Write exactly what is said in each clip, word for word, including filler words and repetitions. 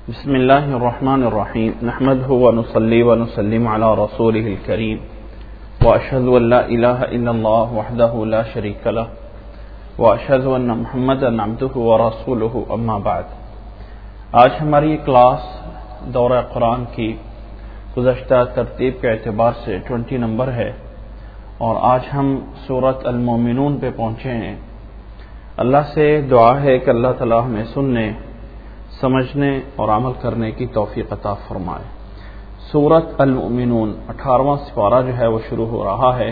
بسم الله الرحمن الرحيم نحمده ونصلي ونسلم على رسوله الكريم وأشهد أن لا إله إلا الله وحده لا شريك له وأشهد أن محمدا عبده ورسوله أما بعد. آج ہماری کلاس دورہ قرآن کی گزشتہ ترتیب کے اعتبار سے بیس نمبر ہے اور آج ہم سورۃ المومنون پہ پہنچے ہیں. اللہ سے دعا ہے کہ اللہ تعالی ہمیں سننے، سمجھنے اور عمل کرنے کی توفیق عطا فرمائے. سورۃ المومنون اٹھارہواں سپارہ جو ہے وہ شروع ہو رہا ہے.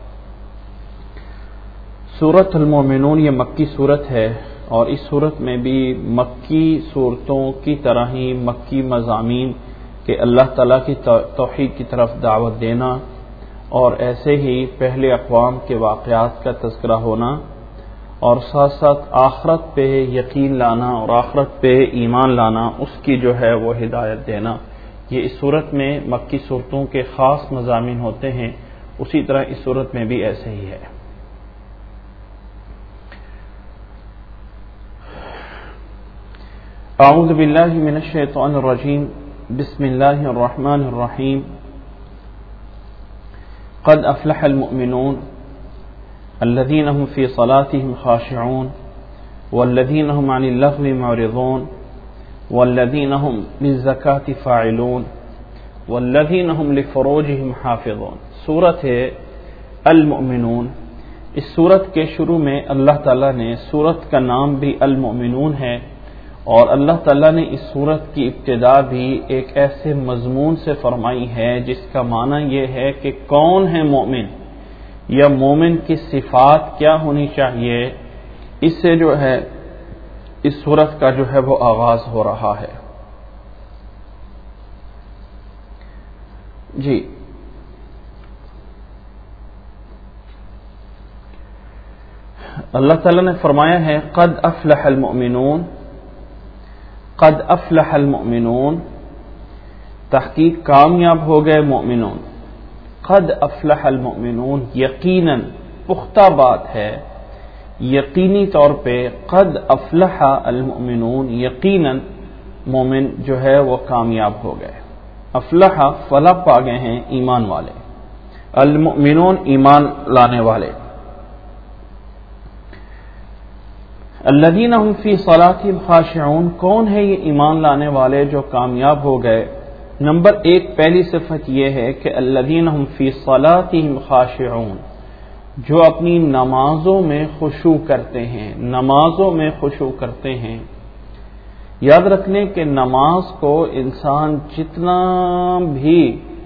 سورۃ المومنون یہ مکی سورت ہے اور اس سورت میں بھی مکی صورتوں کی طرح ہی مکی مضامین کہ اللہ تعالیٰ کی توحید کی طرف دعوت دینا اور ایسے ہی پہلے اقوام کے واقعات کا تذکرہ ہونا اور ساتھ ساتھ آخرت پہ یقین لانا اور آخرت پہ ایمان لانا، اس کی جو ہے وہ ہدایت دینا، یہ اس صورت میں مکی صورتوں کے خاص مضامین ہوتے ہیں. اسی طرح اس صورت میں بھی ایسے ہی ہے. اعوذ باللہ من الشیطان الرجیم بسم اللہ الرحمن الرحیم. قد افلح المؤمنون الذين هم في صلاتهم خاشعون والذين هم عن اللغو معرضون والذين هم للزكاة فاعلون والذين هم لفروجهم حافظون. سورت ہے المؤمنون. اس سورت کے شروع میں اللہ تعالیٰ نے سورت کا نام بھی المؤمنون ہے اور اللہ تعالیٰ نے اس سورت کی ابتدا بھی ایک ایسے مضمون سے فرمائی ہے جس کا معنی یہ ہے کہ کون ہے مومن یا مومن کی صفات کیا ہونی چاہیے. اس سے جو ہے اس سورت کا جو ہے وہ آغاز ہو رہا ہے. جی اللہ تعالیٰ نے فرمایا ہے قد افلح المؤمنون. قد افلح المؤمنون تحقیق کامیاب ہو گئے مومنون. قد افلح المؤمنون یقیناً پختہ بات ہے، یقینی طور پہ قد افلح المؤمنون یقیناً مومن جو ہے وہ کامیاب ہو گئے. افلح فلاح پا گئے ہیں ایمان والے، المؤمنون ایمان لانے والے. الذین هم فی صلاتهم خاشعون کون ہے یہ ایمان لانے والے جو کامیاب ہو گئے؟ نمبر ایک پہلی صفت یہ ہے کہ الذین هم فی صلاتهم خاشعون جو اپنی نمازوں میں خشوع کرتے ہیں، نمازوں میں خشوع کرتے ہیں. یاد رکھنے کہ نماز کو انسان جتنا بھی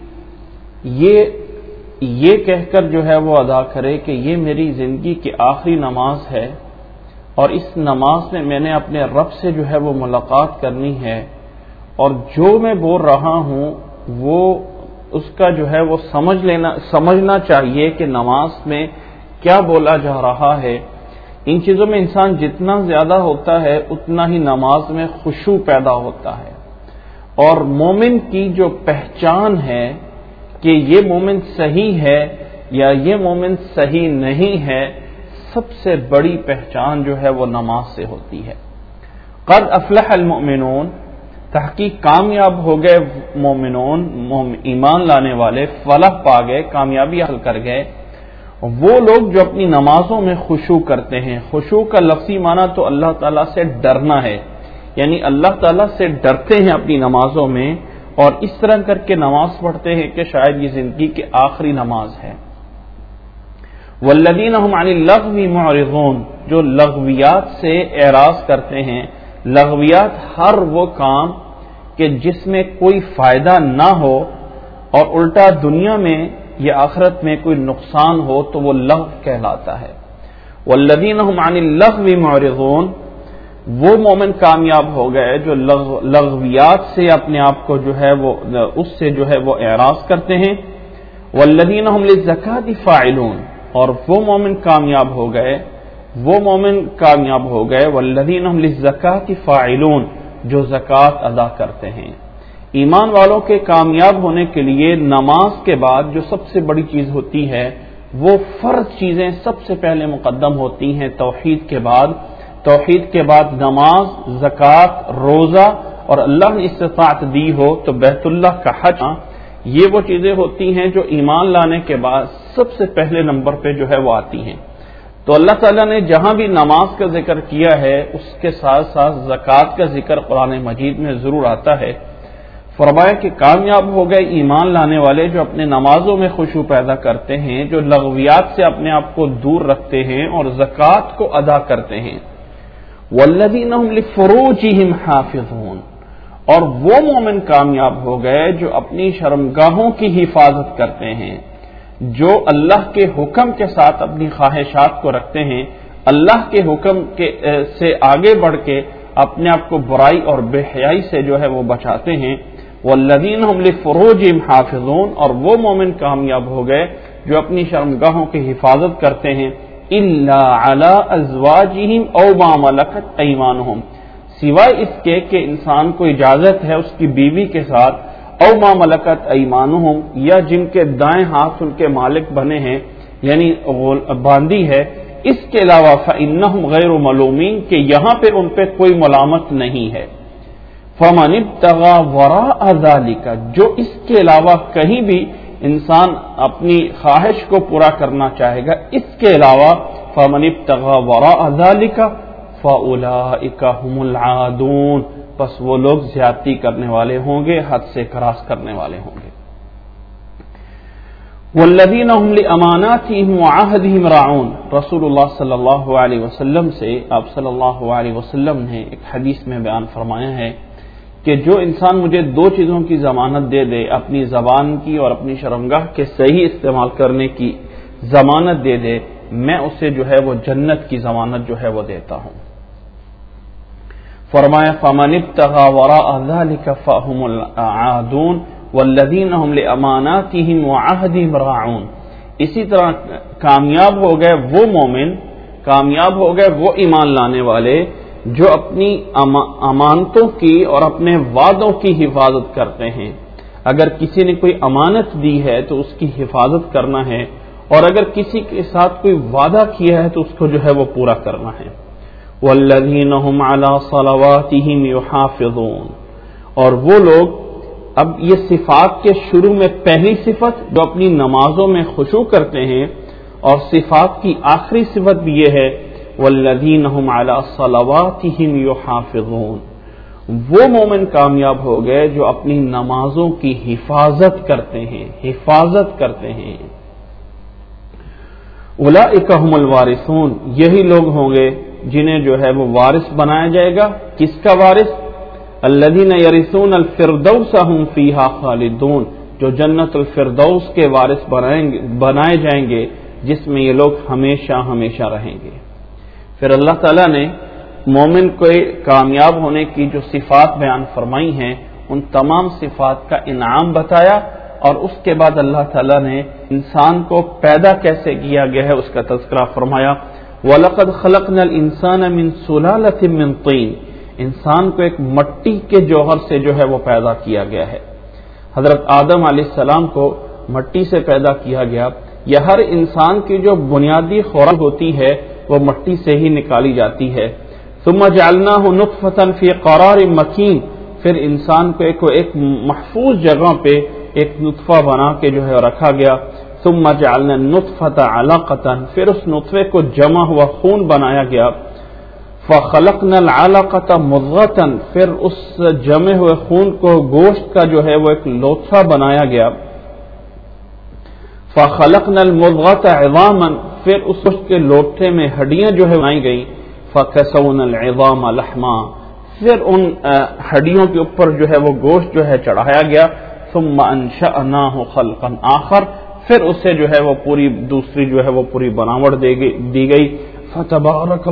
یہ یہ کہہ کر جو ہے وہ ادا کرے کہ یہ میری زندگی کی آخری نماز ہے اور اس نماز میں میں نے اپنے رب سے جو ہے وہ ملاقات کرنی ہے اور جو میں بول رہا ہوں وہ اس کا جو ہے وہ سمجھ لینا سمجھنا چاہیے کہ نماز میں کیا بولا جا رہا ہے. ان چیزوں میں انسان جتنا زیادہ ہوتا ہے اتنا ہی نماز میں خشوع پیدا ہوتا ہے. اور مومن کی جو پہچان ہے کہ یہ مومن صحیح ہے یا یہ مومن صحیح نہیں ہے، سب سے بڑی پہچان جو ہے وہ نماز سے ہوتی ہے. قد افلح المؤمنون تحقیق کامیاب ہو گئے مومنون، ایمان لانے والے، فلاح پا گئے، کامیابی حاصل کر گئے وہ لوگ جو اپنی نمازوں میں خشوع کرتے ہیں. خشوع کا لفظی معنی تو اللہ تعالیٰ سے ڈرنا ہے، یعنی اللہ تعالیٰ سے ڈرتے ہیں اپنی نمازوں میں اور اس طرح کر کے نماز پڑھتے ہیں کہ شاید یہ زندگی کی آخری نماز ہے. والذین هم عن اللغو معرضون جو لغویات سے اعراض کرتے ہیں. لغویات ہر وہ کام کہ جس میں کوئی فائدہ نہ ہو اور الٹا دنیا میں یا آخرت میں کوئی نقصان ہو تو وہ لغو کہلاتا ہے. والذین هم عن اللغو معرضون وہ مومن کامیاب ہو گئے جو لغویات سے اپنے آپ کو جو ہے وہ اس سے جو ہے وہ اعراض کرتے ہیں. والذین هم للزکاة فاعلون اور وہ مومن کامیاب ہو گئے وہ مومن کامیاب ہو گئے والذین هم للزکاة فاعلون جو زکوٰۃ ادا کرتے ہیں. ایمان والوں کے کامیاب ہونے کے لیے نماز کے بعد جو سب سے بڑی چیز ہوتی ہے وہ فرض چیزیں سب سے پہلے مقدم ہوتی ہیں توحید کے بعد. توحید کے بعد نماز، زکوٰۃ، روزہ اور اللہ نے استطاعت دی ہو تو بیت اللہ کا حج، یہ وہ چیزیں ہوتی ہیں جو ایمان لانے کے بعد سب سے پہلے نمبر پہ جو ہے وہ آتی ہیں۔ تو اللہ تعالیٰ نے جہاں بھی نماز کا ذکر کیا ہے اس کے ساتھ ساتھ زکوٰۃ کا ذکر قرآن مجید میں ضرور آتا ہے۔ فرمایا کہ کامیاب ہو گئے ایمان لانے والے جو اپنے نمازوں میں خشوع پیدا کرتے ہیں، جو لغویات سے اپنے آپ کو دور رکھتے ہیں اور زکوٰۃ کو ادا کرتے ہیں۔ والذین هم لفروجهم حافظون، اور وہ مومن کامیاب ہو گئے جو اپنی شرمگاہوں کی حفاظت کرتے ہیں، جو اللہ کے حکم کے ساتھ اپنی خواہشات کو رکھتے ہیں، اللہ کے حکم کے سے آگے بڑھ کے اپنے آپ کو برائی اور بے حیائی سے جو ہے وہ بچاتے ہیں۔ والذین هم لفروجهم حافظون، اور وہ مومن کامیاب ہو گئے جو اپنی شرمگاہوں کی حفاظت کرتے ہیں، الا علی ازواجہم او ما ملکت ایمانہم، سوائے اس کے کہ انسان کو اجازت ہے اس کی بیوی کے ساتھ، او ما ملکت ایمانہم، یا جن کے دائیں ہاتھ ان کے مالک بنے ہیں یعنی باندی ہے، اس کے علاوہ فإنہم غیر ملومین، کہ یہاں پہ ان پہ کوئی ملامت نہیں ہے۔ فمن ابتغى وراء ذلك، جو اس کے علاوہ کہیں بھی انسان اپنی خواہش کو پورا کرنا چاہے گا اس کے علاوہ، فمن ابتغى وراء ذلك فاولئک هم العادون، پس وہ لوگ زیادتی کرنے والے ہوں گے، حد سے کراس کرنے والے ہوں گے۔ والذین هم لاماناتهم وعهدهم راعون، رسول اللہ صلی اللہ علیہ وسلم سے آپ صلی اللہ علیہ وسلم نے ایک حدیث میں بیان فرمایا ہے کہ جو انسان مجھے دو چیزوں کی ضمانت دے دے، اپنی زبان کی اور اپنی شرمگاہ کے صحیح استعمال کرنے کی ضمانت دے دے، میں اسے جو ہے وہ جنت کی ضمانت جو ہے وہ دیتا ہوں۔ فرمایا فمن ابتغى وراء ذلك فهم العادون والذین هم لاماناتهم وعهدهم راعون، اسی طرح کامیاب ہو گئے وہ مومن، کامیاب ہو گئے وہ ایمان لانے والے جو اپنی امانتوں کی اور اپنے وعدوں کی حفاظت کرتے ہیں۔ اگر کسی نے کوئی امانت دی ہے تو اس کی حفاظت کرنا ہے، اور اگر کسی کے ساتھ کوئی وعدہ کیا ہے تو اس کو جو ہے وہ پورا کرنا ہے۔ والذین هم علی صلواتهم یحافظون، اور وہ لوگ، اب یہ صفات کے شروع میں پہلی صفت جو اپنی نمازوں میں خشوع کرتے ہیں، اور صفات کی آخری صفت بھی یہ ہے والذین هم علی صلواتهم یحافظون، وہ مومن کامیاب ہو گئے جو اپنی نمازوں کی حفاظت کرتے ہیں، حفاظت کرتے ہیں۔ اولئک هم الوارثون، یہی لوگ ہوں گے جنہیں جو ہے وہ وارث بنایا جائے گا۔ کس کا وارث؟ الذین یرثون الفردوس هم فیہا خالدون، جو جنت الفردوس کے وارث بنائے جائیں گے جس میں یہ لوگ ہمیشہ ہمیشہ رہیں گے۔ پھر اللہ تعالیٰ نے مومن کو کامیاب ہونے کی جو صفات بیان فرمائی ہیں ان تمام صفات کا انعام بتایا، اور اس کے بعد اللہ تعالیٰ نے انسان کو پیدا کیسے کیا گیا ہے اس کا تذکرہ فرمایا۔ وَلَقَدْ خَلَقْنَا الْإِنسَانَ مِنْ سُلَالَةٍ مِنْ طِينٍ، انسان کو ایک مٹی کے جوہر سے جو ہے وہ پیدا کیا گیا ہے۔ حضرت آدم علیہ السلام کو مٹی سے پیدا کیا گیا، یا ہر انسان کی جو بنیادی خوراک ہوتی ہے وہ مٹی سے ہی نکالی جاتی ہے۔ ثم جعلناہ نطفۃ فی قرار مکین، پھر انسان کو ایک, ایک محفوظ جگہ پہ ایک نطفہ بنا کے جو ہے رکھا گیا۔ ثم جعلنا النطفۃ علقۃ، پھر اس نطفے کو جمع ہوا خون بنایا گیا۔ فخلقنا العلقۃ مضغۃ، پھر اس جمع ہوئے خون کو گوشت کا جو ہے وہ ایک لوتھڑا بنایا گیا۔ فخلقنا المضغۃ عظاما، پھر اس گوشت کے لوٹھے میں ہڈیاں جو ہے بنائی گئی۔ فکسونا العظام لحما، پھر ان ہڈیوں کے اوپر جو ہے وہ گوشت جو ہے چڑھایا گیا۔ ثم انشأناہ خلقا آخر، پھر اسے جو ہے وہ پوری دوسری جو ہے وہ پوری بناوٹ دی گئی۔ فتبارک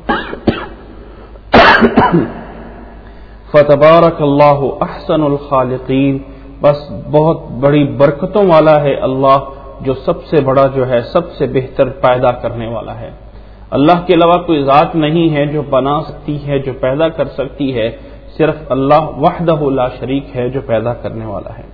فتبارک اللہ احسن الخالقین، بس بہت بڑی برکتوں والا ہے اللہ جو سب سے بڑا جو ہے سب سے بہتر پیدا کرنے والا ہے۔ اللہ کے علاوہ کوئی ذات نہیں ہے جو بنا سکتی ہے، جو پیدا کر سکتی ہے، صرف اللہ وحدہ لا شریک ہے جو پیدا کرنے والا ہے۔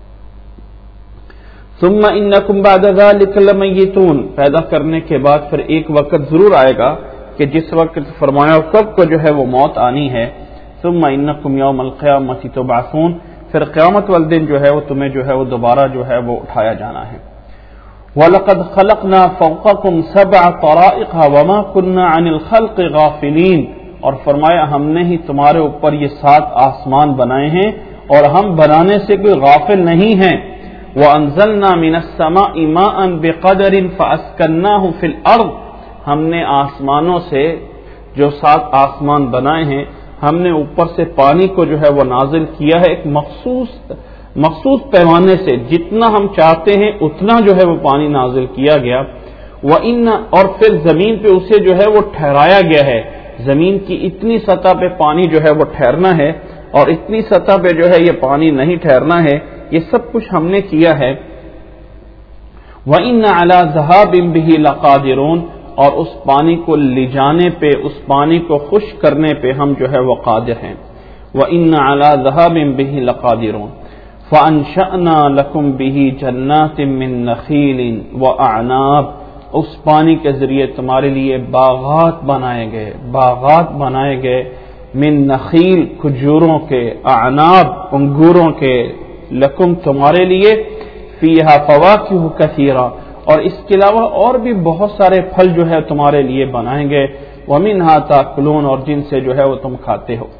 ثم انکم بعد ذلک لمیتون، پیدا کرنے کے بعد پھر ایک وقت ضرور آئے گا کہ جس وقت فرمایا کب کو جو ہے وہ موت آنی ہے۔ ثم انکم یوم القیامۃ تبعثون، پھر قیامت والے دن جو ہے وہ تمہیں جو ہے وہ دوبارہ جو ہے وہ اٹھایا جانا ہے۔ وَلَقَدْ خَلَقْنَا فَوْقَكُمْ سَبْعَ طَرَائِقَ وَمَا كُنَّا عَنِ الْخَلْقِ غَافِلِينَ، اور فرمایا ہم نے ہی تمہارے اوپر یہ سات آسمان بنائے ہیں اور ہم بنانے سے کوئی غافل نہیں ہیں۔ وَأَنزَلْنَا مِنَ السَّمَاءِ مَاءً بِقَدَرٍ فَأَسْكَنَّاهُ فِي الْأَرْضِ، ہم نے آسمانوں سے جو سات آسمان بنائے ہیں ہم نے اوپر سے پانی کو جو ہے وہ نازل کیا ہے ایک مخصوص مخصوص پیمانے سے، جتنا ہم چاہتے ہیں اتنا جو ہے وہ پانی نازل کیا گیا۔ وَإِنَّ، اور پھر زمین پہ اسے جو ہے وہ ٹھہرایا گیا ہے، زمین کی اتنی سطح پہ پانی جو ہے وہ ٹھہرنا ہے اور اتنی سطح پہ جو ہے یہ پانی نہیں ٹھہرنا ہے، یہ سب کچھ ہم نے کیا ہے۔ وَإِنَّ عَلَى ذَهَابٍ بِهِ لَقَادِرُونَ، اور اس پانی کو لے جانے پہ، اس پانی کو خشک کرنے پہ ہم جو ہے وہ قادر ہیں۔ وَإِنَّ عَلَى ذَهَابٍ بِهِ لَقَادِرُونَ فَأَنشَأْنَا لَكُمْ بِهِ جَنَّاتٍ مِّن نَخِيلٍ وَأَعْنَابٍ، اس پانی کے ذریعے تمہارے لیے باغات بنائے گئے، باغات بنائے گئے، من نخیل کھجوروں کے، اعناب انگوروں کے، لکم تمہارے لیے، فیہا فواکہ کثیرہ، اور اس کے علاوہ اور بھی بہت سارے پھل جو ہے تمہارے لیے بنائیں گے، ومنہا تاکلون، اور جن سے جو ہے وہ تم کھاتے ہو۔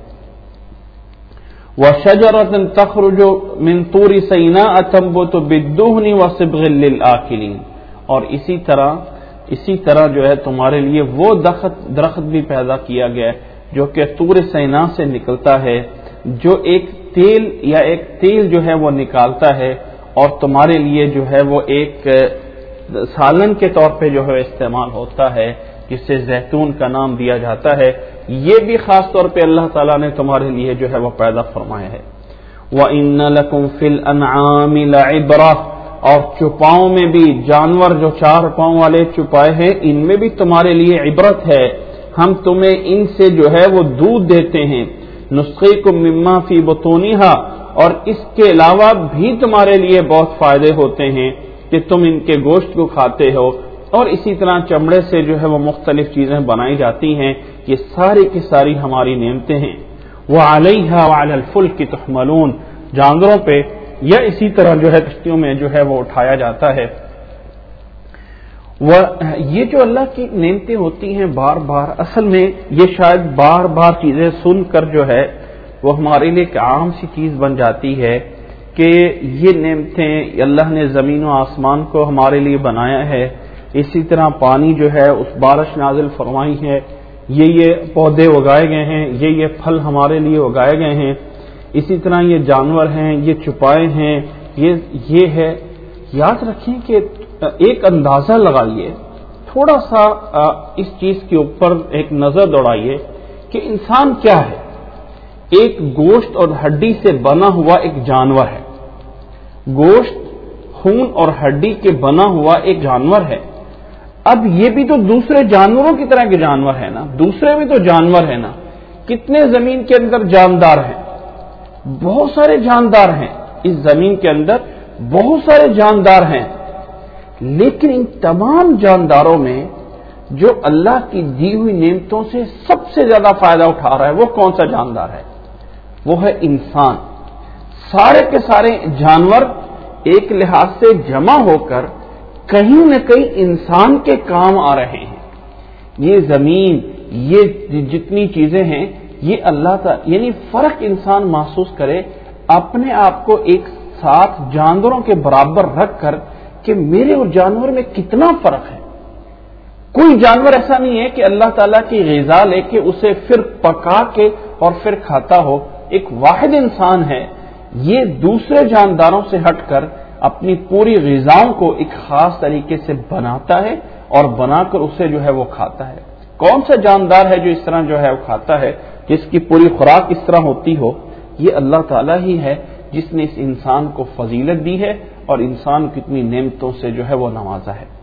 وشجرۃ تخرج من طور سیناء تنبت بالدہن وصبغ للآکلین، اور اسی طرح اسی طرح جو ہے تمہارے لیے وہ درخت درخت بھی پیدا کیا گیا ہے جو کہ طور سینا سے نکلتا ہے، جو ایک تیل یا ایک تیل جو ہے وہ نکالتا ہے اور تمہارے لیے جو ہے وہ ایک سالن کے طور پہ جو ہے استعمال ہوتا ہے، جسے زیتون کا نام دیا جاتا ہے۔ یہ بھی خاص طور پہ اللہ تعالیٰ نے تمہارے لیے جو ہے وہ پیدا فرمایا ہے۔ وَإِنَّ لَكُمْ فِي الْأَنْعَامِ لَعِبْرَةً، اور چوپاؤں میں بھی، جانور جو چار پاؤں والے چوپائے ہیں ان میں بھی تمہارے لیے عبرت ہے، ہم تمہیں ان سے جو ہے وہ دودھ دیتے ہیں۔ نُسْقِيكُم مِّمَّا فِي بُطُونِهَا، اور اس کے علاوہ بھی تمہارے لیے بہت فائدے ہوتے ہیں کہ تم ان کے گوشت کو کھاتے ہو، اور اسی طرح چمڑے سے جو ہے وہ مختلف چیزیں بنائی جاتی ہیں، یہ ساری کی ساری ہماری نعمتیں ہیں۔ وَعَلَيْهَا وَعَلَى الْفُلْكِ تُحْمَلُونَ، جانوروں پہ یا اسی طرح جو ہے کشتیوں میں جو ہے وہ اٹھایا جاتا ہے۔ وہ یہ جو اللہ کی نعمتیں ہوتی ہیں بار بار، اصل میں یہ شاید بار بار چیزیں سن کر جو ہے وہ ہمارے لیے ایک عام سی چیز بن جاتی ہے کہ یہ نعمتیں اللہ نے زمین و آسمان کو ہمارے لیے بنایا ہے، اسی طرح پانی جو ہے اس بارش نازل فرمائی ہے، یہ یہ پودے اگائے گئے ہیں، یہ یہ پھل ہمارے لیے اگائے گئے ہیں، اسی طرح یہ جانور ہیں، یہ چھپائے ہیں، یہ یہ ہے۔ یاد رکھیں کہ ایک اندازہ لگائیے، تھوڑا سا اس چیز کے اوپر ایک نظر دوڑائیے کہ انسان کیا ہے۔ ایک گوشت اور ہڈی سے بنا ہوا ایک جانور ہے، گوشت، خون اور ہڈی کے بنا ہوا ایک جانور ہے۔ اب یہ بھی تو دوسرے جانوروں کی طرح کے جانور ہے نا، دوسرے بھی تو جانور ہے نا۔ کتنے زمین کے اندر جاندار ہیں؟ بہت سارے جاندار ہیں اس زمین کے اندر، بہت سارے جاندار ہیں، لیکن ان تمام جانداروں میں جو اللہ کی دی ہوئی نعمتوں سے سب سے زیادہ فائدہ اٹھا رہا ہے وہ کون سا جاندار ہے؟ وہ ہے انسان۔ سارے کے سارے جانور ایک لحاظ سے جمع ہو کر کہیں نہ کہیں انسان کے کام آ رہے ہیں۔ یہ زمین، یہ جتنی چیزیں ہیں، یہ اللہ تعالی، یعنی فرق انسان محسوس کرے اپنے آپ کو ایک ساتھ جانوروں کے برابر رکھ کر کہ میرے اور جانور میں کتنا فرق ہے۔ کوئی جانور ایسا نہیں ہے کہ اللہ تعالیٰ کی غذا لے کے اسے پھر پکا کے اور پھر کھاتا ہو، ایک واحد انسان ہے، یہ دوسرے جانداروں سے ہٹ کر اپنی پوری غذاؤں کو ایک خاص طریقے سے بناتا ہے اور بنا کر اسے جو ہے وہ کھاتا ہے۔ کون سا جاندار ہے جو اس طرح جو ہے وہ کھاتا ہے، جس کی پوری خوراک اس طرح ہوتی ہو؟ یہ اللہ تعالیٰ ہی ہے جس نے اس انسان کو فضیلت دی ہے اور انسان کو اتنی نعمتوں سے جو ہے وہ نوازا ہے۔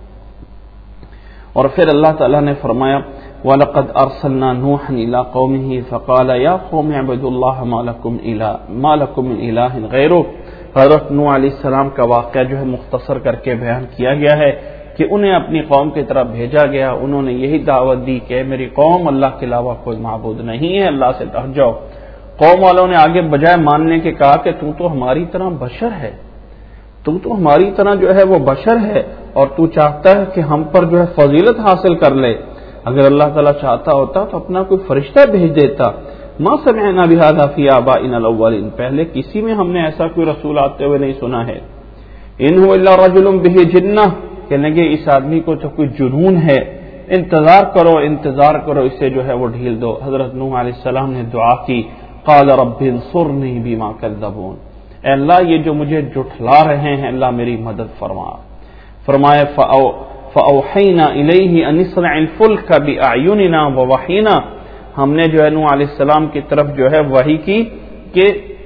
اور پھر اللہ تعالیٰ نے فرمایا وَلَقَدْ أَرْسَلْنَا نُوحًا إِلَىٰ قَوْمِهِ فَقَالَ يَا قَوْمِ اعْبُدُوا اللَّهَ مَا لَكُمْ إِلَٰهٍ مَا لَكُمْ مِنْ إِلَٰهٍ غَيْرُهُ۔ حضرت نوح علیہ السلام کا واقعہ جو ہے مختصر کر کے بیان کیا گیا ہے کہ انہیں اپنی قوم کی طرف بھیجا گیا، انہوں نے یہی دعوت دی کہ میری قوم، اللہ کے علاوہ کوئی معبود نہیں ہے، اللہ سے ڈر جاؤ۔ قوم والوں نے آگے بجائے ماننے کے کہا کہ تو تو ہماری طرح بشر ہے، تو تو ہماری طرح جو ہے وہ بشر ہے اور تو چاہتا ہے کہ ہم پر جو ہے فضیلت حاصل کر لے، اگر اللہ تعالیٰ چاہتا ہوتا تو اپنا کوئی فرشتہ بھیج دیتا۔ ما سمعنا بهذا في آبائنا الاولین، پہلے کسی میں ہم نے ایسا کوئی رسول آتے ہوئے نہیں سنا ہے۔ ان هو الا رجل به جنہ، کہنے لگے اس آدمی کو تو کوئی جنون ہے، انتظار کرو انتظار کرو اسے جو ہے وہ ڈھیل دو۔ حضرت نوح علیہ السلام نے دعا کی، قال رب انصرنی بما کذبون، اے اللہ یہ جو مجھے جھٹلا رہے ہیں اللہ میری مدد فرما۔ فرمایا فاوحینا الیہ ان اصنع الفلک باعیننا ووحینا، ہم نے جو ہے نوح علیہ السلام کی طرف جو ہے وحی کی کہ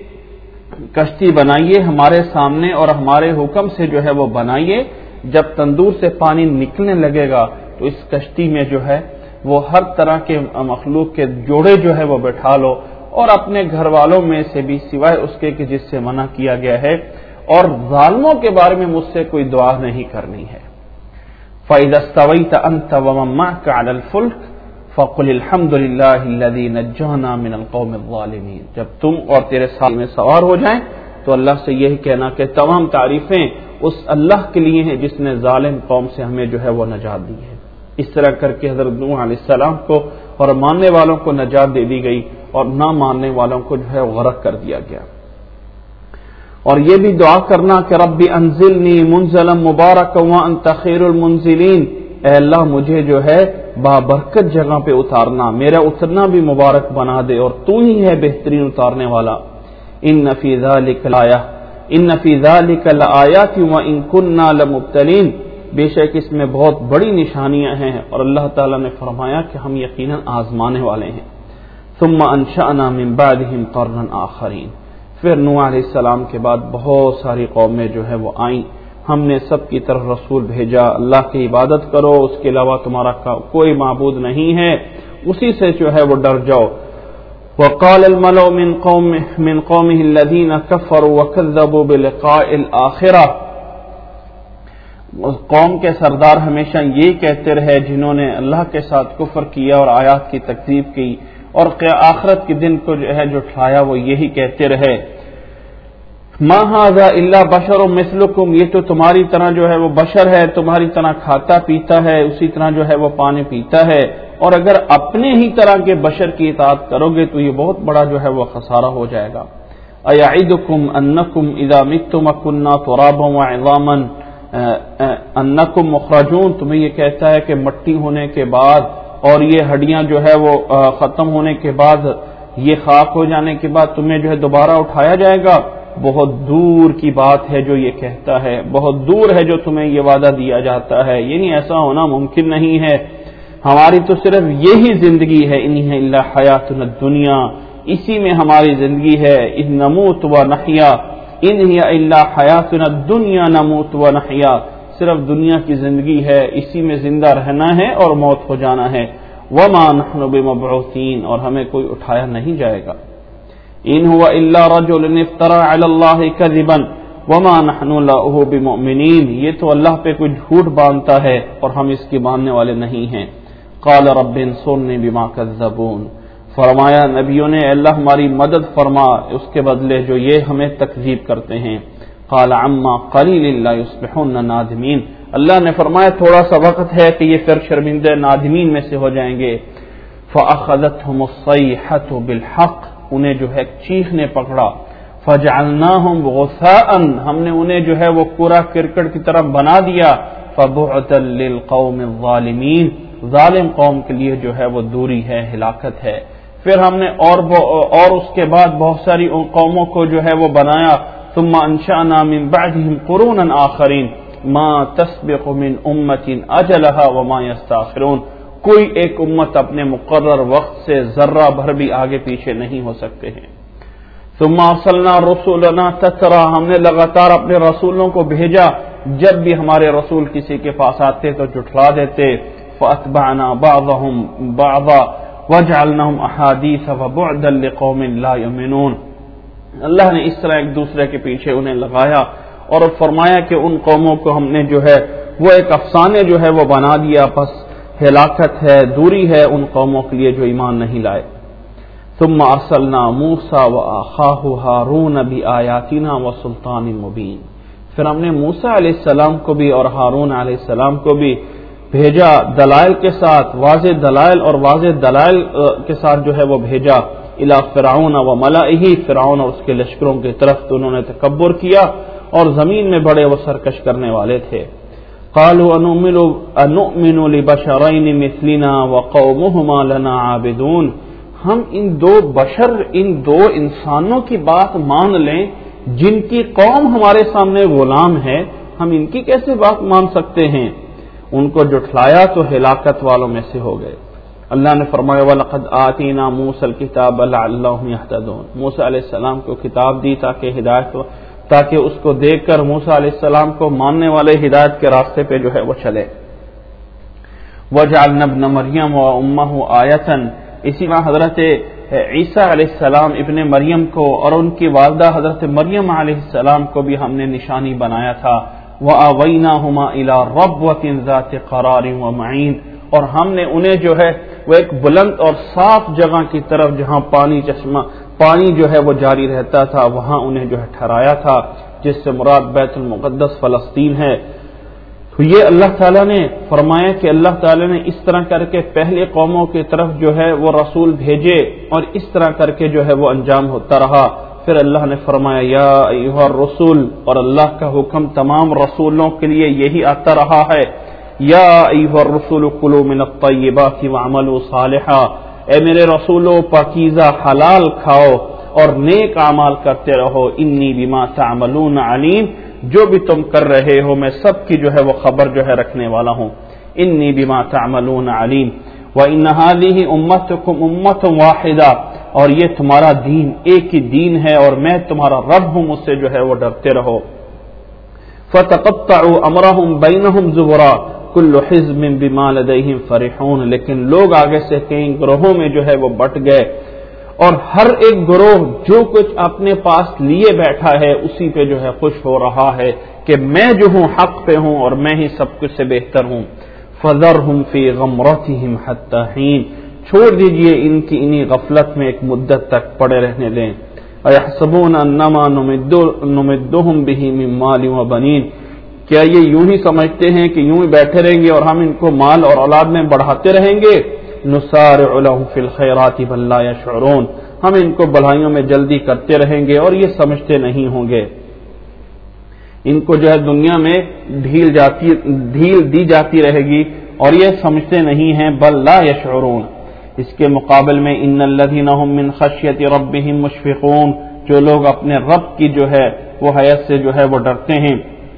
کشتی بنائیے ہمارے سامنے اور ہمارے حکم سے جو ہے وہ بنائیے، جب تندور سے پانی نکلنے لگے گا تو اس کشتی میں جو ہے وہ ہر طرح کے مخلوق کے جوڑے جو ہے وہ بٹھا لو، اور اپنے گھر والوں میں سے بھی سوائے اس کے کہ جس سے منع کیا گیا ہے، اور ظالموں کے بارے میں مجھ سے کوئی دعا نہیں کرنی ہے۔ فَإِذَا اسْتَوَيْتَ أَنْتَ وَمَن مَّعَكَ عَلَى الْفُلْكِ فَقُلِ الْحَمْدُ لِلَّهِ الَّذِي نَجَّانَا مِنَ الْقَوْمِ الظَّالِمِينَ، جب تم اور تیرے ساتھ میں سوار ہو جائیں تو اللہ سے یہی کہنا کہ تمام تعریفیں اس اللہ کے لیے ہیں جس نے ظالم قوم سے ہمیں جو ہے وہ نجات دی ہے۔ اس طرح کر کے حضرت نوح علیہ السلام کو اور ماننے والوں کو نجات دے دی گئی اور نہ ماننے والوں کو جو ہے غرق کر دیا گیا۔ اور یہ بھی دعا کرنا کہ رب انزلنی منزلا مبارکا وانت خیر المنزلین، اے اللہ مجھے جو ہے بابرکت جگہ پہ اتارنا، میرا اترنا بھی مبارک بنا دے اور تو ہی ہے بہترین اتارنے والا۔ ان فی ذلک لآیہ ان فی ذلک لآیات وان کنا لمبتلین، بے شک اس میں بہت بڑی نشانیاں ہیں اور اللہ تعالیٰ نے فرمایا کہ ہم یقیناً آزمانے والے ہیں۔ ثم انشأنا من بعدهم قرنا آخرین، پھر نوح علیہ السلام کے بعد بہت ساری قومیں جو ہے وہ آئیں، ہم نے سب کی طرف رسول بھیجا، اللہ کی عبادت کرو، اس کے علاوہ تمہارا کوئی معبود نہیں ہے، اسی سے جو ہے وہ ڈر جاؤ۔ وقال الملأ من قوم من قومه الذين كفروا وكذبوا بلقاء الآخرة، قوم کے سردار ہمیشہ یہی کہتے رہے جنہوں نے اللہ کے ساتھ کفر کیا اور آیات کی تکذیب کی اور آخرت کے دن کو جو ہے جو ٹھایا، وہ یہی کہتے رہے ما ھذا الا بشر مثلکم، یہ تو تمہاری طرح جو ہے وہ بشر ہے، تمہاری طرح کھاتا پیتا ہے، اسی طرح جو ہے وہ پانی پیتا ہے، اور اگر اپنے ہی طرح کے بشر کی اطاعت کرو گے تو یہ بہت بڑا جو ہے وہ خسارہ ہو جائے گا۔ ایعدکم انکم اذا متم وکنا ترابا وعظاما انکم مخرجون، تمہیں یہ کہتا ہے کہ مٹی ہونے کے بعد اور یہ ہڈیاں جو ہے وہ ختم ہونے کے بعد، یہ خاک ہو جانے کے بعد تمہیں جو ہے دوبارہ اٹھایا جائے گا، بہت دور کی بات ہے جو یہ کہتا ہے، بہت دور ہے جو تمہیں یہ وعدہ دیا جاتا ہے، یعنی ایسا ہونا ممکن نہیں ہے، ہماری تو صرف یہی زندگی ہے، انہی الا حیاتنا الدنیا، اسی میں ہماری زندگی ہے، اذ نموت و نحیا، انہی الا حیاتنا الدنیا نموت و نحیا، صرف دنیا کی زندگی ہے، اسی میں زندہ رہنا ہے اور موت ہو جانا ہے، وما نحن بمبعوثین، اور ہمیں کوئی اٹھایا نہیں جائے گا، ان هو الا رجل افترى على الله كذبا وما نحن له بمؤمنین، یہ تو اللہ پہ کوئی جھوٹ باندھتا ہے اور ہم اس کے ماننے والے نہیں ہیں۔ قال رب انصرنی بما كذبون، فرمایا نبیوں نے اللہ ہماری مدد فرما اس کے بدلے جو یہ ہمیں تکذیب کرتے ہیں۔ قال عما قلیل لا یصبحون نادمین، اللہ نے فرمایا تھوڑا سا وقت ہے کہ یہ پھر شرمندہ نادمین میں سے ہو جائیں گے۔ فاخذتهم الصیحة بالحق، انہیں جو ہے چیخ نے پکڑا، فجعلناهم غثاء، ہم نے انہیں جو ہے وہ کوڑا کرکٹ کی طرح بنا دیا، فبعدا للقوم الظالمین، ظالم قوم کے لیے جو ہے وہ دوری ہے، ہلاکت ہے۔ پھر ہم نے اور اور اس کے بعد بہت ساری ان قوموں کو جو ہے وہ بنایا، ثم انشأنا من بعدهم قرونا آخرین ما تسبق من امة اجلها وما يستاخرون، کوئی ایک امت اپنے مقرر وقت سے ذرہ بھر بھی آگے پیچھے نہیں ہو سکتے ہیں۔ ثم ارسلنا رسولنا تترا، ہم نے لگاتار اپنے رسولوں کو بھیجا، جب بھی ہمارے رسول کسی کے پاس آتے تو جھٹلا دیتے، فاتبعنا بعضهم بعضا وجعلناهم احاديث وبعدا لقوم لا يؤمنون، اللہ نے اس طرح ایک دوسرے کے پیچھے انہیں لگایا اور فرمایا کہ ان قوموں کو ہم نے جو ہے وہ ایک افسانے جو ہے وہ بنا دیا، پس ہلاکت ہے، دوری ہے ان قوموں کے لیے جو ایمان نہیں لائے۔ ثم ارسلنا موسیٰ واخاہ ہارون بآیاتنا وسلطان مبین، پھر ہم نے موسیٰ علیہ السلام کو بھی اور ہارون علیہ السلام کو بھی بھیجا دلائل کے ساتھ، واضح دلائل اور واضح دلائل کے ساتھ جو ہے وہ بھیجا الی فرعون و ملئہ، فرعون اور اس کے لشکروں کی طرف، تو انہوں نے تکبر کیا اور زمین میں بڑے وہ سرکش کرنے والے تھے۔ قالوا انؤمن لبشرین مثلنا وقومهما لنا عابدون، ہم ان دو بشر، ان دو انسانوں کی بات مان لیں جن کی قوم ہمارے سامنے غلام ہے، ہم ان کی کیسے بات مان سکتے ہیں؟ ان کو جھٹلایا تو ہلاکت والوں میں سے ہو گئے۔ اللہ نے فرمایا وَلَقَدْ آتِينَا مُوسَى الْكِتَابَ لَعَلَّهُمْ يَهْتَدُونَ، موسیٰ علیہ السلام کو کتاب دی تاکہ ہدایت ہو، تاکہ اس کو دیکھ کر موسیٰ علیہ السلام کو ماننے والے ہدایت کے راستے پہ جو ہے وہ چلے۔ وَجَعَلْنَا ابْنَ مَرْيَمَ وَأُمَّهُ آیَةً، اسی طرح حضرت عیسیٰ علیہ السلام ابن مریم کو اور ان کی والدہ حضرت مریم علیہ السلام کو بھی ہم نے نشانی بنایا تھا۔ وَآوَيْنَاهُمَا إِلَى رَبْوَةٍ ذَاتِ قَرَارٍ وَمَعِينٍ، اور ہم نے انہیں جو ہے وہ ایک بلند اور صاف جگہ کی طرف جہاں پانی چشمہ پانی جو ہے وہ جاری رہتا تھا، وہاں انہیں جو ہے ٹھہرایا تھا، جس سے مراد بیت المقدس فلسطین ہے۔ تو یہ اللہ تعالیٰ نے فرمایا کہ اللہ تعالیٰ نے اس طرح کر کے پہلے قوموں کی طرف جو ہے وہ رسول بھیجے اور اس طرح کر کے جو ہے وہ انجام ہوتا رہا۔ پھر اللہ نے فرمایا یا ایھا الرسول، اور اللہ کا حکم تمام رسولوں کے لیے یہی آتا رہا ہے، یا ایھا الرسول کلوا من الطیبات واعملوا صالحا، اے میرے رسولو پاکیزہ حلال کھاؤ اور نیک اعمال کرتے رہو، انی بما تعملون علیم، جو بھی تم کر رہے ہو میں سب کی جو ہے وہ خبر جو ہے رکھنے والا ہوں، انی بما تعملون علیم۔ وَإِنَّ هَٰذِهِ أُمَّتُكُمْ أُمَّةٌ وَاحِدَةٌ، اور یہ تمہارا دین ایک ہی دین ہے اور میں تمہارا رب ہوں، مجھ سے جو ہے وہ ڈرتے رہو۔ فَتَقَطَّعُوا أَمْرَهُمْ بَيْنَهُمْ زُبُرًا كُلُّ حِزْبٍ بِمَا لَدَيْهِمْ فَرِحُونَ، لیکن لوگ آگے سے کئی گروہوں میں جو ہے وہ بٹ گئے اور ہر ایک گروہ جو کچھ اپنے پاس لیے بیٹھا ہے اسی پہ جو ہے خوش ہو رہا ہے کہ میں جو ہوں حق پہ ہوں اور میں ہی سب کچھ سے بہتر ہوں۔ فَذَرْهُمْ فِي غَمْرَتِهِمْ حَتَّىٰ حِينٍ، چھوڑ دیجئے ان کی انہی غفلت میں ایک مدت تک پڑے رہنے دیں۔ اَيَحْسَبُونَ أَنَّمَا نُمِدُّهُمْ بِهِ مِن مَّالٍ وَبَنِينَ، کیا یہ یوں ہی سمجھتے ہیں کہ یوں ہی بیٹھے رہیں گے اور ہم ان کو مال اور اولاد میں بڑھاتے رہیں گے؟ نُسَارِعُ لَهُمْ فِي الْخَيْرَاتِ بَل لَّا يَشْعُرُونَ، ہم ان کو بھلائیوں میں جلدی کرتے رہیں گے اور یہ سمجھتے نہیں ہوں گے۔ ان کو جو ہے دنیا میں ڈھیل جاتی ڈھیل دی جاتی رہے گی اور یہ سمجھتے نہیں ہیں، بل لا یشعرون۔ اس کے مقابل میں ان الذین هم من خشیۃ ربهم مشفقون، جو لوگ اپنے رب کی جو ہے وہ حیت سے جو ہے وہ ڈرتے ہیں۔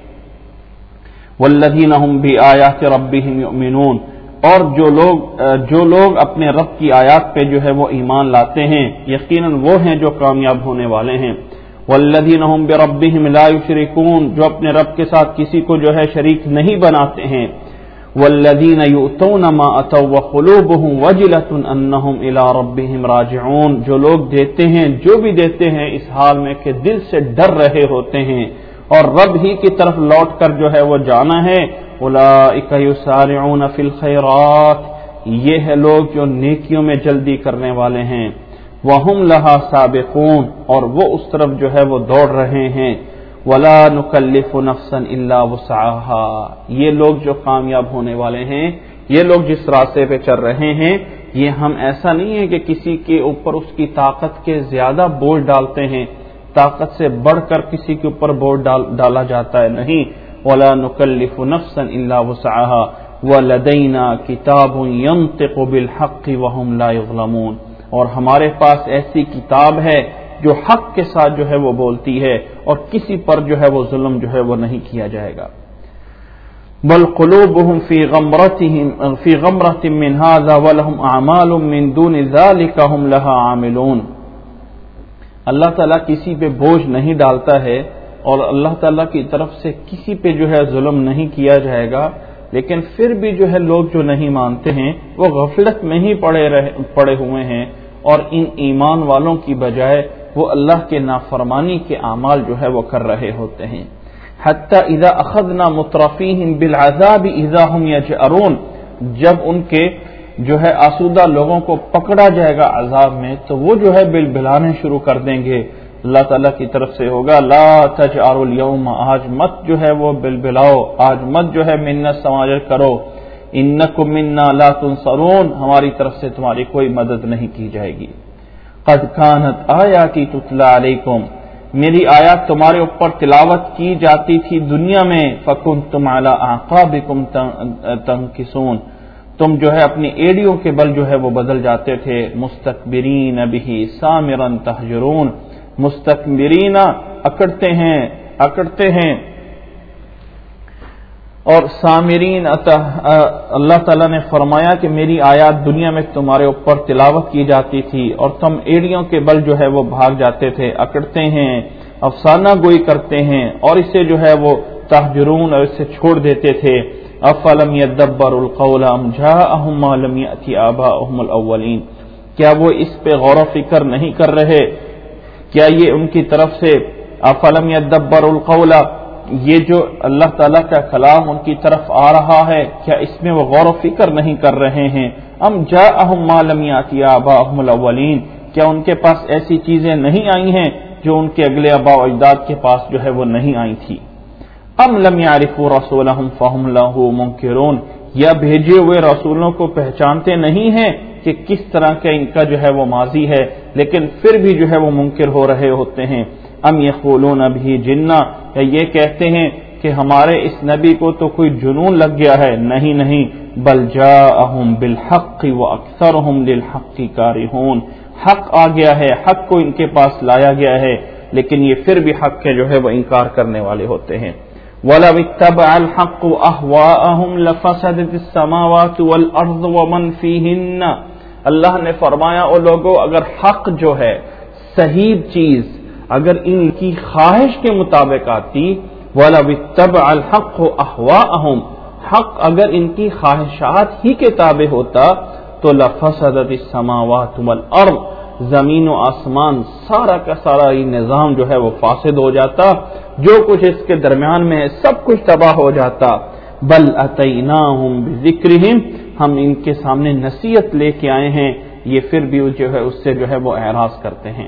والذین هم بآیات ربهم یؤمنون، اور جو لوگ جو لوگ اپنے رب کی آیات پہ جو ہے وہ ایمان لاتے ہیں یقیناً وہ ہیں جو کامیاب ہونے والے ہیں۔ والذین هم بربهم لا یشرکون، جو اپنے رب کے ساتھ کسی کو جو ہے شریک نہیں بناتے ہیں۔ والذین یؤتون ما اتوا وقلوبهم وجلة انہم الی ربهم راجعون، جو لوگ دیتے ہیں جو بھی دیتے ہیں اس حال میں کہ دل سے ڈر رہے ہوتے ہیں اور رب ہی کی طرف لوٹ کر جو ہے وہ جانا ہے۔ اولئک یسارعون فی الخیرات، یہ ہے لوگ جو نیکیوں میں جلدی کرنے والے ہیں۔ وہم لہا سابقون، اور وہ اس طرف جو ہے وہ دوڑ رہے ہیں۔ ولا نکلف نفسا الا وسعها، یہ لوگ جو کامیاب ہونے والے ہیں، یہ لوگ جس راستے پہ چل رہے ہیں، یہ ہم ایسا نہیں ہے کہ کسی کے اوپر اس کی طاقت کے زیادہ بوجھ ڈالتے ہیں، طاقت سے بڑھ کر کسی کے اوپر بوجھ ڈال ڈالا جاتا ہے، نہیں۔ ولا نکلف نفسا الا وسعها ولدینا کتاب ینطق بالحق وهم لا یظلمون، اور ہمارے پاس ایسی کتاب ہے جو حق کے ساتھ جو ہے وہ بولتی ہے اور کسی پر جو ہے وہ ظلم جو ہے وہ نہیں کیا جائے گا۔ بل قلوبهم في غمرتهم في غمرة من هذا ولهم اعمال من دون ذلك هم لها عاملون، اللہ تعالیٰ کسی پہ بوجھ نہیں ڈالتا ہے اور اللہ تعالیٰ کی طرف سے کسی پہ جو ہے ظلم نہیں کیا جائے گا، لیکن پھر بھی جو ہے لوگ جو نہیں مانتے ہیں وہ غفلت میں ہی پڑے رہے پڑے ہوئے ہیں اور ان ایمان والوں کی بجائے وہ اللہ کے نافرمانی کے اعمال جو ہے وہ کر رہے ہوتے ہیں۔ حتی اذا اخذنا مترفیہم بالعذاب اذا هم یجأرون، جب ان کے جو ہے آسودہ لوگوں کو پکڑا جائے گا عذاب میں تو وہ جو ہے بل بلانے شروع کر دیں گے. اللہ تعالیٰ کی طرف سے ہوگا لا تجعلوا اليوم، آج مت جو ہے وہ بل بلاؤ، آج مت جو ہے منت سماجر کرو. انکم منا لا تنصرون، ہماری طرف سے تمہاری کوئی مدد نہیں کی جائے گی. قد كانت آیاتی تتلی علیکم، میری آیات تمہارے اوپر تلاوت کی جاتی تھی دنیا میں. فکنتم علی اعقابکم تنکسون، تم جو ہے اپنی ایڑیوں کے بل جو ہے وہ بدل جاتے تھے. مستکبرین بہ سامرا تہجرون، مستکبرین اکڑتے ہیں اکڑتے ہیں اور سامرین. اللہ تعالیٰ نے فرمایا کہ میری آیات دنیا میں تمہارے اوپر تلاوت کی جاتی تھی اور تم ایڑیوں کے بل جو ہے وہ بھاگ جاتے تھے، اکڑتے ہیں، افسانہ گوئی کرتے ہیں اور اسے جو ہے وہ تہجرون اور اسے چھوڑ دیتے تھے. افلم یدبروا القول ام جاءهم ما لم یأت آباؤهم الاولین، کیا وہ اس پہ غور و فکر نہیں کر رہے؟ کیا یہ ان کی طرف سے افلم یدبروا القول، یہ جو اللہ تعالیٰ کا کلام ان کی طرف آ رہا ہے کیا اس میں وہ غور و فکر نہیں کر رہے ہیں؟ ام جاءهم ما لم یأت آباؤهم الاولین، کیا ان کے پاس ایسی چیزیں نہیں آئی ہیں جو ان کے اگلے آباء و اجداد کے پاس جو ہے وہ نہیں آئی تھی؟ ام لم یعرفوا رسولهم فهم له منکرون، یا بھیجے ہوئے رسولوں کو پہچانتے نہیں ہیں کہ کس طرح کا ان کا جو ہے وہ ماضی ہے لیکن پھر بھی جو ہے وہ منکر ہو رہے ہوتے ہیں. ام یقولون به جنہ، یا یہ کہتے ہیں کہ ہمارے اس نبی کو تو کوئی جنون لگ گیا ہے. نہیں نہیں، بل جاءہم بالحق واکثرہم للحق کارہون، حق آ گیا ہے، حق کو ان کے پاس لایا گیا ہے لیکن یہ پھر بھی حق کے جو ہے وہ انکار کرنے والے ہوتے ہیں. وَلَوِ اتَّبَعَ الْحَقُّ أَهْوَاءَهُمْ لَفَسَدَتِ السَّمَاوَاتُ وَالْأَرْضُ وَمَنْ فِيهِنَّ، اللہ نے فرمایا او لوگو اگر حق جو ہے صحیح چیز اگر ان کی خواہش کے مطابق آتی، وَلَوِ اتَّبَعَ الْحَقُّ أَهْوَاءَهُمْ، حق اگر ان کی خواہشات ہی کے تابع ہوتا تو لَفَسَدَتِ السَّمَاوَاتُ وَالْأَرْضُ، زمین و آسمان سارا کا سارا یہ نظام جو ہے وہ فاسد ہو جاتا، جو کچھ اس کے درمیان میں ہے سب کچھ تباہ ہو جاتا. بل اتیناہم بذکرہم، ہم ان کے سامنے نصیحت لے کے آئے ہیں، یہ پھر بھی جو ہے اس سے جو ہے وہ اعراض کرتے ہیں.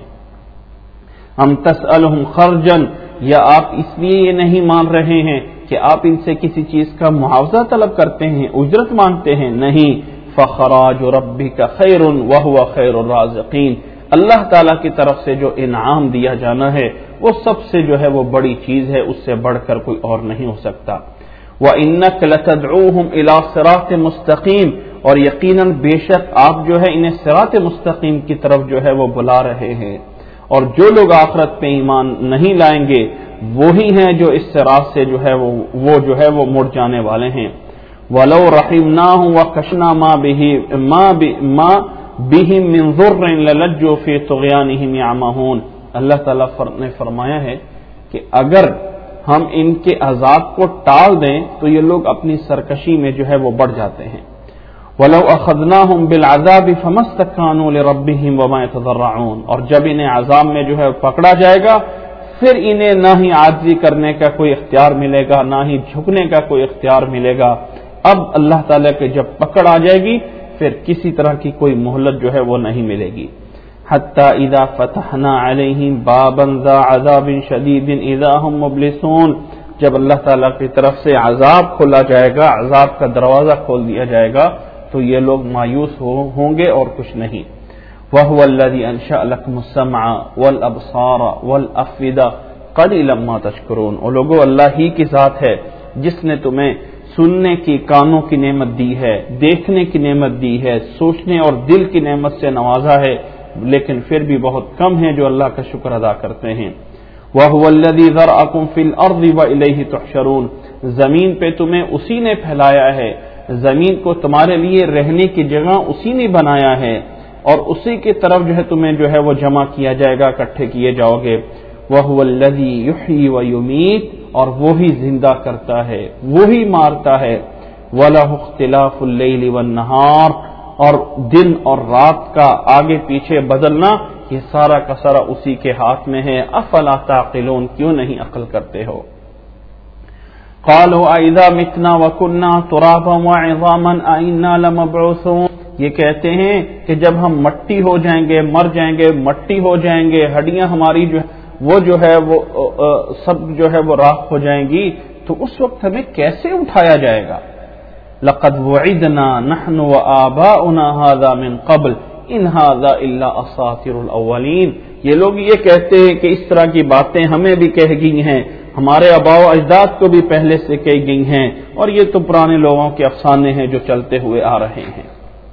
ام تسألہم خرجا، یا آپ اس لیے یہ نہیں مان رہے ہیں کہ آپ ان سے کسی چیز کا معاوضہ طلب کرتے ہیں، اجرت مانگتے ہیں؟ نہیں. فخراج ربک خیر وہو خیر الرازقین، اللہ تعالیٰ کی طرف سے جو انعام دیا جانا ہے وہ سب سے جو ہے وہ بڑی چیز ہے، اس سے بڑھ کر کوئی اور نہیں ہو سکتا. وَإِنَّكَ لَتَدْعُوهُمْ إِلَى صِرَاطٍ مُسْتَقِيمٍ، اور یقیناً بے شک آپ جو ہے انہیں صراط مستقیم کی طرف جو ہے وہ بلا رہے ہیں. اور جو لوگ آخرت پہ ایمان نہیں لائیں گے وہی ہیں جو اس صراط سے جو ہے وہ وہ جو ہے وہ مڑ جانے والے ہیں. وَلَوْ رَحِمْنَاهُمْ وَكَشْفْنَا مَا بِهِ مَا مَا بِهِمْ مِنْ ضُرٍّ لَلَجُّوا فِي طُغْيَانِهِمْ يَعْمَهُونَ، اللہ تعالیٰ نے فرمایا ہے کہ اگر ہم ان کے عذاب کو ٹال دیں تو یہ لوگ اپنی سرکشی میں جو ہے وہ بڑھ جاتے ہیں. وَلَوْ أَخَذْنَاهُمْ بِالْعَذَابِ فَمَا اسْتَكَانُوا لِرَبِّهِمْ وَمَا يَتَضَرَّعُونَ، اور جب انہیں عذاب میں جو ہے پکڑا جائے گا پھر انہیں نہ ہی عاجزی کرنے کا کوئی اختیار ملے گا نہ ہی جھکنے کا کوئی اختیار ملے گا. اب اللہ تعالیٰ کے جب پکڑ آ جائے گی پھر کسی طرح کی کوئی مہلت جو ہے وہ نہیں ملے گی. حتی اذا فتحنا علیہم بابا ذا عذاب شدید اذا هم مبلسون، جب اللہ تعالیٰ کی طرف سے عذاب کھولا جائے گا، عذاب کا دروازہ کھول دیا جائے گا تو یہ لوگ مایوس ہوں گے اور کچھ نہیں. وَهُوَ الَّذِي أَنشَأَ لَكُمُ السَّمْعَ وَالْأَبْصَارَ وَالْأَفْئِدَةَ قَلِيلًا مَا تَشْكُرُونَ، اور لوگوں اللہ ہی کی ذات ہے جس نے تمہیں سننے کی کانوں کی نعمت دی ہے، دیکھنے کی نعمت دی ہے، سوچنے اور دل کی نعمت سے نوازا ہے، لیکن پھر بھی بہت کم ہیں جو اللہ کا شکر ادا کرتے ہیں. وَهُوَ الَّذِي ذَرَأَكُمْ فِي الْأَرْضِ وَإِلَيْهِ تُحْشَرُونَ، زمین پہ تمہیں اسی نے پھیلایا ہے، زمین کو تمہارے لیے رہنے کی جگہ اسی نے بنایا ہے اور اسی کی طرف جو ہے تمہیں جو ہے وہ جمع کیا جائے گا، اکٹھے کیے جاؤ گے. وَهُوَ الَّذِي يُحْيِي وَيُمِيتُ، اور وہی زندہ کرتا ہے وہی مارتا ہے. وَلَهُ اخْتِلَافُ اللَّيْلِ وَالنَّهَارِ، اور دن اور رات کا آگے پیچھے بدلنا یہ سارا کا سارا اسی کے ہاتھ میں ہے. افلا تعقلون، کیوں نہیں عقل کرتے ہو؟ قالوا اذا متنا وكنا ترابا وعظاما ائنا لمبعوثون، یہ کہتے ہیں کہ جب ہم مٹی ہو جائیں گے، مر جائیں گے، مٹی ہو جائیں گے، ہڈیاں ہماری جو وہ جو ہے وہ سب جو ہے وہ راکھ ہو جائیں گی، تو اس وقت ہمیں کیسے اٹھایا جائے گا؟ لقد وعدنا نحن وآباؤنا هذا من قبل ان هذا الا اساطیر الاولین. یہ لوگ یہ کہتے ہیں کہ اس طرح کی باتیں ہمیں بھی کہہ گئی ہیں، ہمارے آباء و اجداد کو بھی پہلے سے کہی گئی ہیں، اور یہ تو پرانے لوگوں کے افسانے ہیں جو چلتے ہوئے آ رہے ہیں.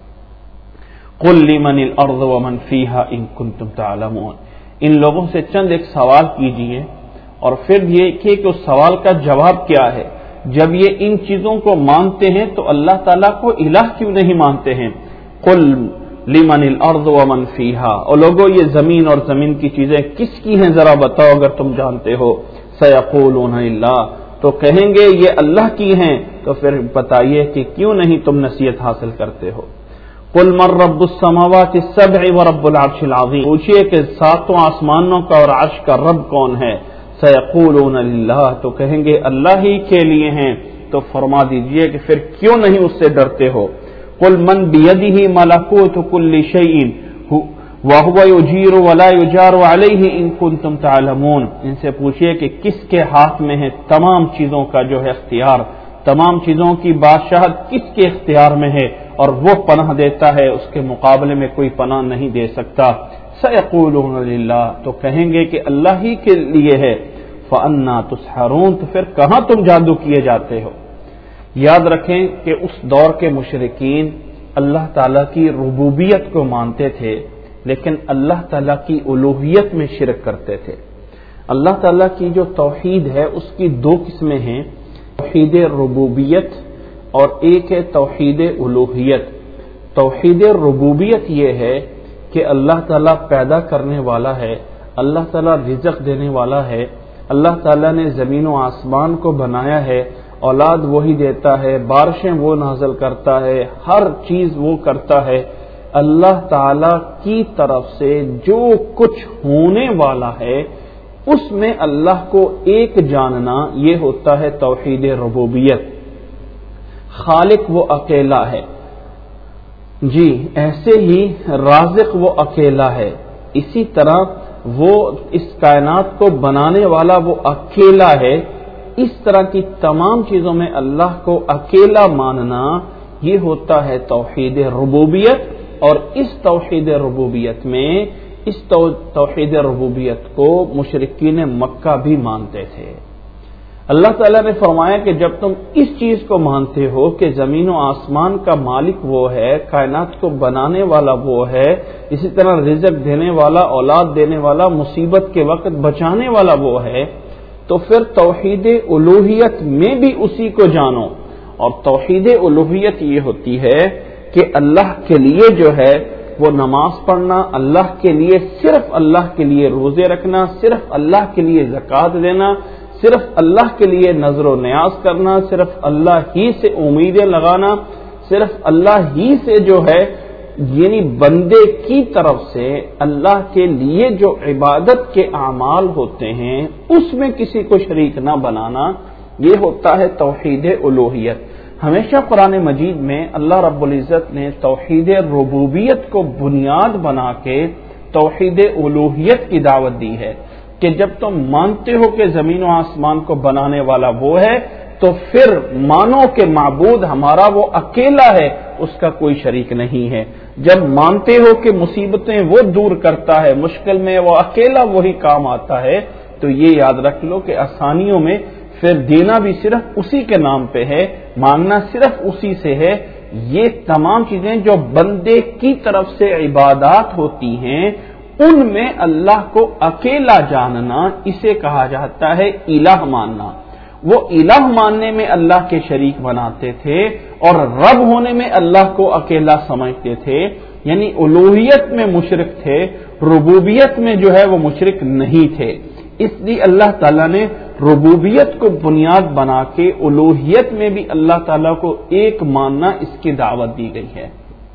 قل لمن الارض ومن فیہا ان کنتم تعلمون. ان لوگوں سے چند ایک سوال کیجئے اور پھر یہ کہ اس سوال کا جواب کیا ہے. جب یہ ان چیزوں کو مانتے ہیں تو اللہ تعالیٰ کو الہ کیوں نہیں مانتے ہیں؟ قل لمن الارض ومن فیہا. اور لوگوں یہ زمین اور زمین کی چیزیں کس کی ہیں ذرا بتاؤ اگر تم جانتے ہو. سیقولون اللہ. تو کہیں گے یہ اللہ کی ہیں. تو پھر بتائیے کہ کیوں نہیں تم نصیحت حاصل کرتے ہو. قل من رب السماوات السبع ورب العرش العظیم. پوچھئے کہ ساتوں آسمانوں کا اور عرش کا رب کون ہے؟ سیقولون للہ. تو کہیں گے اللہ ہی کے لیے ہیں. تو فرما دیجئے کہ پھر کیوں نہیں اس سے ڈرتے ہو. قل من بیدہ ملکوت کل شیء وہو یجیر ولا یجار علیہ ان کنتم تعلمون. ان سے پوچھئے کہ کس کے ہاتھ میں ہے تمام چیزوں کا جو ہے اختیار، تمام چیزوں کی بادشاہت کس کے اختیار میں ہے، اور وہ پناہ دیتا ہے، اس کے مقابلے میں کوئی پناہ نہیں دے سکتا. سیقولون للہ. تو کہیں گے کہ اللہ ہی کے لیے ہے. فأنا تسحرون. تو پھر کہاں تم جادو کیے جاتے ہو؟ یاد رکھیں کہ اس دور کے مشرکین اللہ تعالیٰ کی ربوبیت کو مانتے تھے لیکن اللہ تعالیٰ کی الوہیت میں شرک کرتے تھے. اللہ تعالیٰ کی جو توحید ہے اس کی دو قسمیں ہیں، توحید ربوبیت اور ایک ہے توحید الوہیت. توحید ربوبیت یہ ہے کہ اللہ تعالیٰ پیدا کرنے والا ہے، اللہ تعالیٰ رزق دینے والا ہے، اللہ تعالیٰ نے زمین و آسمان کو بنایا ہے، اولاد وہی دیتا ہے، بارشیں وہ نازل کرتا ہے، ہر چیز وہ کرتا ہے. اللہ تعالیٰ کی طرف سے جو کچھ ہونے والا ہے اس میں اللہ کو ایک جاننا، یہ ہوتا ہے توحید ربوبیت. خالق وہ اکیلا ہے، جی ایسے ہی رازق وہ اکیلا ہے، اسی طرح وہ اس کائنات کو بنانے والا وہ اکیلا ہے. اس طرح کی تمام چیزوں میں اللہ کو اکیلا ماننا یہ ہوتا ہے توحید ربوبیت. اور اس توحید ربوبیت میں اس توحید ربوبیت کو مشرکین مکہ بھی مانتے تھے. اللہ تعالیٰ نے فرمایا کہ جب تم اس چیز کو مانتے ہو کہ زمین و آسمان کا مالک وہ ہے، کائنات کو بنانے والا وہ ہے، اسی طرح رزق دینے والا، اولاد دینے والا، مصیبت کے وقت بچانے والا وہ ہے، تو پھر توحید الوہیت میں بھی اسی کو جانو. اور توحید الوہیت یہ ہوتی ہے کہ اللہ کے لیے جو ہے وہ نماز پڑھنا، اللہ کے لیے صرف اللہ کے لیے روزے رکھنا، صرف اللہ کے لیے زکوٰۃ دینا، صرف اللہ کے لیے نظر و نیاز کرنا، صرف اللہ ہی سے امیدیں لگانا، صرف اللہ ہی سے جو ہے یعنی بندے کی طرف سے اللہ کے لیے جو عبادت کے اعمال ہوتے ہیں اس میں کسی کو شریک نہ بنانا، یہ ہوتا ہے توحید الوہیت. ہمیشہ قرآن مجید میں اللہ رب العزت نے توحید ربوبیت کو بنیاد بنا کے توحید الوہیت کی دعوت دی ہے کہ جب تم مانتے ہو کہ زمین و آسمان کو بنانے والا وہ ہے تو پھر مانو کہ معبود ہمارا وہ اکیلا ہے، اس کا کوئی شریک نہیں ہے. جب مانتے ہو کہ مصیبتیں وہ دور کرتا ہے، مشکل میں وہ اکیلا وہی کام آتا ہے، تو یہ یاد رکھ لو کہ آسانیوں میں پھر دینا بھی صرف اسی کے نام پہ ہے، مانگنا صرف اسی سے ہے. یہ تمام چیزیں جو بندے کی طرف سے عبادات ہوتی ہیں ان میں اللہ کو اکیلا جاننا، اسے کہا جاتا ہے الہ ماننا. وہ الہ ماننے میں اللہ کے شریک بناتے تھے اور رب ہونے میں اللہ کو اکیلا سمجھتے تھے، یعنی الوہیت میں مشرک تھے، ربوبیت میں جو ہے وہ مشرک نہیں تھے. اس لیے اللہ تعالیٰ نے ربوبیت کو بنیاد بنا کے الوہیت میں بھی اللہ تعالیٰ کو ایک ماننا اس کی دعوت دی گئی ہے.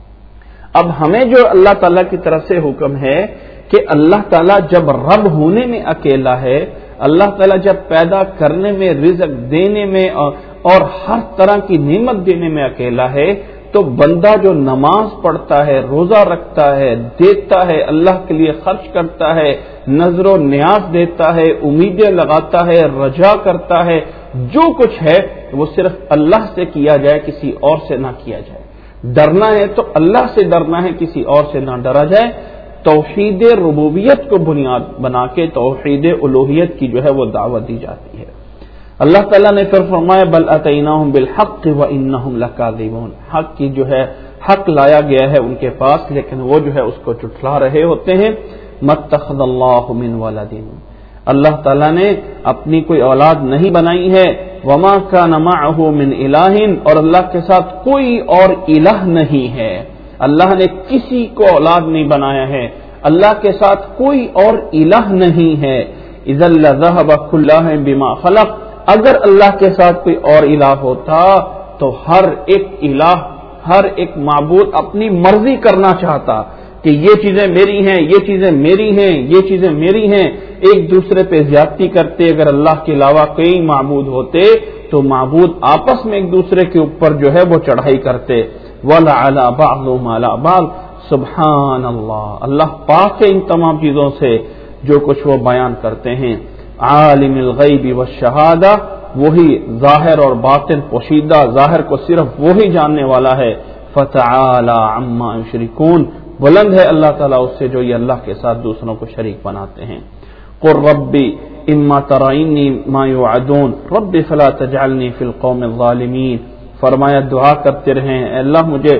اب ہمیں جو اللہ تعالیٰ کی طرف سے حکم ہے کہ اللہ تعالیٰ جب رب ہونے میں اکیلا ہے، اللہ تعالیٰ جب پیدا کرنے میں، رزق دینے میں اور ہر طرح کی نعمت دینے میں اکیلا ہے، تو بندہ جو نماز پڑھتا ہے، روزہ رکھتا ہے، دیتا ہے، اللہ کے لیے خرچ کرتا ہے، نظر و نیاز دیتا ہے، امیدیں لگاتا ہے، رجا کرتا ہے، جو کچھ ہے وہ صرف اللہ سے کیا جائے، کسی اور سے نہ کیا جائے۔ ڈرنا ہے تو اللہ سے ڈرنا ہے، کسی اور سے نہ ڈرا جائے۔ توحید ربوبیت کو بنیاد بنا کے توحید الوہیت کی جو ہے وہ دعوت دی جاتی ہے۔ اللہ تعالیٰ نے پھر فرمایا بل اتیناہم بالحق وانہم لکاذبون، حق کی جو ہے حق لایا گیا ہے ان کے پاس، لیکن وہ جو ہے اس کو جھٹلا رہے ہوتے ہیں۔ متخذ اللہ من ولد، اللہ تعالیٰ نے اپنی کوئی اولاد نہیں بنائی ہے۔ وما کان معہ من الہ، اور اللہ کے ساتھ کوئی اور الہ نہیں ہے، اللہ نے کسی کو اولاد نہیں بنایا ہے، اللہ کے ساتھ کوئی اور الہ نہیں ہے۔ اذا لذهب كل اله بما خلق، اگر اللہ کے ساتھ کوئی اور الہ ہوتا تو ہر ایک الہ، ہر ایک معبود اپنی مرضی کرنا چاہتا کہ یہ چیزیں میری ہیں، یہ چیزیں میری ہیں، یہ چیزیں میری ہیں، ایک دوسرے پہ زیادتی کرتے۔ اگر اللہ کے علاوہ کئی معبود ہوتے تو معبود آپس میں ایک دوسرے کے اوپر جو ہے وہ چڑھائی کرتے۔ وَلَعَلَى بَعْضُهُمْ عَلَى بَعْضٍ، سبحان اللہ، اللہ پاک ہے ان تمام چیزوں سے جو کچھ وہ بیان کرتے ہیں۔ عالم الغیب والشہادہ، وہی ظاہر اور باطن، پوشیدہ ظاہر کو صرف وہی جاننے والا ہے۔ فتعالی عما یشرکون، بلند ہے اللہ تعالیٰ اس سے جو یہ اللہ کے ساتھ دوسروں کو شریک بناتے ہیں۔ قل ربی اما ترینی ما یوعدون ربی فلا تجعلنی فی القوم الظالمین، فرمایا دعا کرتے رہیں اے اللہ مجھے،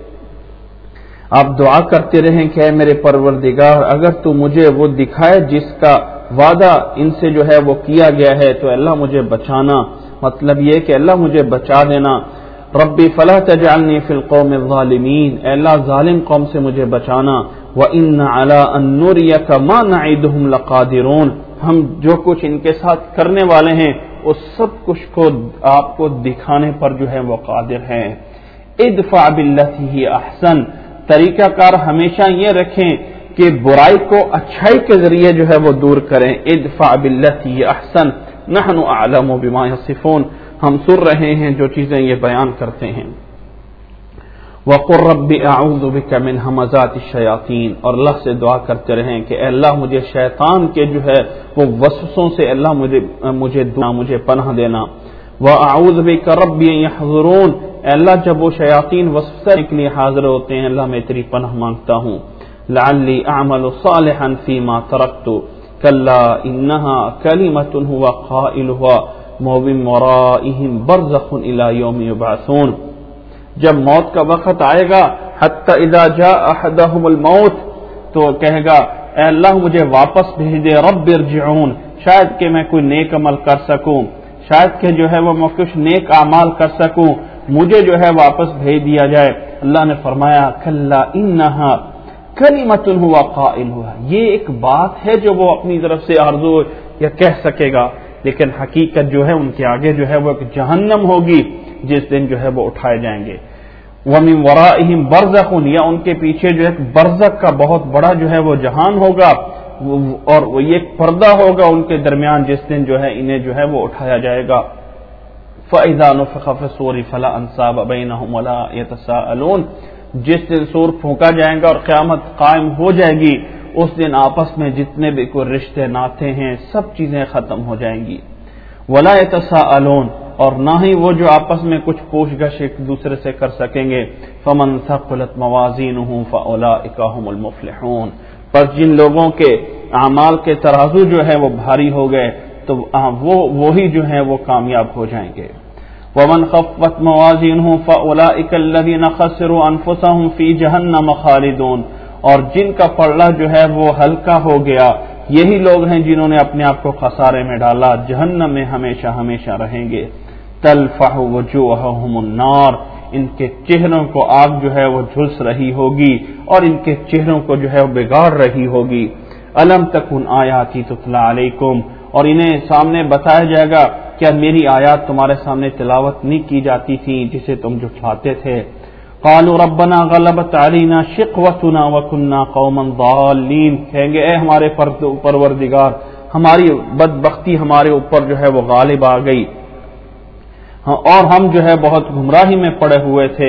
آپ دعا کرتے رہیں کہ اے میرے پروردگار اگر تو مجھے وہ دکھائے جس کا وعدہ ان سے جو ہے وہ کیا گیا ہے تو اللہ مجھے بچانا، مطلب یہ کہ اللہ مجھے بچا دینا۔ ربی فلا تجعلنی فی القوم الظالمین، اے اللہ ظالم قوم سے مجھے بچانا۔ وَإِنَّ عَلَىٰ أَن نُّرِيَكَ مَا نَعِدُهُمْ لَقَادِرُونَ، ہم جو کچھ ان کے ساتھ کرنے والے ہیں اس سب کچھ کو آپ کو دکھانے پر جو ہے وہ قادر ہیں۔ ادفع باللتی ہی احسن، طریقہ کار ہمیشہ یہ رکھیں کہ برائی کو اچھائی کے ذریعے جو ہے وہ دور کریں۔ ادفع باللتی ہی احسن نحن اعلم بما یصفون، ہم سن رہے ہیں جو چیزیں یہ بیان کرتے ہیں۔ وَقُلْ رَبِّ أَعُوذُ بِكَ مِنْ هَمَزَاتِ الشَّيَاطِينِ، اور اللہ سے دعا کرتے رہیں کہ اے اللہ مجھے شیطان کے جو ہے وہ وسوسوں سے اللہ مجھے مجھے دعا مجھے پناہ دینا۔ وَأَعُوذُ بِكَ رَبِّ أَن يَحْضُرُونِ، اے اللہ جب وہ شیاطین وسوسہ کے لیے حاضر ہوتے ہیں اللہ میں تیری پناہ مانگتا ہوں۔ لَعَلِّي أَعْمَلُ صَالِحًا فِيمَا تَرَكْتُ كَلَّا إِنَّهَا كَلِمَةٌ هُوَ قَائِلُهَا وَمِن وَرَائِهِمْ بَرْزَخٌ إِلَى يَوْمِ يُبْعَثُونَ، جب موت کا وقت آئے گا حتی اذا جاء احدهم الموت، تو کہے گا اے اللہ مجھے واپس بھیج دے، رب ارجعون، شاید کہ میں کوئی نیک عمل کر سکوں، شاید کہ جو ہے وہ میں کچھ نیک اعمال کر سکوں، مجھے جو ہے واپس بھیج دیا جائے۔ اللہ نے فرمایا کلا انہا کلمۃ هو قائلها، یہ ایک بات ہے جو وہ اپنی طرف سے آرزو یا کہہ سکے گا، لیکن حقیقت جو ہے ان کے آگے جو ہے وہ ایک جہنم ہوگی جس دن جو ہے وہ اٹھائے جائیں گے۔ وَمِن وَرَائِهِمْ بَرْزَخٌ، یا ان کے پیچھے جو ہے برزخ کا بہت بڑا جو ہے وہ جہان ہوگا، اور وہ یہ پردہ ہوگا ان کے درمیان جس دن جو ہے انہیں جو ہے وہ اٹھایا جائے گا۔ فَإِذَا نُفِخَ فِي الصُّورِ فَلَا أَنْسَابَ بَيْنَهُمْ وَلَا يَتَسَاءَلُونَ، جس دن سور پھونکا جائے گا اور قیامت قائم ہو جائے گی، اس دن آپس میں جتنے بھی کوئی رشتے ناطے ہیں سب چیزیں ختم ہو جائیں گی۔ وَلَا يَتَسَاءَلُونَ، اور نہ ہی وہ جو آپس میں کچھ پوچھ گچھ ایک دوسرے سے کر سکیں گے۔ فَمَنْ ثَقُلَتْ مَوَازِينُهُ فَأُولَٰئِكَ هُمُ الْمُفْلِحُونَ، پر جن لوگوں کے اعمال کے ترازو جو ہے وہ بھاری ہو گئے تو وہ وہی جو ہیں وہ کامیاب ہو جائیں گے۔ وَمَنْ خَفَّتْ مَوَازِينُهُ فَأُولَٰئِكَ الَّذِينَ خَسِرُوا أَنفُسَهُمْ فِي جَهَنَّمَ خَالِدُونَ، اور جن کا پلڑا جو ہے وہ ہلکا ہو گیا یہی لوگ ہیں جنہوں نے اپنے آپ کو خسارے میں ڈالا، جہنم میں ہمیشہ ہمیشہ رہیں گے۔ تلفح وجوہہم النار، ان کے چہروں کو آگ جو ہے وہ جھلس رہی ہوگی اور ان کے چہروں کو جو ہے وہ بگاڑ رہی ہوگی۔ الم تکن آیاتی تتلی علیکم، اور انہیں سامنے بتایا جائے گا کیا میری آیات تمہارے سامنے تلاوت نہیں کی جاتی تھی جسے تم جھٹلاتے تھے۔ قالوا ربنا غلبت علینا شقوتنا وکنا قوما ضالین، کہیں گے اے ہمارے پروردگار ہماری بدبختی ہمارے اوپر جو ہے وہ غالب آ گئی اور ہم جو ہے بہت گمراہی میں پڑے ہوئے تھے۔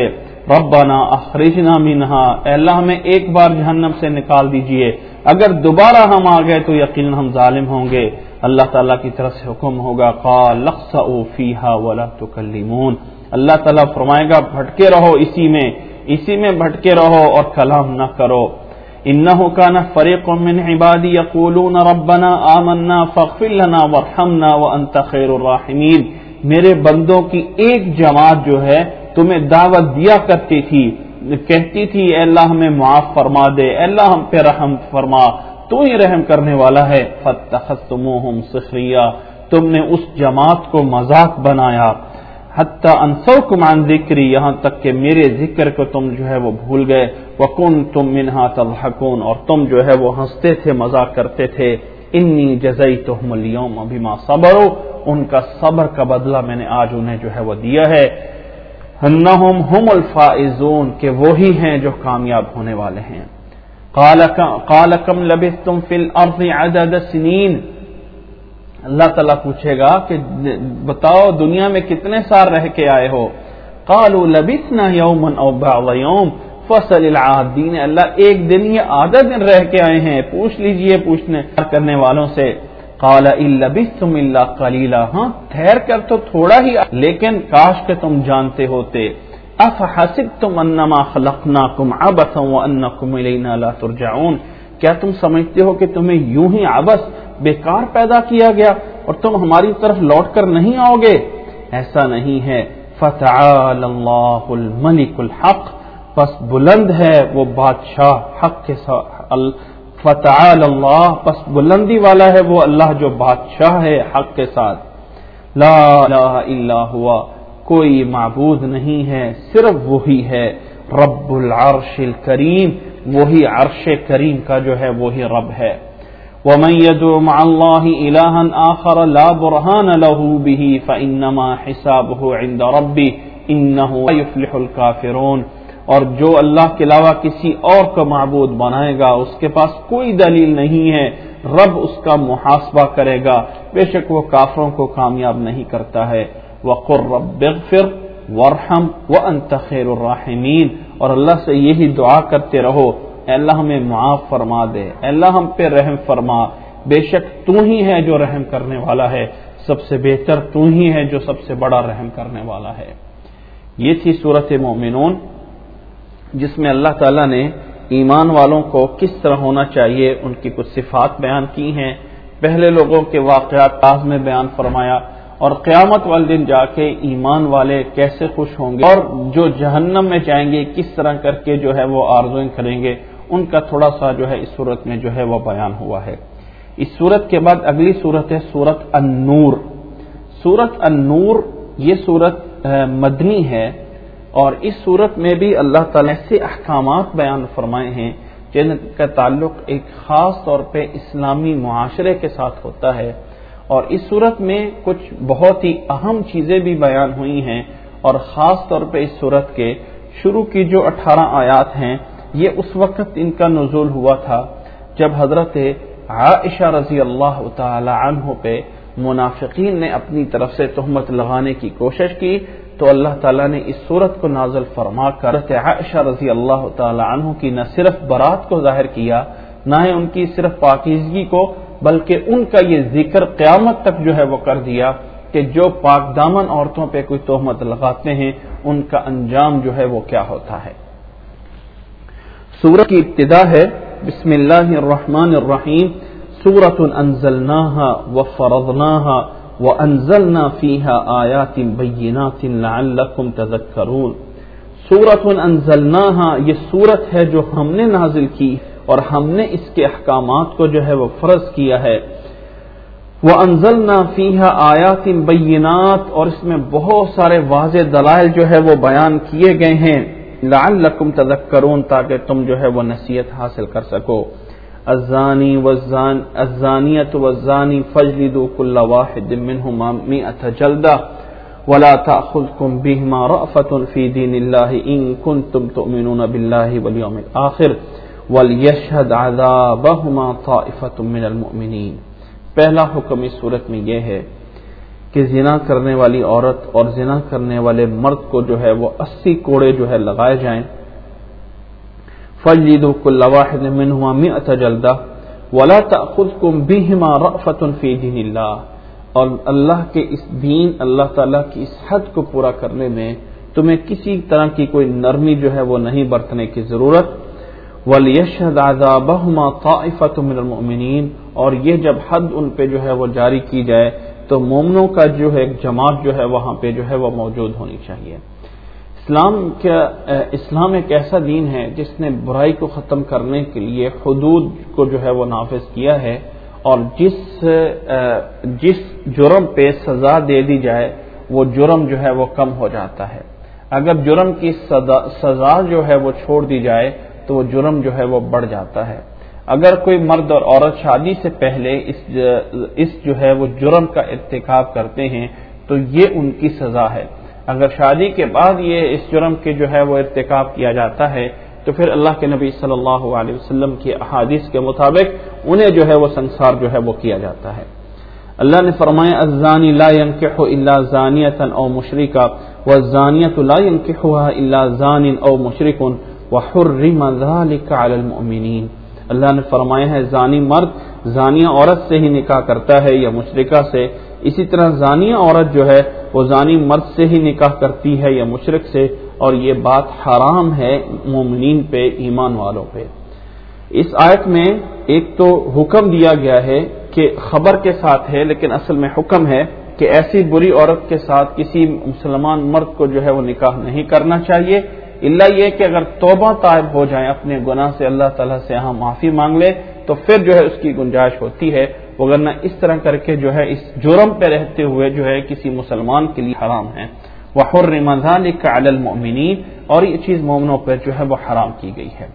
ربنا اخرجنا منہا، اے اللہ ہمیں ایک بار جہنم سے نکال دیجئے، اگر دوبارہ ہم آ گئے تو یقیناً ہم ظالم ہوں گے۔ اللہ تعالیٰ کی طرف سے حکم ہوگا قال اخسئوا فیہا ولا تکلمون، اللہ تعالیٰ فرمائے گا بھٹکے رہو اسی میں اسی میں بھٹکے رہو اور کلام نہ کرو۔ انہ کان فریق من عبادی یقولون ربنا آمنا فاغفر لنا وارحمنا وانت خیر الراحمین، میرے بندوں کی ایک جماعت جو ہے تمہیں دعوت دیا کرتی تھی، کہتی تھی اے اللہ ہمیں معاف فرما دے، اے اللہ ہم پہ رحم فرما، تو ہی رحم کرنے والا ہے۔ فاتخذتموہم سخریا، تم نے اس جماعت کو مذاق بنایا۔ حتی انسوکم عن ذکری، یہاں تک کہ میرے ذکر کو تم جو ہے وہ بھول گئے۔ وکنتم منہا تضحکون، اور تم جو ہے وہ ہنستے تھے مذاق کرتے تھے۔ انی جزیتہم اليوم بما صبروا، ان کا صبر کا بدلہ میں نے آج انہیں جو ہے وہ دیا ہے۔ انہم هم الفائزون، کہ وہی ہیں جو کامیاب ہونے والے ہیں۔ قال کم لبثتم فی الارض عدد سنین، اللہ تعالیٰ پوچھے گا کہ بتاؤ دنیا میں کتنے سال رہ کے آئے ہو۔ قالوا لبثنا یوما او بعض یوم فصل العادین، اللہ ایک دن یا آدھا دن رہ کے آئے ہیں، پوچھ لیجئے پوچھنے کرنے والوں سے۔ قال ان لبثتم الا قلیلا، ہاں ٹھہر کر تو تھوڑا ہی، لیکن کاش کہ تم جانتے ہوتے۔ افحسبتم انما خلقناکم عبثا وانکم الینا لا ترجعون، کیا تم سمجھتے ہو کہ تمہیں یوں ہی عبث بیکار پیدا کیا گیا اور تم ہماری طرف لوٹ کر نہیں آؤ گے؟ ایسا نہیں ہے۔ فتعال اللہ الملک الحق، پس بلند ہے وہ بادشاہ حق کے ساتھ، فتعال اللہ، پس بلندی والا ہے وہ اللہ جو بادشاہ ہے حق کے ساتھ۔ لا الہ الا ہوا، کوئی معبود نہیں ہے صرف وہی ہے۔ رب العرش الکریم، وہی عرش کریم کا جو ہے وہی رب ہے۔ ومن يدعو مع الله إلها آخر لا برهان له به فإنما حسابه عند ربه إنه لا يفلح الكافرون، اور جو اللہ کے علاوہ کسی اور کو معبود بنائے گا اس کے پاس کوئی دلیل نہیں ہے، رب اس کا محاسبہ کرے گا، بے شک وہ کافروں کو کامیاب نہیں کرتا ہے۔ وقل رب اغفر وارحم وانت خیر الراحمین، اور اللہ سے یہی دعا کرتے رہو اے اللہ ہمیں معاف فرما دے، اے اللہ ہم پہ رحم فرما، بے شک تو ہی ہے جو رحم کرنے والا ہے، سب سے بہتر تو ہی ہے جو سب سے بڑا رحم کرنے والا ہے۔ یہ تھی سورۃ مومنون، جس میں اللہ تعالیٰ نے ایمان والوں کو کس طرح ہونا چاہیے ان کی کچھ صفات بیان کی ہیں، پہلے لوگوں کے واقعات تاز میں بیان فرمایا، اور قیامت والے دن جا کے ایمان والے کیسے خوش ہوں گے اور جو جہنم میں جائیں گے کس طرح کر کے جو ہے وہ آرزویں کریں گے، ان کا تھوڑا سا جو ہے اس صورت میں جو ہے وہ بیان ہوا ہے۔ اس صورت کے بعد اگلی صورت ہے صورت النور۔ صورت النور یہ صورت مدنی ہے، اور اس صورت میں بھی اللہ تعالیٰ سے احکامات بیان فرمائے ہیں جن کا تعلق ایک خاص طور پہ اسلامی معاشرے کے ساتھ ہوتا ہے، اور اس صورت میں کچھ بہت ہی اہم چیزیں بھی بیان ہوئی ہیں، اور خاص طور پہ اس صورت کے شروع کی جو اٹھارہ آیات ہیں یہ اس وقت ان کا نزول ہوا تھا جب حضرت عائشہ رضی اللہ تعالی عنہ پہ منافقین نے اپنی طرف سے تہمت لگانے کی کوشش کی، تو اللہ تعالیٰ نے اس صورت کو نازل فرما کر حضرت عائشہ رضی اللہ تعالی عنہ کی نہ صرف برات کو ظاہر کیا، نہ ہی ان کی صرف پاکیزگی کو، بلکہ ان کا یہ ذکر قیامت تک جو ہے وہ کر دیا کہ جو پاک دامن عورتوں پہ کوئی تہمت لگاتے ہیں ان کا انجام جو ہے وہ کیا ہوتا ہے۔ سورت کی ابتدا ہے بسم اللہ الرحمن الرحیم، سورۃ انزلناها وفرضناها وانزلنا فيها آیات بینات لعلکم تذکرون۔ سورۃ انزلناها، یہ سورت ہے جو ہم نے نازل کی اور ہم نے اس کے احکامات کو جو ہے وہ فرض کیا ہے۔ وَأَنزَلْنَا فِيهَا آیَاتٍ بَيِّنَاتٍ، اور اس میں بہت سارے واضح دلائل جو ہے وہ بیان کیے گئے ہیں، لَعَلَّكُمْ تَذَكَّرُونَ، تاکہ تم جو ہے وہ نصیحت حاصل کر سکو۔ الزانی والزان الزانیۃ والزانی فاجلدوا كل واحد منهما مئة جلدة ولا تأخذكم بهما رأفة في دين الله إن كنتم تؤمنون بالله واليوم الآخر وَلْيَشْهَدْ عَذَابَهُمَا طَائِفَةٌ مِّنَ الْمُؤْمِنِينَ۔ پہلا حکم اس صورت میں یہ ہے کہ زنا کرنے والی عورت اور زنا کرنے والے مرد کو جو ہے وہ اسی کوڑے جو ہے لگائے جائیں. فَجْلِدُوا كُلَّ وَاحِدٍ مِّنْهُمَا مِائَةَ جَلْدَةٍ وَلَا تَأْخُذْكُم بِهِمَا رَأْفَةٌ فِي دِينِ اللَّهِ. اور اللہ کے اس دین، اللہ تعالیٰ کی اس حد کو پورا کرنے میں تمہیں کسی طرح کی کوئی نرمی جو ہے وہ نہیں برتنے کی ضرورت. وَلْيَشْهَدْ عَذَابَهُمَا طَائِفَةٌ مِّنَ الْمُؤْمِنِينَ. اور یہ جب حد ان پہ جو ہے وہ جاری کی جائے تو مومنوں کا جو ہے ایک جماعت جو ہے وہاں پہ جو ہے وہ موجود ہونی چاہیے. اسلام کیا اسلام ایک ایسا دین ہے جس نے برائی کو ختم کرنے کے لیے حدود کو جو ہے وہ نافذ کیا ہے، اور جس جس جرم پہ سزا دے دی جائے وہ جرم جو ہے وہ کم ہو جاتا ہے. اگر جرم کی سزا جو ہے وہ چھوڑ دی جائے تو وہ جرم جو ہے وہ بڑھ جاتا ہے. اگر کوئی مرد اور عورت شادی سے پہلے اس اس جو ہے وہ جرم کا ارتکاب کرتے ہیں تو یہ ان کی سزا ہے. اگر شادی کے بعد یہ اس جرم کے جو ہے وہ ارتکاب کیا جاتا ہے تو پھر اللہ کے نبی صلی اللہ علیہ وسلم کی احادیث کے مطابق انہیں جو ہے وہ سنسار جو ہے وہ کیا جاتا ہے. اللہ نے فرمایا الزانی لا ينكح الا زانیۃ او مشرکہ والزانیۃ لا ينكحها الا زان او مشرک وحرم ذلك على المؤمنین. اللہ نے فرمایا ہے زانی مرد زانیہ عورت سے ہی نکاح کرتا ہے یا مشرکہ سے، اسی طرح زانیہ عورت جو ہے وہ زانی مرد سے ہی نکاح کرتی ہے یا مشرک سے، اور یہ بات حرام ہے مومنین پہ، ایمان والوں پہ. اس آیت میں ایک تو حکم دیا گیا ہے کہ خبر کے ساتھ ہے لیکن اصل میں حکم ہے کہ ایسی بری عورت کے ساتھ کسی مسلمان مرد کو جو ہے وہ نکاح نہیں کرنا چاہیے، الا یہ کہ اگر توبہ طائب ہو جائیں اپنے گناہ سے، اللہ تعالیٰ سے ہاں معافی مانگ لے تو پھر جو ہے اس کی گنجائش ہوتی ہے، وگرنہ اس طرح کر کے جو ہے اس جرم پہ رہتے ہوئے جو ہے کسی مسلمان کے لیے حرام ہے. وحرم ذلك على المؤمنین، اور یہ چیز مومنوں پر جو ہے وہ حرام کی گئی ہے.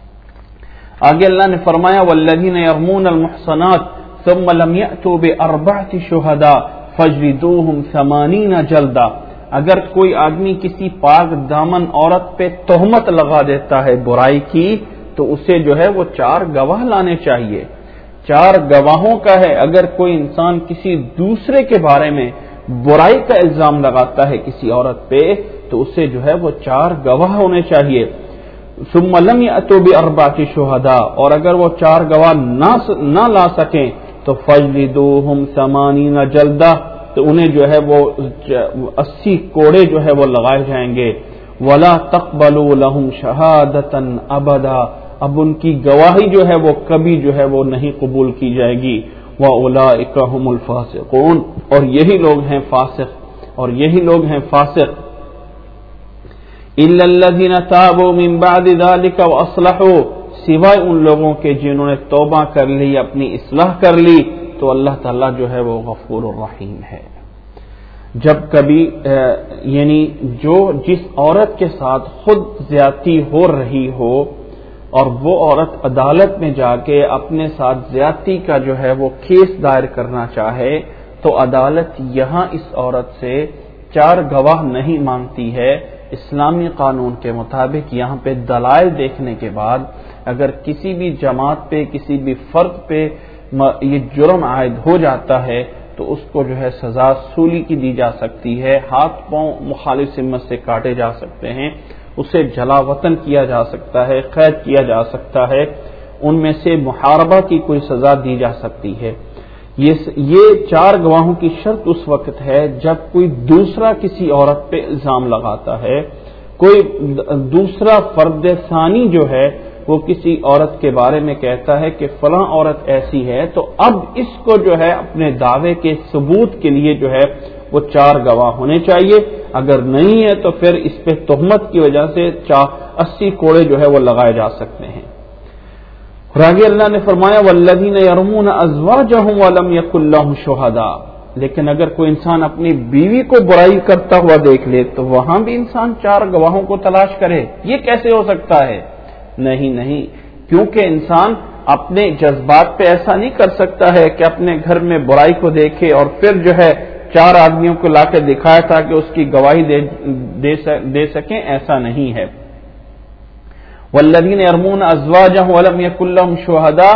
آگے اللہ نے فرمایا والذین یرمون المحصنات ثم لم یأتوا بأربعة شہداء فاجلدوہم ثمانین جلدہ. اگر کوئی آدمی کسی پاک دامن عورت پہ تہمت لگا دیتا ہے برائی کی تو اسے جو ہے وہ چار گواہ لانے چاہیے. چار گواہوں کا ہے. اگر کوئی انسان کسی دوسرے کے بارے میں برائی کا الزام لگاتا ہے کسی عورت پہ تو اسے جو ہے وہ چار گواہ ہونے چاہیے. ثم لم یأتوا بأربعة شہداء، اور اگر وہ چار گواہ نہ نہ لا سکیں تو فجلدوہم ثمانین جلدہ، تو انہیں جو ہے وہ اسی کوڑے جو ہے وہ لگائے جائیں گے. ولا تقبلوا لهم شہادۃ ابدا، اب ان کی گواہی جو ہے وہ کبھی جو ہے وہ نہیں قبول کی جائے گی. وَأُولَٰئِكَ هُمُ الْفَاسِقُونَ، اور یہی لوگ ہیں فاسق، اور یہی لوگ ہیں فاسق. إِلَّا الَّذِينَ تَابُوا مِن بَعْدِ ذَلِكَ وَأَصْلَحُوا، سوائے ان لوگوں کے جنہوں نے توبہ کر لی، اپنی اصلاح کر لی، تو اللہ تعالیٰ جو ہے وہ غفور الرحیم ہے. جب کبھی یعنی جو جس عورت کے ساتھ خود زیادتی ہو رہی ہو اور وہ عورت عدالت میں جا کے اپنے ساتھ زیادتی کا جو ہے وہ کیس دائر کرنا چاہے تو عدالت یہاں اس عورت سے چار گواہ نہیں مانگتی ہے. اسلامی قانون کے مطابق یہاں پہ دلائل دیکھنے کے بعد اگر کسی بھی جماعت پہ کسی بھی فرد پہ یہ جرم عائد ہو جاتا ہے تو اس کو جو ہے سزا سولی کی دی جا سکتی ہے، ہاتھ پاؤں مخالف سمت سے کاٹے جا سکتے ہیں، اسے جلا وطن کیا جا سکتا ہے، قید کیا جا سکتا ہے، ان میں سے محاربہ کی کوئی سزا دی جا سکتی ہے. یہ یہ چار گواہوں کی شرط اس وقت ہے جب کوئی دوسرا کسی عورت پہ الزام لگاتا ہے، کوئی دوسرا فرد ثانی جو ہے وہ کسی عورت کے بارے میں کہتا ہے کہ فلاں عورت ایسی ہے، تو اب اس کو جو ہے اپنے دعوے کے ثبوت کے لیے جو ہے وہ چار گواہ ہونے چاہیے. اگر نہیں ہے تو پھر اس پہ تہمت کی وجہ سے اسی کوڑے جو ہے وہ لگائے جا سکتے ہیں. اور آگے اللہ نے فرمایا والذین یرمون ازواجہم ولم یکن لہم شہداء، لیکن اگر کوئی انسان اپنی بیوی کو برائی کرتا ہوا دیکھ لے تو وہاں بھی انسان چار گواہوں کو تلاش کرے. یہ کیسے ہو سکتا ہے؟ نہیں نہیں، کیونکہ انسان اپنے جذبات پہ ایسا نہیں کر سکتا ہے کہ اپنے گھر میں برائی کو دیکھے اور پھر جو ہے چار آدمیوں کو لا کے دکھائے تاکہ اس کی گواہی دے, دے, دے سکیں. ایسا نہیں ہے. والذین یرمون ازواجہم ولم یکن لہم شہداء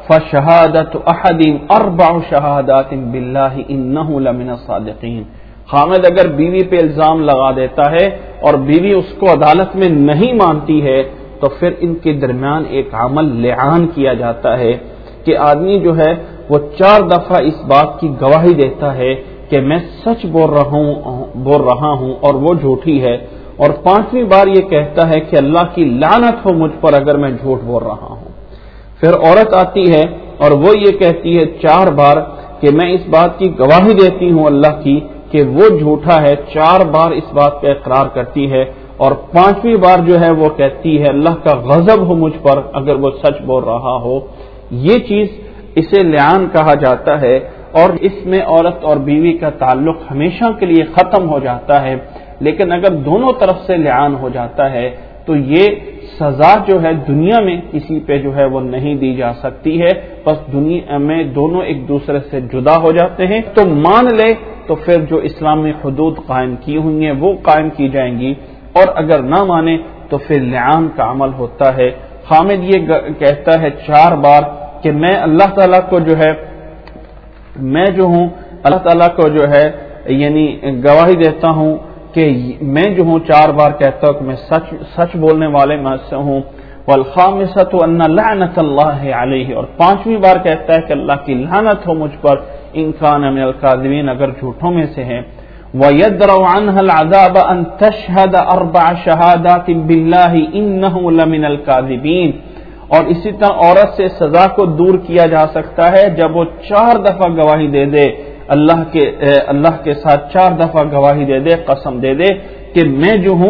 فشہادت احدہم اربع شہادات باللہ انہ لمن الصادقین. خامد اگر بیوی پہ الزام لگا دیتا ہے اور بیوی اس کو عدالت میں نہیں مانتی ہے تو پھر ان کے درمیان ایک عمل لعان کیا جاتا ہے کہ آدمی جو ہے وہ چار دفعہ اس بات کی گواہی دیتا ہے کہ میں سچ بول رہا ہوں بول رہا ہوں اور وہ جھوٹی ہے، اور پانچویں بار یہ کہتا ہے کہ اللہ کی لعنت ہو مجھ پر اگر میں جھوٹ بول رہا ہوں. پھر عورت آتی ہے اور وہ یہ کہتی ہے چار بار کہ میں اس بات کی گواہی دیتی ہوں اللہ کی کہ وہ جھوٹا ہے، چار بار اس بات کا اقرار کرتی ہے، اور پانچویں بار جو ہے وہ کہتی ہے اللہ کا غضب ہو مجھ پر اگر وہ سچ بول رہا ہو. یہ چیز اسے لعان کہا جاتا ہے، اور اس میں عورت اور بیوی کا تعلق ہمیشہ کے لیے ختم ہو جاتا ہے. لیکن اگر دونوں طرف سے لعان ہو جاتا ہے تو یہ سزا جو ہے دنیا میں کسی پہ جو ہے وہ نہیں دی جا سکتی ہے، بس دنیا میں دونوں ایک دوسرے سے جدا ہو جاتے ہیں. تو مان لے تو پھر جو اسلامی حدود قائم کی ہوئی ہیں وہ قائم کی جائیں گی، اور اگر نہ مانے تو پھر لعان کا عمل ہوتا ہے. حامد یہ کہتا ہے چار بار کہ میں اللہ تعالیٰ کو جو ہے میں جو ہوں اللہ تعالیٰ کو جو ہے یعنی گواہی دیتا ہوں کہ میں جو ہوں چار بار کہتا ہوں کہ میں سچ سچ بولنے والے میں سے ہوں. والخامسۃ ان لعنت اللہ علیہ، اور پانچویں بار کہتا ہے کہ اللہ کی لعنت ہو مجھ پر ان کان من الکاذبین اگر جھوٹوں میں سے ہیں. وَيَدْرَوْ عَنْهَا الْعَذَابَ أَن تَشْهَدَ أَرْبَعَ شَهَادَاتٍ بِاللَّهِ إِنَّهُ لَمِنَ الْكَاذِبِينَ. اور اسی طرح عورت سے سزا کو دور کیا جا سکتا ہے جب وہ چار دفعہ گواہی دے دے اللہ کے اللہ کے ساتھ چار دفعہ گواہی دے دے قسم دے دے کہ میں جو ہوں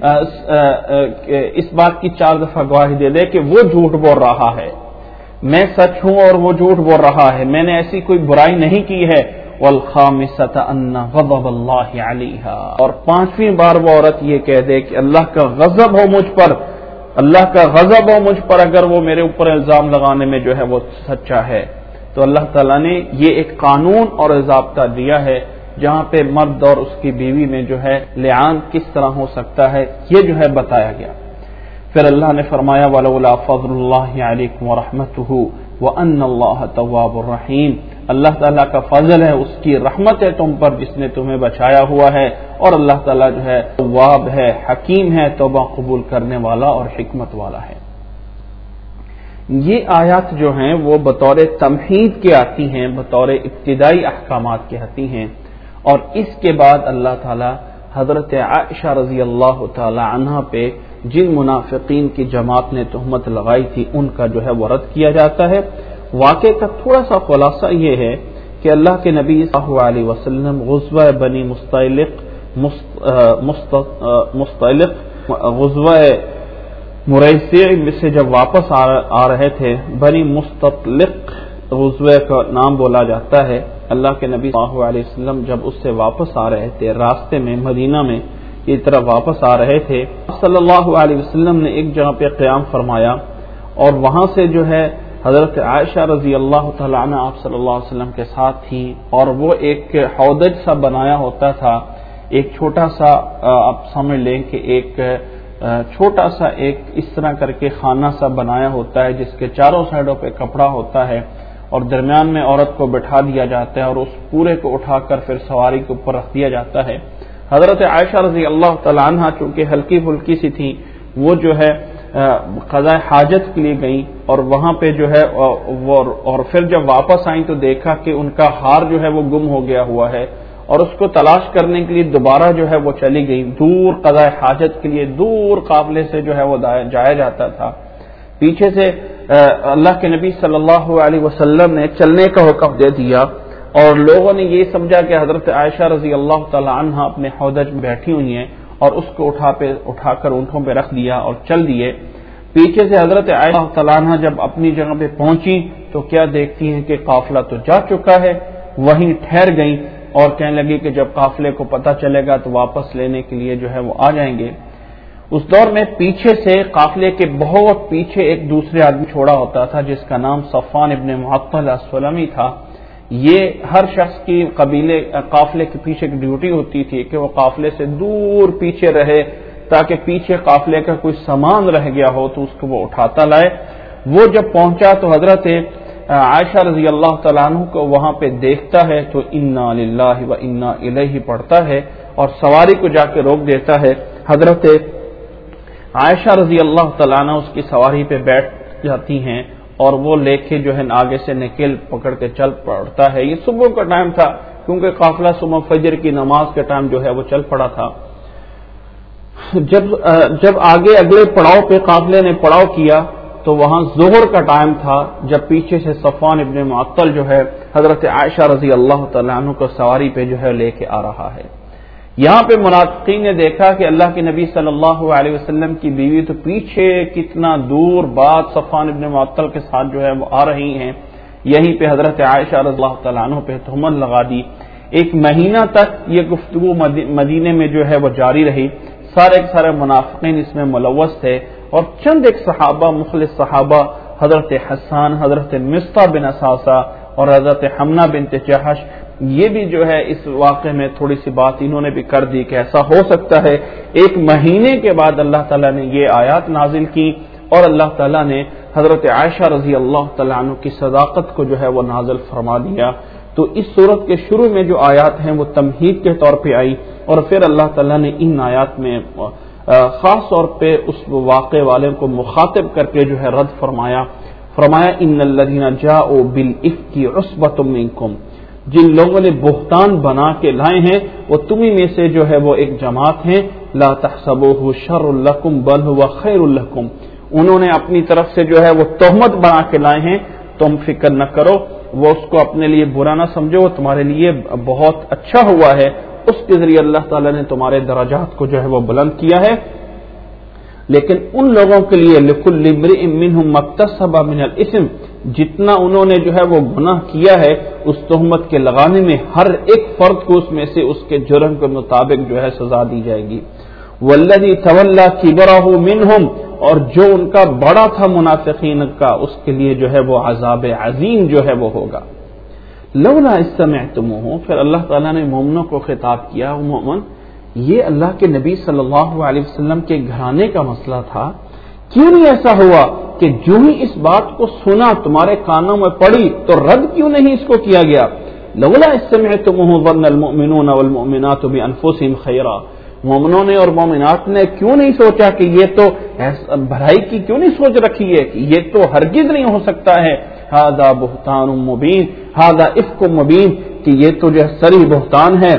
اس بات کی چار دفعہ گواہی دے دے کہ وہ جھوٹ بول رہا ہے، میں سچ ہوں اور وہ جھوٹ بول رہا ہے، میں نے ایسی کوئی برائی نہیں کی ہے. والخامسۃ ان غضب اللہ علیہا، اور پانچویں بار وہ عورت یہ کہہ دے کہ اللہ کا غضب ہو مجھ پر اللہ کا غضب ہو مجھ پر اگر وہ میرے اوپر الزام لگانے میں جو ہے وہ سچا ہے. تو اللہ تعالیٰ نے یہ ایک قانون اور ضابطہ دیا ہے جہاں پہ مرد اور اس کی بیوی میں جو ہے لعان کس طرح ہو سکتا ہے یہ جو ہے بتایا گیا. پھر اللہ نے فرمایا وَلَوْلَا فَضْلُ اللَّهِ عَلَيْكُمْ وَرَحْمَتُهُ وَأَنَّ اللَّهَ تَوَّابٌ رَحِيمٌ. اللہ تعالیٰ کا فضل ہے، اس کی رحمت ہے تم پر جس نے تمہیں بچایا ہوا ہے، اور اللہ تعالیٰ جو ہے تواب ہے، حکیم ہے، توبہ قبول کرنے والا اور حکمت والا ہے. یہ آیات جو ہیں وہ بطور تمہید کے آتی ہیں، بطور ابتدائی احکامات کے آتی ہیں، اور اس کے بعد اللہ تعالیٰ حضرت عائشہ رضی اللہ تعالی عنہا پہ جن منافقین کی جماعت نے تہمت لگائی تھی ان کا جو ہے وہ رد کیا جاتا ہے. واقعے کا تھوڑا سا خلاصہ یہ ہے کہ اللہ کے نبی صلی اللہ علیہ وسلم غزوہ بنی مستعلق مستعلق غزوہ مریسیع سے جب واپس آ رہے تھے، بنی مستطلق غزوہ کا نام بولا جاتا ہے. اللہ کے نبی صلی اللہ علیہ وسلم جب اس سے واپس آ رہے تھے راستے میں مدینہ میں یہ طرف واپس آ رہے تھے، صلی اللہ علیہ وسلم نے ایک جگہ پہ قیام فرمایا، اور وہاں سے جو ہے حضرت عائشہ رضی اللہ تعالیٰ عنہ آپ صلی اللہ علیہ وسلم کے ساتھ تھی، اور وہ ایک حودج سا بنایا ہوتا تھا، ایک چھوٹا سا آپ سمجھ لیں کہ ایک چھوٹا سا ایک اس طرح کر کے خانہ سا بنایا ہوتا ہے جس کے چاروں سائڈوں پہ کپڑا ہوتا ہے، اور درمیان میں عورت کو بٹھا دیا جاتا ہے اور اس پورے کو اٹھا کر پھر سواری کے اوپر رکھ دیا جاتا ہے. حضرت عائشہ رضی اللہ تعالیٰ عنہ چونکہ ہلکی پھلکی سی تھی، وہ جو ہے قضاء حاجت کے لیے گئیں، اور وہاں پہ جو ہے وہ اور پھر جب واپس آئیں تو دیکھا کہ ان کا ہار جو ہے وہ گم ہو گیا ہوا ہے، اور اس کو تلاش کرنے کے لیے دوبارہ جو ہے وہ چلی گئی. دور قضاء حاجت کے لیے دور قافلے سے جو ہے وہ جایا جاتا تھا. پیچھے سے اللہ کے نبی صلی اللہ علیہ وسلم نے چلنے کا حکم دے دیا، اور لوگوں نے یہ سمجھا کہ حضرت عائشہ رضی اللہ تعالی عنہا اپنے حودج میں بیٹھی ہوئی ہیں، اور اس کو اٹھا پہ اٹھا کر اونٹوں پہ رکھ دیا اور چل دیے. پیچھے سے حضرت عائشہ تعالی عنہا جب اپنی جگہ پہ پہنچی تو کیا دیکھتی ہیں کہ قافلہ تو جا چکا ہے، وہیں ٹھہر گئیں اور کہنے لگی کہ جب قافلے کو پتہ چلے گا تو واپس لینے کے لیے جو ہے وہ آ جائیں گے. اس دور میں پیچھے سے قافلے کے بہت پیچھے ایک دوسرے آدمی چھوڑا ہوتا تھا جس کا نام صفوان ابن معطل السلمی تھا. یہ ہر شخص کی قبیلے قافلے کے پیچھے کی ڈیوٹی ہوتی تھی کہ وہ قافلے سے دور پیچھے رہے تاکہ پیچھے قافلے کا کوئی سامان رہ گیا ہو تو اس کو وہ اٹھاتا لائے. وہ جب پہنچا تو حضرت عائشہ رضی اللہ تعالیٰ عنہ کو وہاں پہ دیکھتا ہے تو انا للہ و انا الیہ پڑھتا ہے اور سواری کو جا کے روک دیتا ہے. حضرت عائشہ رضی اللہ تعالیٰ عنہ اس کی سواری پہ بیٹھ جاتی ہیں اور وہ لے کے جو ہے آگے سے نکیل پکڑ کے چل پڑتا ہے. یہ صبح کا ٹائم تھا کیونکہ قافلہ صبح فجر کی نماز کے ٹائم جو ہے وہ چل پڑا تھا. جب جب آگے اگلے پڑاؤ پہ قافلے نے پڑاؤ کیا تو وہاں ظہر کا ٹائم تھا جب پیچھے سے صفوان ابن معطل جو ہے حضرت عائشہ رضی اللہ تعالیٰ عنہ کو سواری پہ جو ہے لے کے آ رہا ہے. یہاں پہ منافقین نے دیکھا کہ اللہ کے نبی صلی اللہ علیہ وسلم کی بیوی تو پیچھے کتنا دور بعد صفوان ابن معطل کے ساتھ جو ہے وہ آ رہی ہیں. یہیں پہ حضرت عائشہ رضی اللہ تعالیٰ عنہ پہ تہمت لگا دی. ایک مہینہ تک یہ گفتگو مدینے میں جو ہے وہ جاری رہی. سارے سارے منافقین اس میں ملوث تھے اور چند ایک صحابہ مخلص صحابہ حضرت حسان، حضرت مصطح بن اساسہ اور حضرت حمنہ بنت جہش یہ بھی جو ہے اس واقعے میں تھوڑی سی بات انہوں نے بھی کر دی کہ ایسا ہو سکتا ہے. ایک مہینے کے بعد اللہ تعالیٰ نے یہ آیات نازل کی اور اللہ تعالیٰ نے حضرت عائشہ رضی اللہ تعالیٰ عنہ کی صداقت کو جو ہے وہ نازل فرما دیا. تو اس صورت کے شروع میں جو آیات ہیں وہ تمہید کے طور پہ آئی اور پھر اللہ تعالیٰ نے ان آیات میں خاص طور پہ اس واقعے والے کو مخاطب کر کے جو ہے رد فرمایا. فرمایا ان الذین جاءوا بالافک عصبۃ منکم، جن لوگوں نے بہتان بنا کے لائے ہیں وہ تمہیں میں سے جو ہے وہ ایک جماعت ہیں. لا تحسبوه شر لکم بل هو خیر لکم، انہوں نے اپنی طرف سے جو ہے وہ تہمت بنا کے لائے ہیں، تم فکر نہ کرو، وہ اس کو اپنے لیے برا نہ سمجھو، وہ تمہارے لیے بہت اچھا ہوا ہے. اس کے ذریعے اللہ تعالیٰ نے تمہارے درجات کو جو ہے وہ بلند کیا ہے. لیکن ان لوگوں کے لیے لکل امرئ منہم ما اکتسب من الاثم، جتنا انہوں نے جو ہے وہ گناہ کیا ہے اس تہمت کے لگانے میں ہر ایک فرد کو اس میں سے اس کے جرم کے مطابق جو ہے سزا دی جائے گی. والذی تولی کبرہ منہم، اور جو ان کا بڑا تھا منافقین کا اس کے لیے جو ہے وہ عذاب عظیم جو ہے وہ ہوگا. لولا اذ سمعتموہ، پھر اللہ تعالیٰ نے مومنوں کو خطاب کیا، مومن یہ اللہ کے نبی صلی اللہ علیہ وسلم کے گھرانے کا مسئلہ تھا، کیوں نہیں ایسا ہوا کہ جو ہی اس بات کو سنا تمہارے کانوں میں پڑی تو رد کیوں نہیں اس کو کیا گیا. لولا اذ سمعتموہ ظن المؤمنون والمؤمنات بانفسہم خیرا، مومنوں نے اور مومنات نے کیوں نہیں سوچا کہ یہ تو بھلائی کی کیوں نہیں سوچ رکھی ہے کہ یہ تو ہرگز نہیں ہو سکتا ہے. ھذا بہتان مبین، ھذا افک مبین، کہ یہ تو جو صریح بہتان ہے.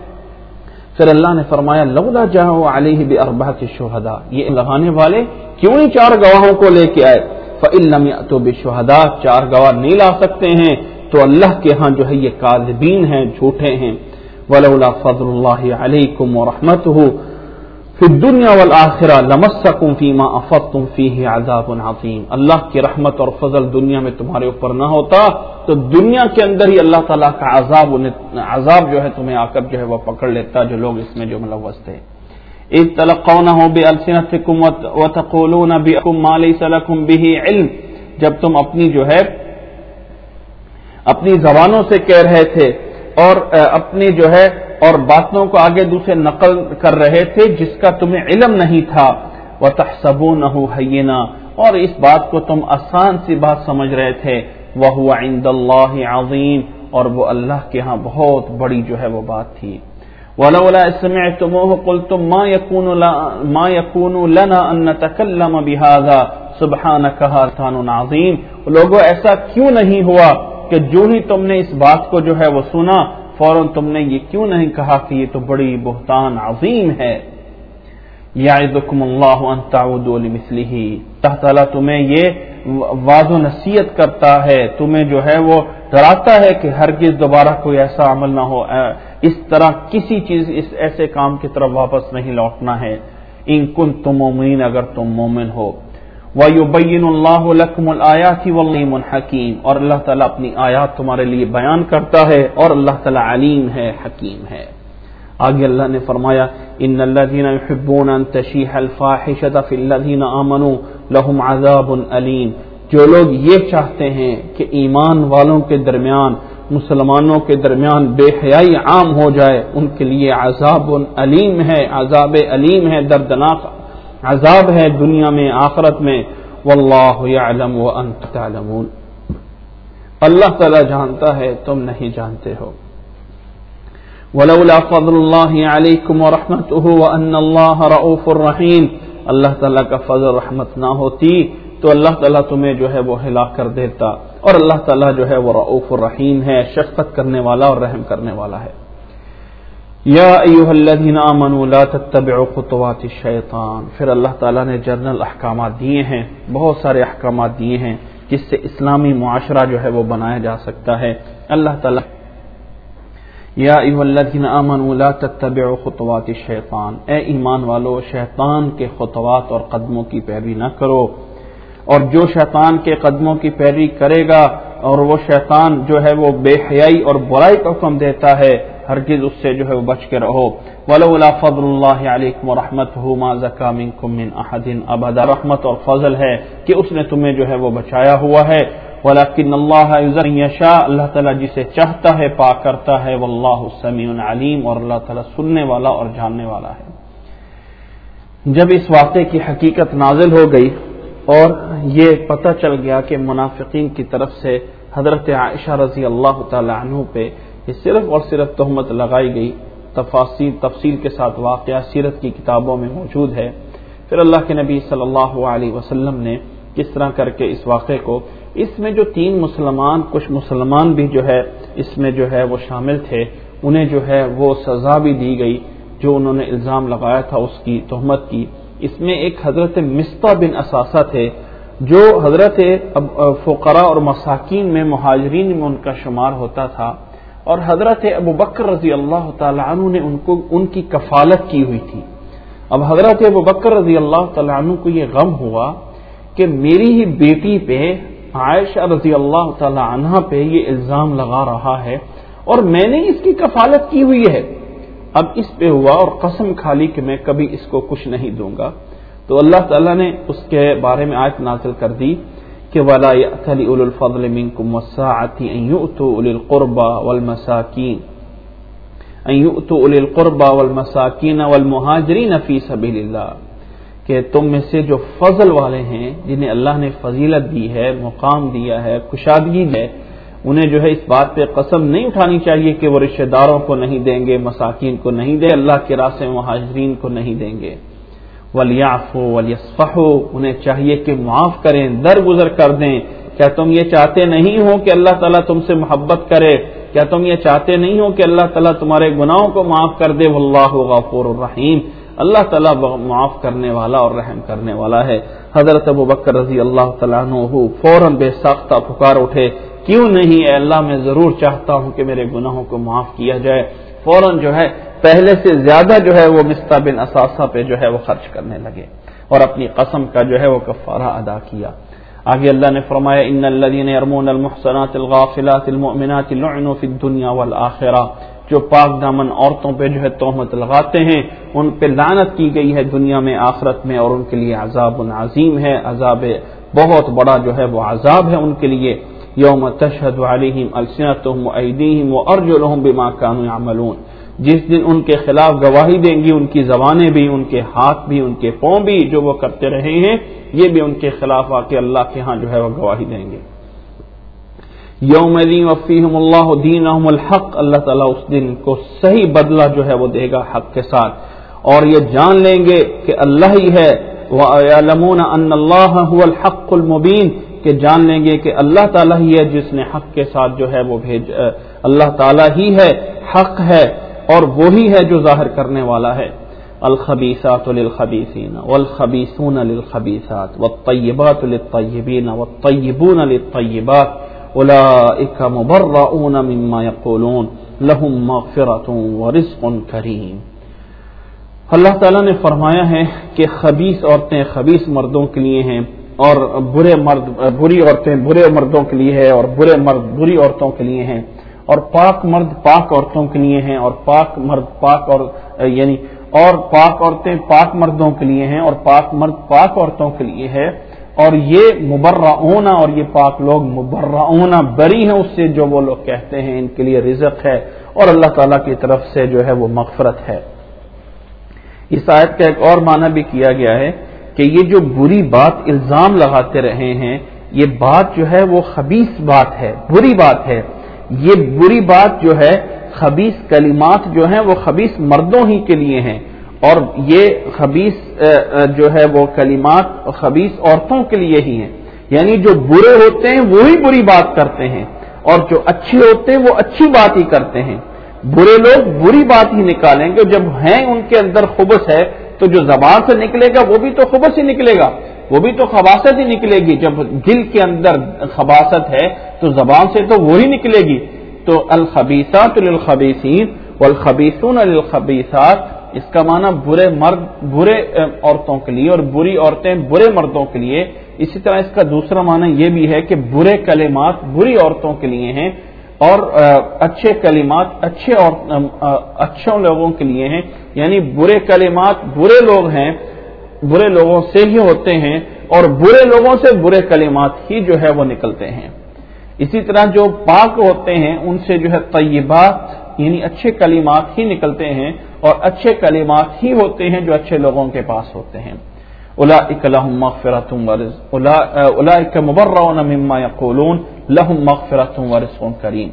پھر اللہ نے فرمایا لولا جاءوا علیہ باربعۃ شہداء، یہ لگانے والے کیوں نہیں چار گواہوں کو لے کے آئے. فإن لم يأتوا بالشہداء، چار گواہ نہیں لا سکتے ہیں تو اللہ کے ہاں جو ہے یہ کاذبین ہیں، جھوٹے ہیں. ولولا فضل اللہ علیکم ورحمتہ فی الدنیا والآخرہ لمسکم فیما افضتم فیہ عذاب عظیم، اللہ کی رحمت اور فضل دنیا میں تمہارے اوپر نہ ہوتا تو دنیا کے اندر ہی اللہ تعالیٰ کا عذاب عذاب جو ہے تمہیں آ کر جو ہے وہ پکڑ لیتا جو لوگ اس میں جو ملوث تھے. اذ تلقونہ بألسنتکم وتقولون بکم ما لیس لکم بہ علم، جب تم اپنی جو ہے اپنی زبانوں سے کہہ رہے تھے اور اپنی جو ہے اور باتوں کو آگے دوسرے نقل کر رہے تھے جس کا تمہیں علم نہیں تھا. وَتَحْسَبُونَهُ هَيِّنًا، اور اس بات کو تم آسان سی بات سمجھ رہے تھے. وَهُوَ عِندَ اللَّهِ عَظِيمٌ، اور وہ اللہ کے ہاں بہت بڑی جو ہے وہ بات تھی. وَلَوْلَا إِذْ سَمِعْتُمُوهُ قُلْتُمْ مَا يَكُونُ مَا يَكُونُ لَنَا أَن نَّتَكَلَّمَ بِهَذَا سُبْحَانَكَ هَذَا بُهْتَانٌ عَظِيمٌ، لوگوں ایسا کیوں نہیں ہوا کہ جو ہی تم نے اس بات کو جو ہے وہ سنا فوراً تم نے یہ کیوں نہیں کہا کہ یہ تو بڑی بہتان عظیم ہے. یعظکم اللہ ان تعودوا لمثلہ، اللہ تعالیٰ تمہیں یہ وعظ و نصیحت کرتا ہے، تمہیں جو ہے وہ ڈراتا ہے کہ ہرگز دوبارہ کوئی ایسا عمل نہ ہو، اس طرح کسی چیز اس ایسے کام کی طرف واپس نہیں لوٹنا ہے. ان کنتم مومنین، اگر تم مومن ہو. وَيُبَيِّنُ اللَّهُ لَكُمُ الْآيَاتِ وَاللَّهُ حَكِيمٌ، اور اللہ تعالیٰ اپنی آیات تمہارے لیے بیان کرتا ہے اور اللہ تعالیٰ علیم ہے، حکیم ہے. آگے اللہ نے فرمایا ان الذين يحبون ان تشيع الفاحشة في الذين آمنوا لهم عذاب أليم، جو لوگ یہ چاہتے ہیں کہ ایمان والوں کے درمیان مسلمانوں کے درمیان بے حیائی عام ہو جائے ان کے لیے عذاب علیم ہے، عذاب علیم ہے، دردناک عذاب ہے دنیا میں آخرت میں. واللہ یعلم وانتم تعلمون. اللہ تعالیٰ جانتا ہے، تم نہیں جانتے ہو۔ وَلَوْلَا فَضْلُ اللَّهِ عَلَيْكُمْ وَرَحْمَتُهُ وَأَنَّ اللَّهَ رَءُوفٌ رَحِيمٌ، اللہ تعالیٰ کا فضل رحمت نہ ہوتی تو اللہ تعالیٰ تمہیں جو ہے وہ ہلاک کر دیتا، اور اللہ تعالیٰ جو ہے وہ رؤوف الرحیم ہے، شفقت کرنے والا اور رحم کرنے والا ہے۔ یا ایھا الذین آمنوا لا تتبعوا خطوات الشیطان، پھر اللہ تعالیٰ نے جنرل احکامات دیے ہیں، بہت سارے احکامات دیے ہیں جس سے اسلامی معاشرہ جو ہے وہ بنایا جا سکتا ہے۔ اللہ تعالیٰ یا ایھا الذین آمنوا لا تتبعوا خطوات الشیطان، اے ایمان والو شیطان کے خطوات اور قدموں کی پیروی نہ کرو، اور جو شیطان کے قدموں کی پیروی کرے گا اور وہ شیطان جو ہے وہ بے حیائی اور برائی کا حکم دیتا ہے، ہرگز اس سے جو ہے وہ بچ کے رہو۔ وَلَوْلَا فَضْلُ اللَّهِ عَلَيْكُمْ وَرَحْمَتُهُ مَا زَكَىٰ مِنكُم مِّنْ أَحَدٍ أَبَدًا، رحمت اور فضل ہے کہ اس نے تمہیں جو ہے وہ بچایا ہوا ہے۔ وَلَٰكِنَّ اللَّهَ يُزَكِّي مَن يَشَاءُ، اللہ تعالیٰ جسے چاہتا ہے پاک کرتا ہے۔ وَاللَّهُ سَمِيعٌ عَلِيمٌ، اور اللہ تعالیٰ سننے والا اور جاننے والا ہے۔ جب اس واقعے کی حقیقت نازل ہو گئی اور یہ پتہ چل گیا کہ منافقین کی طرف سے حضرت عائشہ رضی اللہ تعالی عنہ پہ یہ صرف اور صرف تہمت لگائی گئی، تفاصیل تفصیل کے ساتھ واقعہ سیرت کی کتابوں میں موجود ہے، پھر اللہ کے نبی صلی اللہ علیہ وسلم نے کس طرح کر کے اس واقعے کو، اس میں جو تین مسلمان کچھ مسلمان بھی جو ہے اس میں جو ہے وہ شامل تھے، انہیں جو ہے وہ سزا بھی دی گئی جو انہوں نے الزام لگایا تھا اس کی تہمت کی۔ اس میں ایک حضرت مصطح بن اساسہ تھے جو حضرت فقراء اور مساکین میں مہاجرین میں ان کا شمار ہوتا تھا، اور حضرت ابو بکر رضی اللہ تعالی عنہ نے ان کو ان کی کفالت کی ہوئی تھی۔ اب حضرت ابو بکر رضی اللہ تعالی عنہ کو یہ غم ہوا کہ میری ہی بیٹی پہ عائشہ رضی اللہ تعالی عنہ پہ یہ الزام لگا رہا ہے اور میں نے اس کی کفالت کی ہوئی ہے، اب اس پہ ہوا اور قسم کھا لی کہ میں کبھی اس کو کچھ نہیں دوں گا، تو اللہ تعالیٰ نے اس کے بارے میں آیت نازل کر دی کہ وَلَا يَأْتَلِ أُولُو الْفَضْلِ مِنكُمْ وَالسَّعَةِ أَن يُؤْتُوا أُولِي الْقُرْبَى وَالْمَسَاكِينَ أَن يُؤْتُوا أُولِي الْقُرْبَى وَالْمَسَاكِينَ وَالْمُهَاجِرِينَ فِي سَبِيلِ اللَّهِ، کہ تم میں سے جو فضل والے ہیں جنہیں اللہ نے فضیلت دی ہے، مقام دیا ہے، کشادگی ہے، انہیں جو ہے اس بات پہ قسم نہیں اٹھانی چاہیے کہ وہ رشتہ داروں کو نہیں دیں گے، مساکین کو نہیں دیں، اللہ کے راستے مہاجرین کو نہیں دیں گے۔ وَلْيَعْفُوا وَلْيَصْفَحُوا، انہیں چاہیے کہ معاف کریں، درگزر کر دیں۔ کیا تم یہ چاہتے نہیں ہو کہ اللہ تعالیٰ تم سے محبت کرے؟ کیا تم یہ چاہتے نہیں ہو کہ اللہ تعالیٰ تمہارے گناہوں کو معاف کر دے؟ وَاللَّهُ غَفُورٌ رَحِيمٌ، اللہ تعالیٰ معاف کرنے والا اور رحم کرنے والا ہے۔ حضرت ابو بکر رضی اللہ تعالیٰ عنہ فوراً بے ساختہ پکار اٹھے، کیوں نہیں اے اللہ، میں ضرور چاہتا ہوں کہ میرے گناہوں کو معاف کیا جائے۔ فوراً جو ہے پہلے سے زیادہ جو ہے وہ مصطح بن اساسہ پہ جو ہے وہ خرچ کرنے لگے اور اپنی قسم کا جو ہے وہ کفارہ ادا کیا۔ آگے اللہ نے فرمایا ان الذين يرمون المحصنات الغافلات المؤمنات لعنوا في الدنيا والآخرة، جو پاک دامن عورتوں پہ جو ہے تہمت لگاتے ہیں ان پہ لعنت کی گئی ہے دنیا میں آخرت میں، اور ان کے لیے عذاب عظیم ہے، عذاب بہت بڑا جو ہے وہ عذاب ہے ان کے لیے۔ یوم تشہد علیہم السنتہم وایدیہم وارجلہم بما كانوا يعملون، جس دن ان کے خلاف گواہی دیں گی ان کی زبانیں بھی، ان کے ہاتھ بھی، ان کے پاؤں بھی، جو وہ کرتے رہے ہیں یہ بھی ان کے خلاف آ کے اللہ کے ہاں جو ہے وہ گواہی دیں گے۔ یومئذ یوفیہم اللہ دینہم الحق، اللہ تعالیٰ اس دن کو صحیح بدلہ جو ہے وہ دے گا حق کے ساتھ، اور یہ جان لیں گے کہ اللہ ہی ہے۔ وَيَعْلَمُونَ أَنَّ اللَّهَ هُوَ الْحَقُّ الْمُبِينُ، کہ جان لیں گے کہ اللہ تعالیٰ ہی ہے جس نے حق کے ساتھ جو ہے وہ بھیج، اللہ تعالیٰ ہی ہے، حق ہے اور وہی ہے جو ظاہر کرنے والا ہے۔ الخبیثات للخبیثین والخبیثون للخبیثات والطیبات للطیبین والطیبون للطیبات اولئک مبرؤون مما یقولون لهم مغفرۃ ورزق کریم۔ اللہ تعالیٰ نے فرمایا ہے کہ خبیث عورتیں خبیث مردوں کے لیے ہیں، اور برے مرد بری عورتیں برے مردوں کے لیے ہے، اور برے مرد بری عورتوں کے لیے ہیں، اور پاک مرد پاک عورتوں کے لیے ہیں، اور پاک مرد پاک اور یعنی اور پاک عورتیں پاک مردوں کے لیے ہیں، اور پاک مرد پاک عورتوں کے لیے ہے، اور یہ مبرؤون، اور یہ پاک لوگ مبرؤون بری ہیں اس سے جو وہ لوگ کہتے ہیں، ان کے لیے رزق ہے اور اللہ تعالیٰ کی طرف سے جو ہے وہ مغفرت ہے۔ اس آیت کا ایک اور معنی بھی کیا گیا ہے کہ یہ جو بری بات الزام لگاتے رہے ہیں یہ بات جو ہے وہ خبیث بات ہے، بری بات ہے. یہ بری بات جو ہے، خبیث کلمات جو ہیں وہ خبیث مردوں ہی کے لیے ہیں، اور یہ خبیث جو ہے وہ کلمات خبیث عورتوں کے لیے ہی ہیں. یعنی جو برے ہوتے ہیں وہی بری بات کرتے ہیں، اور جو اچھے ہوتے ہیں وہ اچھی بات ہی کرتے ہیں. برے لوگ بری بات ہی نکالیں گے، جب ہیں ان کے اندر خبث ہے تو جو زبان سے نکلے گا وہ بھی تو خبث ہی نکلے گا، وہ بھی تو خباثت ہی نکلے گی. جب دل کے اندر خباثت ہے تو زبان سے تو وہی نکلے گی. تو الخبیثات للخبیثین والخبیثون للخبیثات، اس کا معنی برے مرد برے عورتوں کے لیے اور بری عورتیں برے مردوں کے لیے. اسی طرح اس کا دوسرا معنی یہ بھی ہے کہ برے کلمات بری عورتوں کے لیے ہیں اور اچھے کلمات اچھے اور اچھوں لوگوں کے لیے ہیں. یعنی برے کلمات برے لوگ ہیں، برے لوگوں سے ہی ہوتے ہیں، اور برے لوگوں سے برے کلمات ہی جو ہے وہ نکلتے ہیں. اسی طرح جو پاک ہوتے ہیں ان سے جو ہے طیبات یعنی اچھے کلمات ہی نکلتے ہیں، اور اچھے کلمات ہی ہوتے ہیں جو اچھے لوگوں کے پاس ہوتے ہیں. اولئک لهم مغفرۃ ورزق اولئک مبرؤون مما یقولون لهم مغفرۃ ورزق کریم.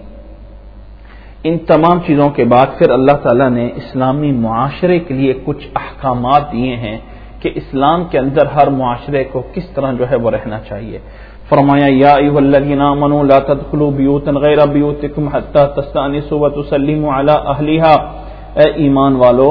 ان تمام چیزوں کے بعد پھر اللہ تعالیٰ نے اسلامی معاشرے کے لیے کچھ احکامات دیے ہیں کہ اسلام کے اندر ہر معاشرے کو کس طرح جو ہے وہ رہنا چاہیے. فرمایا یا ایھا الذین آمنوا لا تدخلوا بیوتا غیر بیوتکم حتی تستأنسوا وتسلموا علی اہلھا، اے ایمان والو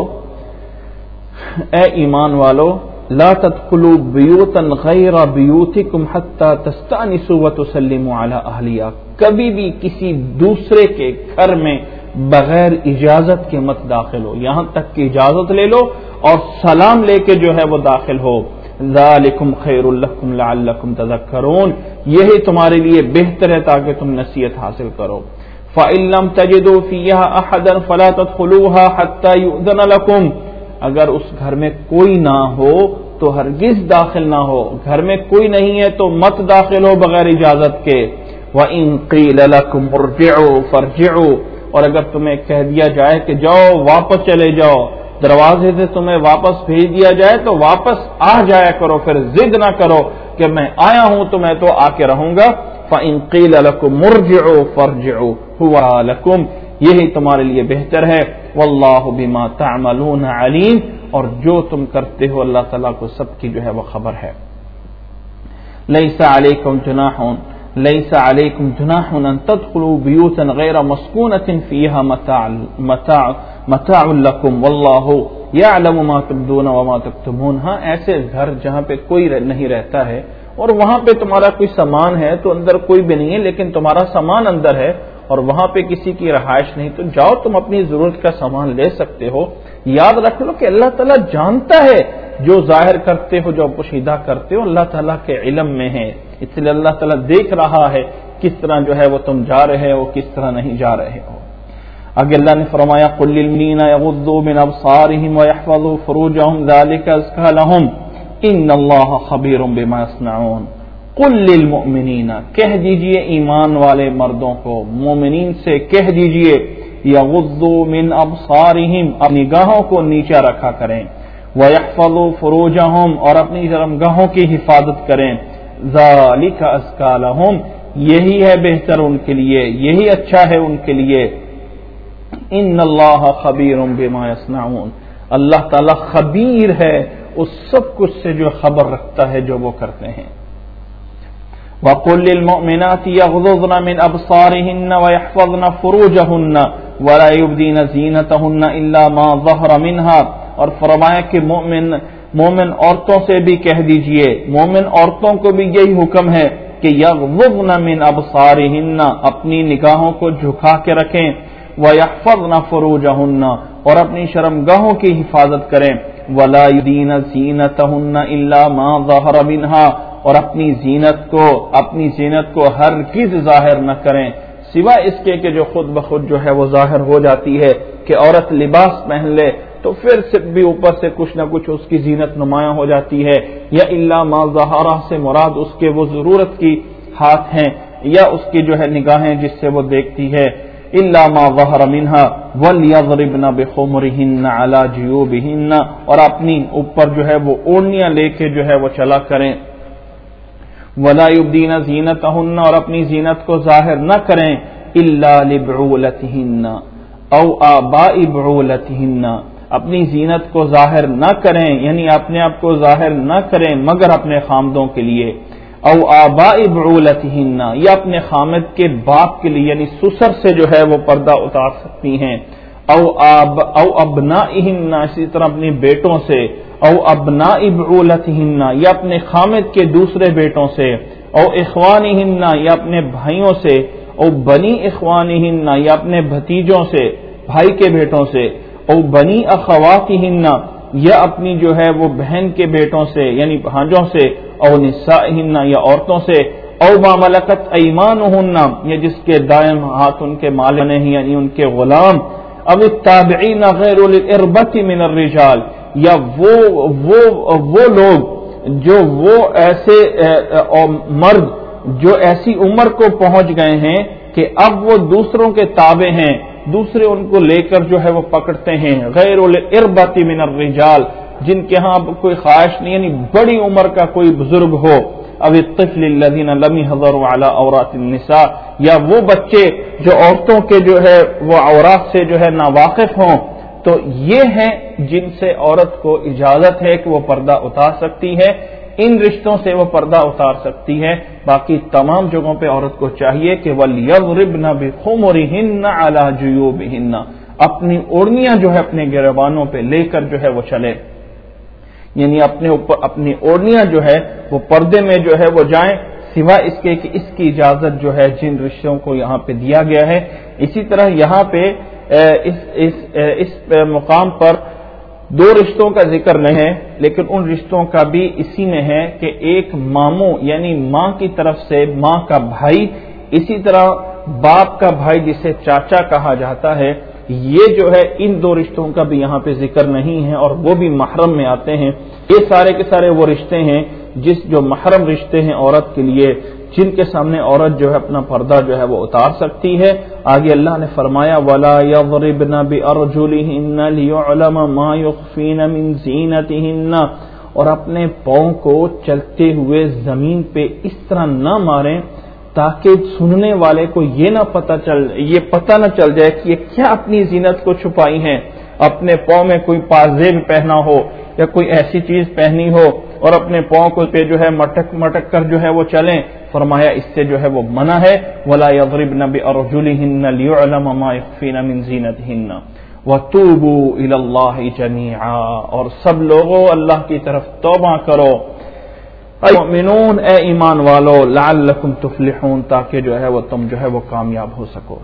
اے ایمان والو لا تدخلوا بیوتا غیر بیوتکم حتی تستأنسوا وتسلموا علی اہلھا، کبھی بھی کسی دوسرے کے گھر میں بغیر اجازت کے مت داخل ہو، یہاں تک کہ اجازت لے لو اور سلام لے کے جو ہے وہ داخل ہو. ذالکم خیر لکم لعلکم تذکرون، یہی تمہارے لیے بہتر ہے تاکہ تم نصیحت حاصل کرو. فإن لم تجدوا فيها أحدا فلا تدخلوها حتى يؤذن لكم، اگر اس گھر میں کوئی نہ ہو تو ہرگز داخل نہ ہو، گھر میں کوئی نہیں ہے تو مت داخل ہو بغیر اجازت کے. وَإِن قِيلَ لَكُمْ ارْجِعُوا فَارْجِعُوا، اور اگر تمہیں کہہ دیا جائے کہ جاؤ واپس چلے جاؤ، دروازے سے تمہیں واپس بھیج دیا جائے تو واپس آ جایا کرو، پھر ضد نہ کرو کہ میں آیا ہوں تو میں تو آ کے رہوں گا. فَإِن قِيلَ لَكُمْ ارْجِعُوا فَارْجِعُوا هُوَ لَكُمْ، یہی تمہارے لیے بہتر ہے. وَاللَّهُ بِمَا تَعْمَلُونَ عَلِيمٌ، اور جو تم کرتے ہو اللہ تعالیٰ کو سب کی جو ہے وہ خبر ہے. لَيْسَ عَلَيْكُمْ جُنَاحٌ لَيْسَ عَلَيْكُمْ جُنَاحٌ أَن تَدْخُلُوا بِيُوتًا غَيْرَ مَسْكُونَةٍ فِيهَا مَتَاعٌ مَتَاعٌ مَتَاعٌ لَكُمْ وَاللَّهُ يَعْلَمُ مَا تُبْدُونَ وَمَا تَكْتُمُونَ. ہاں ایسے گھر جہاں پہ کوئی نہیں رہتا ہے اور وہاں پہ تمہارا کوئی سامان ہے تو اندر کوئی بھی نہیں ہے لیکن تمہارا سامان اندر ہے اور وہاں پہ کسی کی رہائش نہیں، تو جاؤ تم اپنی ضرورت کا سامان لے سکتے ہو. یاد رکھ لو کہ اللہ تعالیٰ جانتا ہے جو ظاہر کرتے ہو، جو پوشیدہ کرتے ہو اللہ تعالیٰ کے علم میں ہے، اس لیے اللہ تعالیٰ دیکھ رہا ہے کس طرح جو ہے وہ تم جا رہے ہو، کس طرح نہیں جا رہے ہو. آگے اللہ نے فرمایا قل للمؤمنین یغضوا من ابصارهم ويحفظوا فروجهم ذلك ازکى لهم ان اللہ خبیر بما یصنعون. قل للمؤمنین، کہہ دیجئے ایمان والے مردوں کو، مومنین سے کہہ دیجئے یغضوا من ابصارهم، اپنی نگاہوں کو نیچا رکھا کریں، ويحفظوا فروجهم، اور اپنی شرمگاہوں کی حفاظت کریں، ذلك ازکى لهم، یہی ہے بہتر ان کے لیے، یہی اچھا ہے ان کے لیے. ان اللہ خبیر بما یصنعون، اللہ تعالی خبیر ہے اس سب کچھ سے جو خبر رکھتا ہے جو وہ کرتے ہیں. وَقُلْ لِلْمُؤْمِنَاتِ يَغْضُضْنَ مِنْ أَبْصَارِهِنَّ وَيَحْفَظْنَ فُرُوجَهُنَّ وَلَا يُبْدِينَ زِينَتَهُنَّ إِلَّا مَا ظَهَرَ مِنْهَا، اور فرمایا کہ مومن مومن عورتوں سے بھی کہہ دیجئے، مومن عورتوں کو بھی یہی حکم ہے کہ یغضضن من ابصارهن، اپنی نگاہوں کو جھکا کے رکھیں، وَيَحْفَظْنَ فُرُوجَهُنَّ، اور اپنی شرمگاہوں کی حفاظت کریں، وَلَا يُبْدِينَ زِينَتَهُنَّ إِلَّا مَا ظَهَرَ مِنْهَا، اور اپنی زینت کو اپنی زینت کو ہرگز ظاہر نہ کریں سوائے اس کے کہ جو خود بخود جو ہے وہ ظاہر ہو جاتی ہے کہ عورت لباس پہن لے تو پھر صرف بھی اوپر سے کچھ نہ کچھ اس کی زینت نمایاں ہو جاتی ہے، یا الا ما ظہر سے مراد اس کے وہ ضرورت کی ہاتھ ہیں یا اس کی جو ہے نگاہیں جس سے وہ دیکھتی ہے. الا ما ظہر منها وليضربن بخمرهن على جيوبهن، اور اپنی اوپر جو ہے وہ اوڑھنیاں لے کے جو ہے وہ چلا کریں. ولا یبدین زینتہن، اور اپنی زینت کو ظاہر نہ کریں، الا لبعولتہن او آباء بعولتہن، اپنی زینت کو ظاہر نہ کریں یعنی اپنے آپ کو ظاہر نہ کریں مگر اپنے خامدوں کے لیے، او آباء بعولتہن، یا اپنے خامد کے باپ کے لیے یعنی سسر سے جو ہے وہ پردہ اتار سکتی ہیں، او آب او ابنائہن، اسی طرح اپنے بیٹوں سے، او ابناء بعولتہن، یا اپنے خامد کے دوسرے بیٹوں سے، او اخوانہن، یا اپنے بھائیوں سے، او بنی اخوانہن، یا اپنے بھتیجوں سے، بھائی کے بیٹوں سے، او بنی اخواتہن، یا اپنی جو ہے وہ بہن کے بیٹوں سے یعنی بھانجوں سے، او نسائہن، یا عورتوں سے، او ما ملکت ایمانہن، یا جس کے دائم ہاتھ ان کے مالک ہیں یعنی ان کے غلام، او التابعین غیر الاربۃ من الرجال، یا وہ وہ وہ لوگ جو وہ ایسے مرد جو ایسی عمر کو پہنچ گئے ہیں کہ اب وہ دوسروں کے تابع ہیں، دوسرے ان کو لے کر جو ہے وہ پکڑتے ہیں، غیر الاربۃ من الرجال، جن کے ہاں کوئی خواہش نہیں یعنی بڑی عمر کا کوئی بزرگ ہو، او الطفل الذین لم یحضروا علی عورات النساء، یا وہ بچے جو عورتوں کے جو ہے وہ عورات سے جو ہے ناواقف ہوں، تو یہ ہیں جن سے عورت کو اجازت ہے کہ وہ پردہ اتار سکتی ہے، ان رشتوں سے وہ پردہ اتار سکتی ہے، باقی تمام جگہوں پہ عورت کو چاہیے کہ وَلْيَضْرِبْنَ بِخُمُرِهِنَّ عَلَى جُيُوبِهِنَّ، اپنی اوڑھنیاں جو ہے اپنے گریبانوں پہ لے کر جو ہے وہ چلے، یعنی اپنے اوپر اپنی اوڑھنیاں جو ہے وہ پردے میں جو ہے وہ جائیں، سوا اس کے کہ اس کی اجازت جو ہے جن رشتوں کو یہاں پہ دیا گیا ہے۔ اسی طرح یہاں پہ اس اس اس مقام پر دو رشتوں کا ذکر نہیں ہے، لیکن ان رشتوں کا بھی اسی میں ہے کہ ایک ماموں یعنی ماں کی طرف سے ماں کا بھائی، اسی طرح باپ کا بھائی جسے چاچا کہا جاتا ہے، یہ جو ہے ان دو رشتوں کا بھی یہاں پہ ذکر نہیں ہے اور وہ بھی محرم میں آتے ہیں۔ یہ سارے کے سارے وہ رشتے ہیں جس جو محرم رشتے ہیں عورت کے لیے، جن کے سامنے عورت جو ہے اپنا پردہ جو ہے وہ اتار سکتی ہے۔ آگے اللہ نے فرمایا وَلَا يَضْرِبْنَ بِأَرْجُلِهِنَّ لِيُعْلَمَ مَا يُخْفِينَ مِنْ زِينَتِهِنَّ، اور اپنے پاؤں کو چلتے ہوئے زمین پہ اس طرح نہ ماریں تاکہ سننے والے کو یہ نہ پتہ چل یہ پتہ نہ چل جائے کہ یہ کیا اپنی زینت کو چھپائی ہیں، اپنے پاؤں میں کوئی پازیب پہنا ہو یا کوئی ایسی چیز پہنی ہو اور اپنے پاؤں کو پہ جو ہے مٹک مٹک کر جو ہے وہ چلیں، فرمایا اس سے جو ہے وہ منع ہے۔ وَلَا يَضْرِبْنَ بِأَرْجُلِهِنَّ لِيُعْلَمَ مَا يُخْفِينَ مِنْ زِينَتِهِنَّ وَتُوبُوا إِلَى اللَّهِ جَمِيعًا، اور سب لوگوں اللہ کی طرف توبہ کرو، اَيُؤْمِنُونَ اے ایمان والو، لَعَلَّكُمْ تُفْلِحُونَ تاکہ جو ہے وہ تم جو ہے وہ کامیاب ہو سکو۔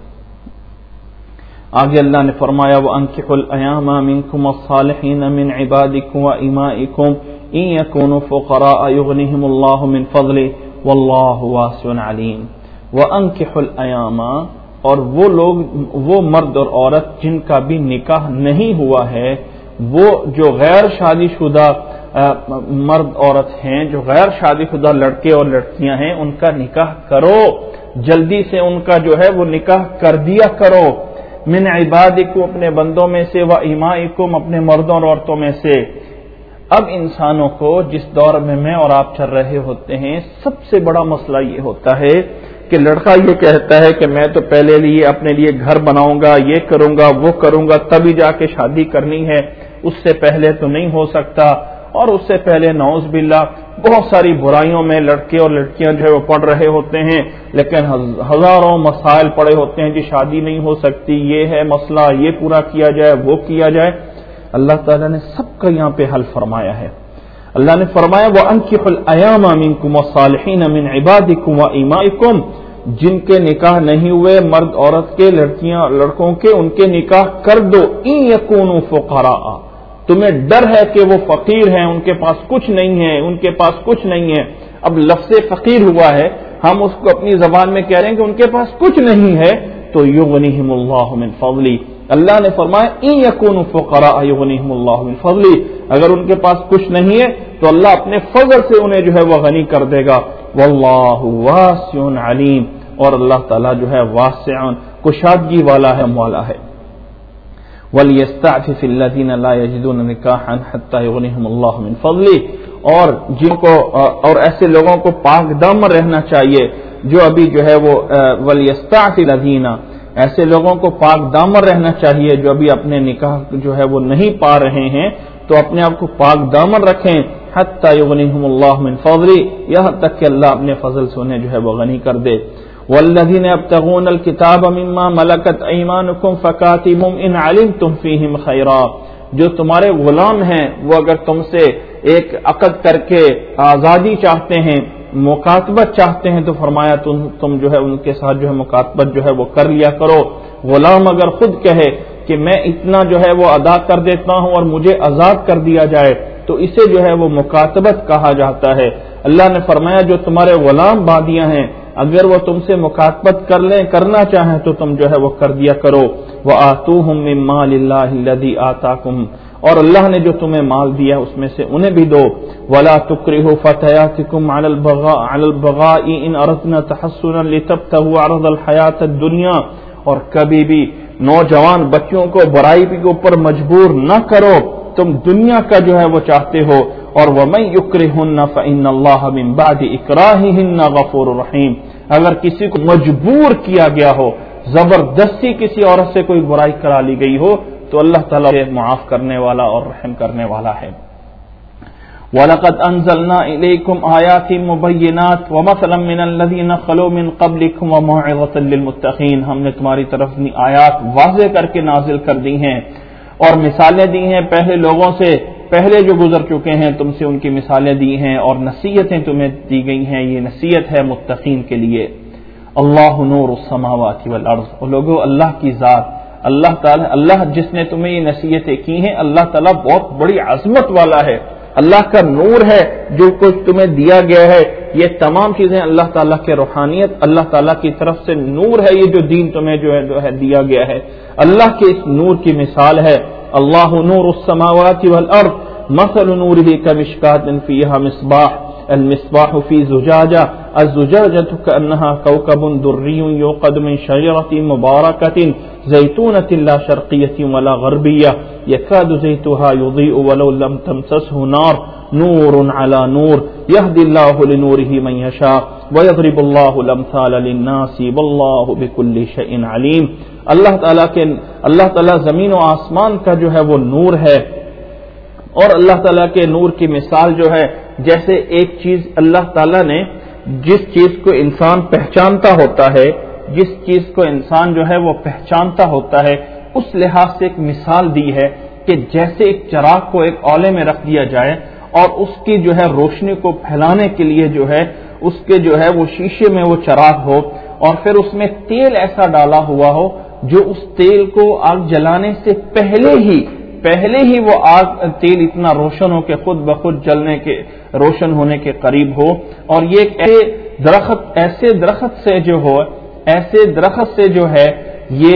آگے اللہ نے فرمایا وَأَنكِحُوا الْأَيَامَ مِنكُمْ وَالصَّالِحِينَ مِنْ عِبَادِكُمْ وَإِمَائِكُمْ إِنْ يَكُونُوا فُقَرَاءَ يُغْنِهِمُ اللَّهُ مِنْ فَضْلِهِ وَاللَّهُ وَاسِعٌ عَلِيمٌ۔ وَأَنكِحُوا الْأَيَامَ، اور وہ لوگ وہ مرد اور عورت جن کا بھی نکاح نہیں ہوا ہے، وہ جو غیر شادی شدہ مرد عورت ہیں، جو غیر شادی شدہ لڑکے اور لڑکیاں ہیں، ان کا نکاح کرو، جلدی سے ان کا جو ہے وہ نکاح کر دیا کرو، من عبادکم اپنے بندوں میں سے، و امائکم اپنے مردوں اور عورتوں میں سے۔ اب انسانوں کو جس دور میں میں اور آپ چل رہے ہوتے ہیں، سب سے بڑا مسئلہ یہ ہوتا ہے کہ لڑکا یہ کہتا ہے کہ میں تو پہلے لیے اپنے لیے گھر بناؤں گا، یہ کروں گا، وہ کروں گا، تبھی جا کے شادی کرنی ہے، اس سے پہلے تو نہیں ہو سکتا، اور اس سے پہلے نعوذ باللہ بہت ساری برائیوں میں لڑکے اور لڑکیاں جو ہے وہ پڑھ رہے ہوتے ہیں، لیکن ہزاروں مسائل پڑے ہوتے ہیں کہ شادی نہیں ہو سکتی، یہ ہے مسئلہ، یہ پورا کیا جائے، وہ کیا جائے۔ اللہ تعالیٰ نے سب کا یہاں پہ حل فرمایا ہے۔ اللہ نے فرمایا وَأَنكِحُوا الْأَيَامَ مِنكُمْ وَالصَّالِحِينَ مِنْ عِبَادِكُمْ وَإِمَائِكُمْ، جن کے نکاح نہیں ہوئے مرد عورت کے، لڑکیاں لڑکوں کے، ان کے نکاح کر دو، إِن يَكُونُوا فُقَرَاءَ، تمہیں ڈر ہے کہ وہ فقیر ہیں، ان کے پاس کچھ نہیں ہے، ان کے پاس کچھ نہیں ہے۔ اب لفظ فقیر ہوا ہے، ہم اس کو اپنی زبان میں کہہ رہے ہیں کہ ان کے پاس کچھ نہیں ہے، تو یغنیہم اللہ من فضلی، اللہ نے فرمایا ان یکونوا فقراء یغنیہم اللہ من فضلی، اگر ان کے پاس کچھ نہیں ہے تو اللہ اپنے فضل سے انہیں جو ہے وہ غنی کر دے گا۔ واللہ واسع علیم، اور اللہ تعالیٰ جو ہے واسع کشادگی والا ہے، مولا ہے۔ وَلْيَسْتَعْفِفِ الَّذِينَ لَا يَجِدُونَ نِكَاحًا حَتَّى يُغْنِيهِمُ اللَّهُ مِنْ فَضْلِهِ، اور جن کو اور ایسے لوگوں کو پاک دامن رہنا چاہیے جو ابھی جو ہے وہ ولیستعفف الذین، ایسے لوگوں کو پاک دامن رہنا چاہیے جو ابھی اپنے نکاح جو ہے وہ نہیں پا رہے ہیں، تو اپنے آپ کو پاک دامن رکھیں، حتی یغنیہم اللہ من فضلہ، یہاں تک کہ اللہ اپنے فضل سے انہیں جو ہے وہ غنی کر دے۔ والذین یبتغون الکتاب مما ملکت ایمانکم فکاتبوہم ان علمتم فیہم خیرا، جو تمہارے غلام ہیں وہ اگر تم سے ایک عقد کر کے آزادی چاہتے ہیں، مکاتبت چاہتے ہیں، تو فرمایا تم تم جو ہے ان کے ساتھ جو ہے مکاتبت جو ہے وہ کر لیا کرو۔ غلام اگر خود کہے کہ میں اتنا جو ہے وہ ادا کر دیتا ہوں اور مجھے آزاد کر دیا جائے، تو اسے جو ہے وہ مکاتبت کہا جاتا ہے۔ اللہ نے فرمایا جو تمہارے غلام بادیاں ہیں اگر وہ تم سے مکاتبت کر لیں، کرنا چاہیں تو تم جو ہے وہ کر دیا کرو۔ وآتوہم من مال اللہ الذی آتاکم، اور اللہ نے جو تمہیں مال دیا اس میں سے انہیں بھی دو۔ ولا تکرہوا فتیاتکم علی البغاء علی البغاء ان اردنا تحصنا لتبتغوا عرض الحیاۃ الدنیا، اور کبھی بھی نوجوان بچوں کو برائی کے اوپر مجبور نہ کرو، تم دنیا کا جو ہے وہ چاہتے ہو۔ اور وَمَن يُكْرِهُنَّ فَإِنَّ اللَّهَ مِن بَعْدِ إِكْرَاهِهِنَّ غَفُورٌ رَحِيمٌ، اگر کسی کو مجبور کیا گیا ہو، زبردستی کسی عورت سے کوئی برائی کرا لی گئی ہو، تو اللہ تعالیٰ معاف کرنے والا اور رحم کرنے والا ہے۔ وَلَقَدْ أَنزَلْنَا إِلَيْكُمْ آيَاتٍ مُبَيِّنَاتٍ وَمَثَلًا مِّنَ الَّذِينَ خَلَوْا مِن قَبْلِكُمْ وَمَوْعِظَةً لِّلْمُتَّقِينَ، ہم نے تمہاری طرف اپنی آیات واضح کر کے نازل کر دی ہیں اور مثالیں دی ہیں پہلے لوگوں سے، پہلے جو گزر چکے ہیں تم سے ان کی مثالیں دی ہیں اور نصیحتیں تمہیں دی گئی ہیں، یہ نصیحت ہے متقین کے لیے۔ اللہ نور السماوات والارض، اور لوگوں اللہ کی ذات، اللہ تعالی، اللہ جس نے تمہیں یہ نصیحتیں کی ہیں، اللہ تعالیٰ بہت بڑی عظمت والا ہے، اللہ کا نور ہے جو کچھ تمہیں دیا گیا ہے، یہ تمام چیزیں اللہ تعالیٰ کے روحانیت، اللہ تعالیٰ کی طرف سے نور ہے، یہ جو دین تمہیں جو ہے, جو ہے دیا گیا ہے، اللہ کے اس نور کی مثال ہے۔ اللہ نور السماوات والارض مثل نورہ کمشکاۃ فیہا مصباح المصباح فی زجاجہ الزجاجۃ کأنہا کوکب دری یوقد من شجرۃ مبارکۃ زیتونۃ لا شرقیۃ ولا غربیہ یکاد زیتها یضیء ولو لم تمسسہ نار نور علی نور یہدی اللہ لنورہ من یشاء ویضرب اللہ الامثال للناس واللہ بکل شیء علیم۔ اللہ تعالیٰ کے اللہ تعالیٰ زمین و آسمان کا جو ہے وہ نور ہے، اور اللہ تعالیٰ کے نور کی مثال جو ہے جیسے ایک چیز اللہ تعالیٰ نے جس چیز کو انسان پہچانتا ہوتا ہے، جس چیز کو انسان جو ہے وہ پہچانتا ہوتا ہے، اس لحاظ سے ایک مثال دی ہے کہ جیسے ایک چراغ کو ایک اولے میں رکھ دیا جائے اور اس کی جو ہے روشنی کو پھیلانے کے لیے جو ہے اس کے جو ہے وہ شیشے میں وہ چراغ ہو، اور پھر اس میں تیل ایسا ڈالا ہوا ہو جو اس تیل کو آگ جلانے سے پہلے ہی پہلے ہی وہ آگ تیل اتنا روشن ہو کہ خود بخود جلنے کے روشن ہونے کے قریب ہو۔ اور یہ ایک ایسے درخت ایسے درخت سے جو ہو ایسے درخت سے جو ہے یہ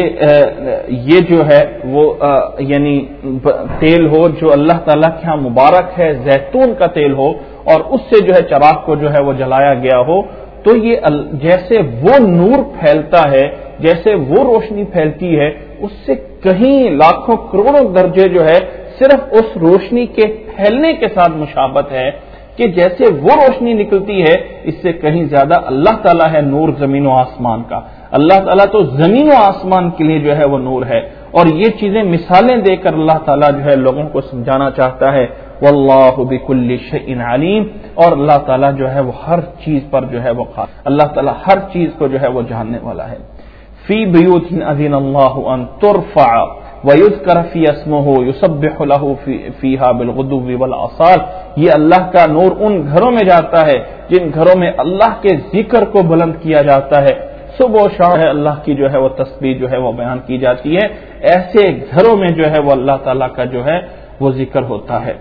یہ جو ہے وہ یعنی تیل ہو جو اللہ تعالیٰ کے ہاں مبارک ہے، زیتون کا تیل ہو، اور اس سے جو ہے چراغ کو جو ہے وہ جلایا گیا ہو، تو یہ جیسے وہ نور پھیلتا ہے، جیسے وہ روشنی پھیلتی ہے، اس سے کہیں لاکھوں کروڑوں درجے جو ہے صرف اس روشنی کے پھیلنے کے ساتھ مشابہت ہے کہ جیسے وہ روشنی نکلتی ہے اس سے کہیں زیادہ اللہ تعالیٰ ہے نور زمین و آسمان کا۔ اللہ تعالیٰ تو زمین و آسمان کے لیے جو ہے وہ نور ہے، اور یہ چیزیں مثالیں دے کر اللہ تعالیٰ جو ہے لوگوں کو سمجھانا چاہتا ہے۔ واللہ بکل شیء علیم، اور اللہ تعالیٰ جو ہے وہ ہر چیز پر جو ہے وہ خاص، اللہ تعالیٰ ہر چیز کو جو ہے وہ جاننے والا ہے۔ فی بیوت اذن اللہ ان ترفع وَيُذْكَرَ فِي اسْمُهُ يُسَبِّحُ لَهُ فِيهَا بِالْغُدُوِّ وَالْآصَالِ، یہ اللہ کا نور ان گھروں میں جاتا ہے جن گھروں میں اللہ کے ذکر کو بلند کیا جاتا ہے، صبح و شام ہے اللہ کی جو ہے وہ تسبیح جو ہے وہ بیان کی جاتی ہے، ایسے گھروں میں جو ہے وہ اللہ تعالیٰ کا جو ہے وہ ذکر ہوتا ہے۔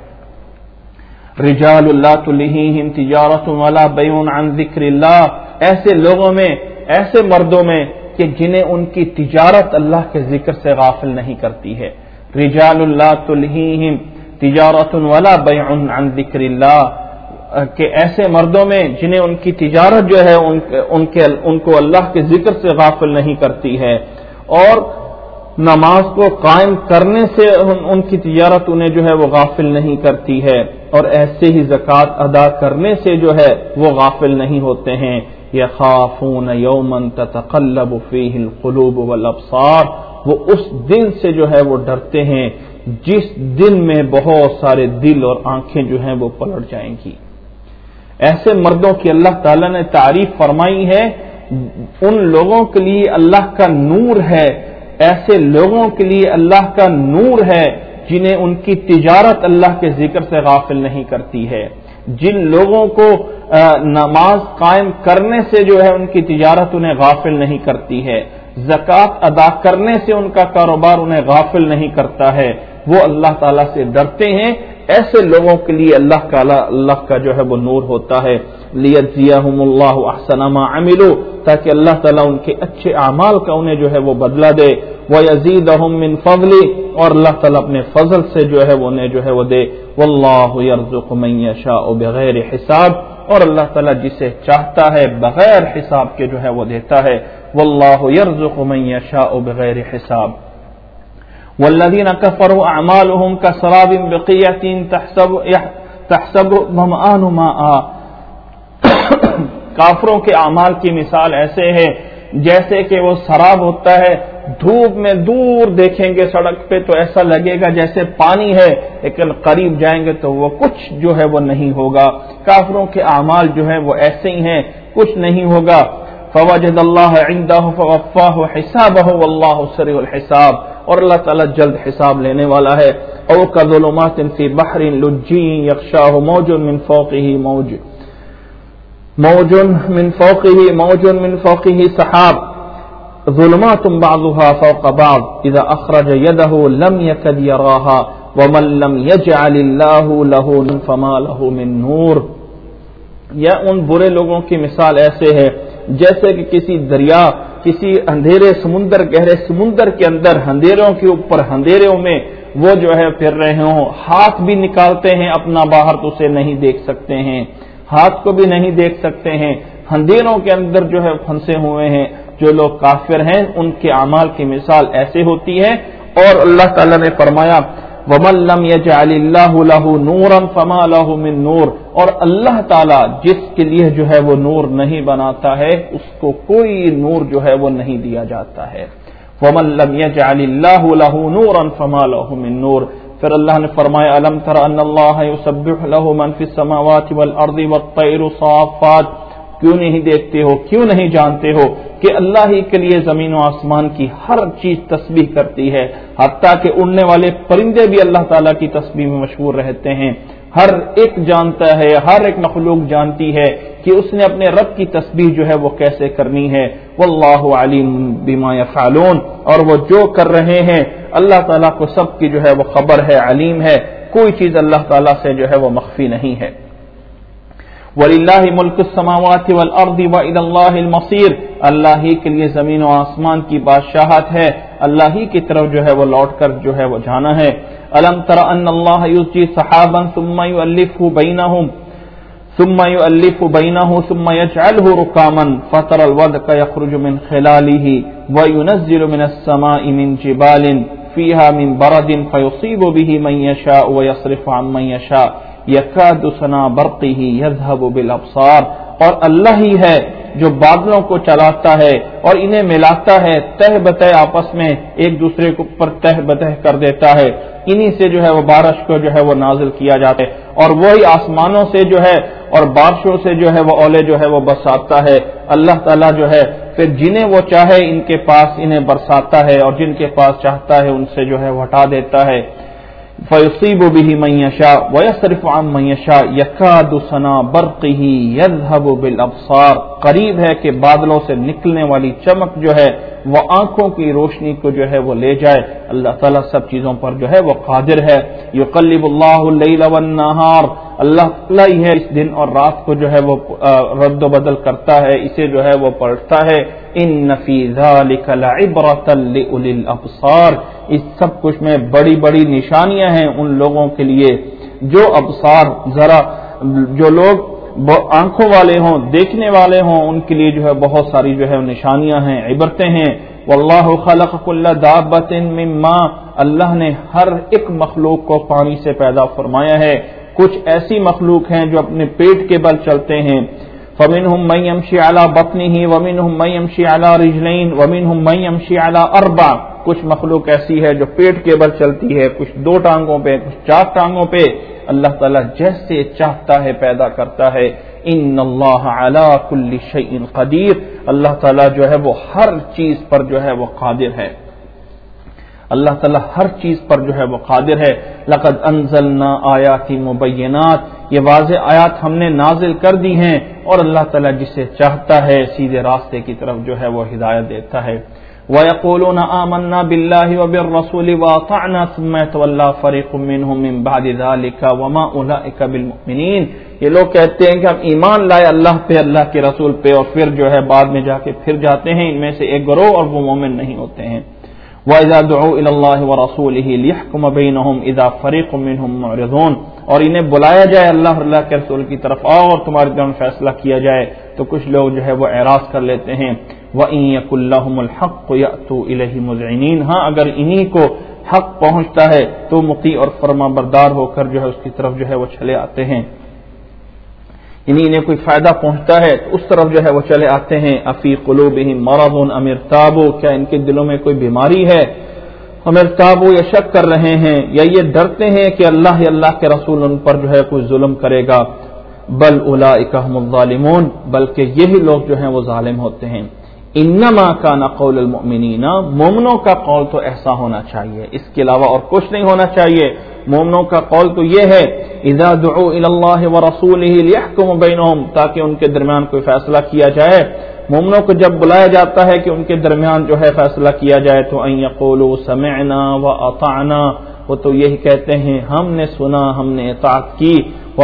رجال لا تلہیہم تجارۃ ولا بیع عن ذکر اللہ، ایسے لوگوں میں، ایسے مردوں میں کہ جنہیں ان کی تجارت اللہ کے ذکر سے غافل نہیں کرتی ہے۔ رجال لا تلہیہم تجارۃ ولا بیع عن ذکر اللہ، کہ ایسے مردوں میں جنہیں ان کی تجارت جو ہے ان کے ان کو اللہ کے ذکر سے غافل نہیں کرتی ہے۔ اور نماز کو قائم کرنے سے ان کی تجارت انہیں جو ہے وہ غافل نہیں کرتی ہے، اور ایسے ہی زکوٰۃ ادا کرنے سے جو ہے وہ غافل نہیں ہوتے ہیں۔ یخافون یوما تتقلب فیہ القلوب والابصار، وہ اس دن سے جو ہے وہ ڈرتے ہیں جس دن میں بہت سارے دل اور آنکھیں جو ہیں وہ پلٹ جائیں گی۔ ایسے مردوں کی اللہ تعالیٰ نے تعریف فرمائی ہے، ان لوگوں کے لیے اللہ کا نور ہے، ایسے لوگوں کے لیے اللہ کا نور ہے جنہیں ان کی تجارت اللہ کے ذکر سے غافل نہیں کرتی ہے، جن لوگوں کو نماز قائم کرنے سے جو ہے ان کی تجارت انہیں غافل نہیں کرتی ہے، زکوٰۃ ادا کرنے سے ان کا کاروبار انہیں غافل نہیں کرتا ہے، وہ اللہ تعالیٰ سے ڈرتے ہیں، ایسے لوگوں کے لیے اللہ کا اللہ کا جو ہے وہ نور ہوتا ہے۔ لیجزیہم اللہ احسن ما عملوا، تاکہ اللہ تعالیٰ ان کے اچھے اعمال کا انہیں جو ہے وہ بدلہ دے، ویزیدہم من فضلہ، اور اللہ تعالیٰ اپنے فضل سے جو ہے وہ انہیں جو ہے وہ دے۔ واللہ یرزق من یشاء بغیر حساب، اور اللہ تعالیٰ جسے چاہتا ہے بغیر حساب کے جو ہے وہ دیتا ہے۔ واللہ یرزق من یشاء بغیر حساب۔ والذین کفروا اعمالهم کسراب بقیۃ تحسب تحسبه الظمآن ماء، کافروں کے اعمال کی مثال ایسے ہے جیسے کہ وہ سراب ہوتا ہے، دھوپ میں دور دیکھیں گے سڑک پہ تو ایسا لگے گا جیسے پانی ہے، لیکن قریب جائیں گے تو وہ کچھ جو ہے وہ نہیں ہوگا۔ کافروں کے اعمال جو ہے وہ ایسے ہی ہیں، کچھ نہیں ہوگا۔ فوجد اللہ عنده فوفاه حسابه والله سریع الحساب، اور اللہ تعالیٰ جلد حساب لینے والا ہے۔ او کظلمات فی بحر لجی یغشاہ موج من فوقه موج موج من فوقه موج من فوقه سحاب ظلمات بعضها فوق بعض اذا اخرج يده لم يكد يراها ومن لم يجعل الله له فما له من نور۔ یا ان برے لوگوں کی مثال ایسے ہے جیسے کہ کسی دریا، کسی اندھیرے سمندر، گہرے سمندر کے اندر اندھیروں کے اوپر اندھیروں میں وہ جو ہے پھر رہے ہوں، ہاتھ بھی نکالتے ہیں اپنا باہر تو اسے نہیں دیکھ سکتے ہیں، ہاتھ کو بھی نہیں دیکھ سکتے ہیں، اندھیروں کے اندر جو ہے پھنسے ہوئے ہیں۔ جو لوگ کافر ہیں ان کے اعمال کی مثال ایسے ہوتی ہے۔ اور اللہ تعالیٰ نے فرمایا وَمَن لَّمْ يَجْعَلِ اللَّهُ لَهُ نُورًا فَمَا لَهُ مِن نُور، اور اللہ تعالیٰ جس کے لیے جو ہے وہ نور نہیں بناتا ہے اس کو کوئی نور جو ہے وہ نہیں دیا جاتا ہے۔ وَمَن لَّمْ يَجْعَلِ اللَّهُ لَهُ نُورًا فَمَا لَهُ مِن نُور۔ پھر اللہ نے فرمایا أَلَمْ تَرَ أَنَّ اللَّهَ يُسَبِّحُ لَهُ مَن فِي السَّمَاوَاتِ وَالْأَرْضِ وَالطَّيْرُ صَافَّاتٍ، کیوں نہیں دیکھتے ہو، کیوں نہیں جانتے ہو کہ اللہ ہی کے لیے زمین و آسمان کی ہر چیز تسبیح کرتی ہے، حتیٰ کہ اڑنے والے پرندے بھی اللہ تعالیٰ کی تسبیح میں مشہور رہتے ہیں۔ ہر ایک جانتا ہے، ہر ایک مخلوق جانتی ہے کہ اس نے اپنے رب کی تسبیح جو ہے وہ کیسے کرنی ہے۔ واللہ علیم بما یفعلون، اور وہ جو کر رہے ہیں اللہ تعالیٰ کو سب کی جو ہے وہ خبر ہے، علیم ہے، کوئی چیز اللہ تعالیٰ سے جو ہے وہ مخفی نہیں ہے۔ وَلِلَّهِ مُلْكُ السَّمَاوَاتِ وَالْأَرْضِ وَإِلَى اللَّهِ الْمَصِيرُ، اللہ ہی کے لیے زمین و آسمان کی بادشاہت ہے، اللہ ہی کی طرف جو ہے وہ لوٹ کر جو ہے وہ جانا ہے۔ أَلَمْ تَرَ أَنَّ اللَّهَ يُزْجِي سَحَابًا ثُمَّ يُؤَلِّفُهُ بَيْنَهُمْ ثُمَّ يُؤَلِّفُ بَيْنَهُ ثُمَّ يَجْعَلُهُ رُكَامًا فَتَرَى الْوَدْقَ يَخْرُجُ مِنْ خِلَالِهِ وَيُنَزِّلُ مِنَ السَّمَاءِ مِنْ جِبَالٍ فِيهَا مِنْ بَرَدٍ فَيُصِيبُ بِهِ مَنْ يَشَاءُ وَيَصْرِفُ عَنْ مَنْ يَشَاءُ یکاد سنا برقہ یذہب بالابصار، اور اللہ ہی ہے جو بادلوں کو چلاتا ہے اور انہیں ملاتا ہے تہ بتہ آپس میں، ایک دوسرے کے اوپر تہ بتہ کر دیتا ہے، انہی سے جو ہے وہ بارش کو جو ہے وہ نازل کیا جاتا ہے، اور وہی آسمانوں سے جو ہے اور بارشوں سے جو ہے وہ اولے جو ہے وہ برساتا ہے۔ اللہ تعالیٰ جو ہے پھر جنہیں وہ چاہے ان کے پاس انہیں برساتا ہے، اور جن کے پاس چاہتا ہے ان سے جو ہے وہ ہٹا دیتا ہے۔ فَيُصِيبُ بِهِ مَن يَشَاءُ وَيَصْرِفُ عَن مَّن يَشَاءُ يَكَادُ سَنَا بَرْقِهِ يَذْهَبُ بِالْأَبْصَارِ، قریب ہے کہ بادلوں سے نکلنے والی چمک جو ہے وہ آنکھوں کی روشنی کو جو ہے وہ لے جائے۔ اللہ تعالیٰ سب چیزوں پر جو ہے وہ قادر ہے۔ يُقَلِّبُ اللَّهُ اللَّيْلَ وَالنَّهَارَ، اللہ تعالیٰ ہی ہے اس دن اور رات کو جو ہے وہ رد و بدل کرتا ہے، اسے جو ہے وہ پلٹتا ہے۔ ان فی ذلک لعبرۃ لأولی الابصار، اس سب کچھ میں بڑی بڑی نشانیاں ہیں ان لوگوں کے لیے جو ابصار، ذرا جو لوگ آنکھوں والے ہوں، دیکھنے والے ہوں، ان کے لیے جو ہے بہت ساری جو ہے نشانیاں ہیں، عبرتیں ہیں۔ واللہ خلق کل دابۃ من ماء، اللہ نے ہر ایک مخلوق کو پانی سے پیدا فرمایا ہے. کچھ ایسی مخلوق ہیں جو اپنے پیٹ کے بل چلتے ہیں. فمنهم من يمشي على بطنه ومنهم من يمشي على رجلين ومنهم من يمشي على اربع. کچھ مخلوق ایسی ہے جو پیٹ کے بل چلتی ہے، کچھ دو ٹانگوں پہ، کچھ چار ٹانگوں پہ. اللہ تعالیٰ جیسے چاہتا ہے پیدا کرتا ہے. ان اللہ علی کل شیء قدیر، اللہ تعالیٰ جو ہے وہ ہر چیز پر جو ہے وہ قادر ہے. اللہ تعالیٰ ہر چیز پر جو ہے وہ قادر ہے. لقد انزلنا آیات مبینات، یہ واضح آیات ہم نے نازل کر دی ہیں، اور اللہ تعالیٰ جسے چاہتا ہے سیدھے راستے کی طرف جو ہے وہ ہدایت دیتا ہے. وَيَقُولُونَ آمَنَّا بِاللَّهِ وَبِالرَّسُولِ وَأَطَعْنَا ثُمَّ يَتَوَلَّىٰ فَرِيقٌ مِّنْهُم مِّن بَعْدِ ذَٰلِكَ وَمَا أُولَٰئِكَ بِالْمُؤْمِنِينَ. یہ لوگ کہتے ہیں کہ ہم ایمان لائے اللہ پہ، اللہ کے رسول پہ، اور پھر جو ہے بعد میں جا کے پھر جاتے ہیں ان میں سے ایک گروہ اور وہ مومن نہیں ہوتے ہیں. وَإِذَا دُعُوا إِلَى اللَّهِ وَرَسُولِهِ لِيَحْكُمَ بَيْنَهُمْ إِذَا فَرِيقٌ مِّنْهُم مُّعْرِضُونَ. اور انہیں بلایا جائے اللہ اور اللہ کے رسول کی طرف، آؤ اور تمہارے درمیان فیصلہ کیا جائے، تو کچھ لوگ جو ہے وہ اعراض کر لیتے ہیں. وَإِن يَكُن لَّهُمُ الْحَقُّ يَأْتُوا إِلَيْهِ مُذْعِنِينَ. ہاں اگر انہی کو حق پہنچتا ہے تو مطیع اور فرما بردار ہو کر جو ہے اس کی طرف جو ہے وہ چلے آتے ہیں. یعنی انہیں کوئی فائدہ پہنچتا ہے تو اس طرف جو ہے وہ چلے آتے ہیں. افی قلوبہم مرض ام ارتابوا، کیا ان کے دلوں میں کوئی بیماری ہے؟ ام ارتابوا، یہ شک کر رہے ہیں یا یہ ڈرتے ہیں کہ اللہ یا اللہ کے رسول ان پر جو ہے کوئی ظلم کرے گا. بل اولئک هم الظالمون، بلکہ یہی لوگ جو ہیں وہ ظالم ہوتے ہیں. انما کان قول المؤمنین، مومنوں کا قول تو ایسا ہونا چاہیے، اس کے علاوہ اور کچھ نہیں ہونا چاہیے. مومنوں کا قول تو یہ ہے اذا دعوا الی اللہ ورسولہ لیحکم بینہم، تاکہ ان کے درمیان کوئی فیصلہ کیا جائے. مومنوں کو جب بلایا جاتا ہے کہ ان کے درمیان جو ہے فیصلہ کیا جائے تو ان یقولوا سمعنا واطعنا، وہ تو یہی کہتے ہیں ہم نے سنا، ہم نے اطاعت کی.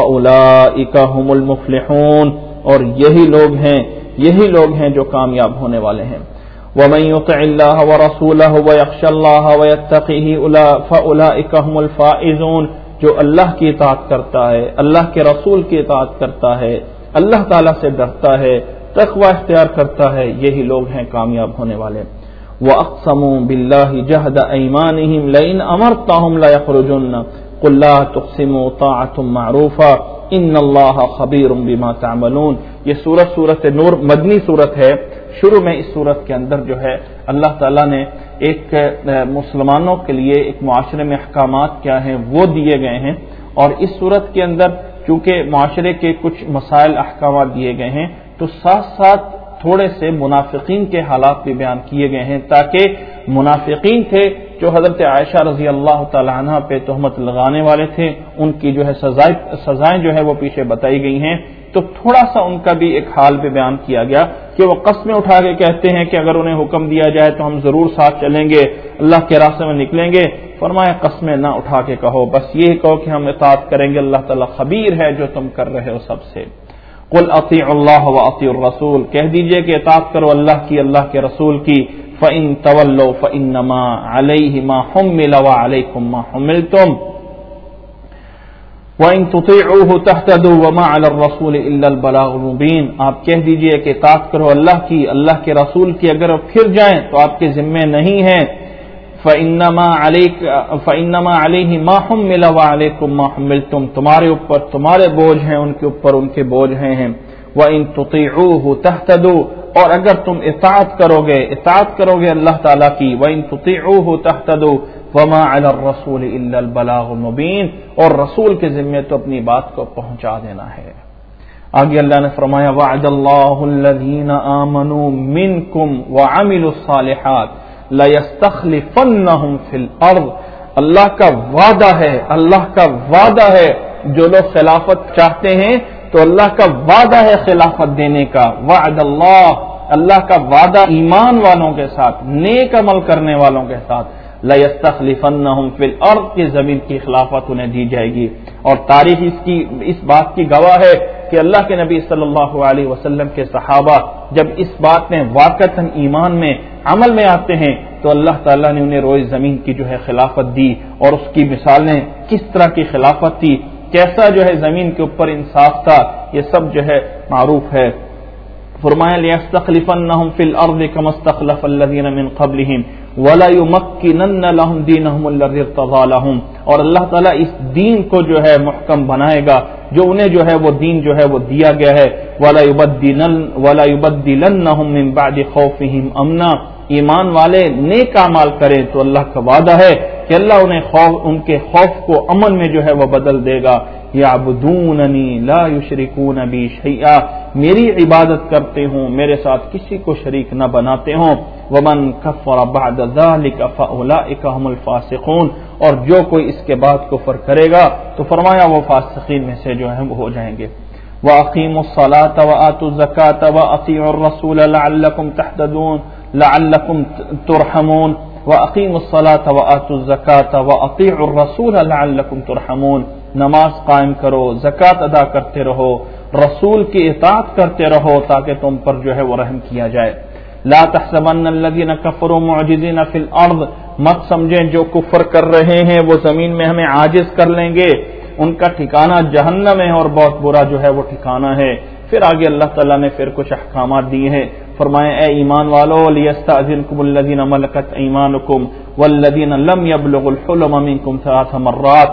واولئک هم المفلحون، اور یہی لوگ ہیں یہی لوگ ہیں جو کامیاب ہونے والے ہیں. وَمَن يُطِعِ اللَّهَ وَرَسُولَهُ وَيَخْشَ اللَّهَ وَيَتَّقِهِ فَأُولَئِكَ هُمُ الْفَائِزُونَ. جو اللہ کی اطاعت کرتا ہے، اللہ کے رسول کی اطاعت کرتا ہے، اللہ تعالیٰ سے ڈرتا ہے، تقوی اختیار کرتا ہے، یہی لوگ ہیں کامیاب ہونے والے. وَأَقْسَمُوا بِاللَّهِ جَهْدَ أَيْمَانِهِمْ لَئِنْ أَمَرْتَهُمْ لَيَخْرُجُنَّ قُل لَّا تُقْسِمُوا طَاعَةٌ مَّعْرُوفَةٌ ان اللہ خبیر بما تعملون. یہ سورت سورت نور مدنی سورت ہے. شروع میں اس سورت کے اندر جو ہے اللہ تعالیٰ نے ایک مسلمانوں کے لیے ایک معاشرے میں احکامات کیا ہیں وہ دیے گئے ہیں، اور اس سورت کے اندر چونکہ معاشرے کے کچھ مسائل احکامات دیے گئے ہیں تو ساتھ ساتھ تھوڑے سے منافقین کے حالات بھی بیان کیے گئے ہیں، تاکہ منافقین تھے جو حضرت عائشہ رضی اللہ تعالی عنہ پہ تہمت لگانے والے تھے، ان کی جو ہے سزائیں سزائیں جو ہے وہ پیچھے بتائی گئی ہیں. تو تھوڑا سا ان کا بھی ایک حال بھی بیان کیا گیا کہ وہ قسمیں اٹھا کے کہتے ہیں کہ اگر انہیں حکم دیا جائے تو ہم ضرور ساتھ چلیں گے، اللہ کے راستے میں نکلیں گے. فرمایا قسمیں نہ اٹھا کے کہو، بس یہ کہو کہ ہم اطاعت کریں گے، اللہ تعالیٰ خبیر ہے جو تم کر رہے ہو سب سے. قل اطیعوا اللہ واطیعوا الرسول، کہہ دیجئے کہ اطاعت کرو اللہ کی، اللہ کے رسول کی. فَإِن تَوَلَّوْا فَإِنَّمَا عَلَيْهِ مَا حُمِّلَ وَعَلَيْكُمْ مَا حُمِّلْتُمْ وَإِن تُطِيعُوهُ تَهْتَدُوا وَمَا عَلَى الرَّسُولِ إِلَّا الْبَلَاغُ الْمُبِينُ. آپ کہہ دیجئے کہ اطاعت کرو اللہ کی، اللہ کے رسول کی، اگر پھر جائیں تو آپ کے ذمے نہیں ہے. فَإِنَّمَا عَلَيْكَ فَإِنَّمَا عَلَيْهِ مَا حُمِّلَ وَعَلَيْكُمْ مَا حُمِّلْتُمْ، تمہارے اوپر تمہارے بوجھ ہیں، ان کے اوپر ان کے بوجھ ہیں. وَإِن تُطِيعُوهُ تَهْتَدُوا، اور اگر تم اطاعت کرو گے اطاعت کرو گے اللہ تعالیٰ کی. وَإِن تُطِيعُوهُ تَهْتَدُوا وَمَا عَلَى الرَّسُولِ إِلَّا الْبَلَاغُ الْمُبِينُ، اور رسول کے ذمے تو اپنی بات کو پہنچا دینا ہے. آگے اللہ نے فرمایا وَعَدَ اللَّهُ الَّذِينَ آمَنُوا مِنكُمْ وَعَمِلُوا الصَّالِحَاتِ لَيَسْتَخْلِفَنَّهُمْ فِي الْأَرْضِ. اللہ کا وعدہ ہے، اللہ کا وعدہ ہے، جو لوگ خلافت چاہتے ہیں تو اللہ کا وعدہ ہے خلافت دینے کا. وعد اللہ، اللہ کا وعدہ ایمان والوں کے ساتھ، نیک عمل کرنے والوں کے ساتھ. لَيَسْتَخْلِفَنَّهُمْ فِي الْأَرْضِ، کی زمین کی خلافت انہیں دی جائے گی. اور تاریخ اس کی اس بات کی گواہ ہے کہ اللہ کے نبی صلی اللہ علیہ وسلم کے صحابہ جب اس بات میں واقعتاً ایمان میں عمل میں آتے ہیں تو اللہ تعالیٰ نے انہیں روئے زمین کی جو ہے خلافت دی، اور اس کی مثالیں کس طرح کی خلافت تھی، کیسا جو ہے زمین کے اوپر انصاف تھا، یہ سب جو ہے معروف ہے. فرمایا لیستخلفنہم فی الارض کما استخلف الذین من قبلہم ولا یمکنن لہم دینہم الذی ارتضی لہم، اور اللہ تعالیٰ اس دین کو جو ہے محکم بنائے گا جو انہیں جو ہے وہ دین جو ہے وہ دیا گیا ہے، ولا یبدلن ولا یبدلنہم من بعد خوفہم امنا، ایمان والے نیک اعمال کریں تو اللہ کا وعدہ ہے کہ اللہ انہیں خوف ان کے خوف کو امن میں جو ہے وہ بدل دے گا۔ یعبدوننی لا یشرکون بی شیئا، میری عبادت کرتے ہوں، میرے ساتھ کسی کو شریک نہ بناتے ہوں۔ ومن کفر بعد ذلک فاولئک هم الفاسقون، اور جو کوئی اس کے بعد کفر کرے گا تو فرمایا وہ فاسقین میں سے جو ہے وہ ہو جائیں گے۔ وَأَقِيمُوا الصَّلَاةَ وَآتُوا الزَّكَاةَ وَأَطِيعُوا الرَّسُولَ لَعَلَّكُمْ تَهْتَدُونَ لَعَلَّكُمْ تُرْحَمُونَ وَأَقِيمُوا الصَّلَاةَ وَآتُوا الزَّكَاةَ وَأَطِيعُوا الرَّسُولَ لَعَلَّكُمْ تُرْحَمُونَ، نماز قائم کرو، زکوٰۃ ادا کرتے رہو، رسول کی اطاعت کرتے رہو تاکہ تم پر جو ہے وہ رحم کیا جائے۔ لا تحسبن الذين كفروا معجزين في الارض، مت سمجھیں جو کفر کر رہے ہیں وہ زمین میں ہمیں عاجز کر لیں گے، ان کا ٹھکانہ جہنم ہے اور بہت برا جو ہے وہ ٹھکانہ ہے۔ پھر آگے اللہ تعالیٰ نے پھر کچھ احکامات دیے ہیں، فرمایا اے ایمان والو لیستأذنکم الذین ملکت ایمانکم والذین لم یبلغوا الحلم منکم ثلاث مرات،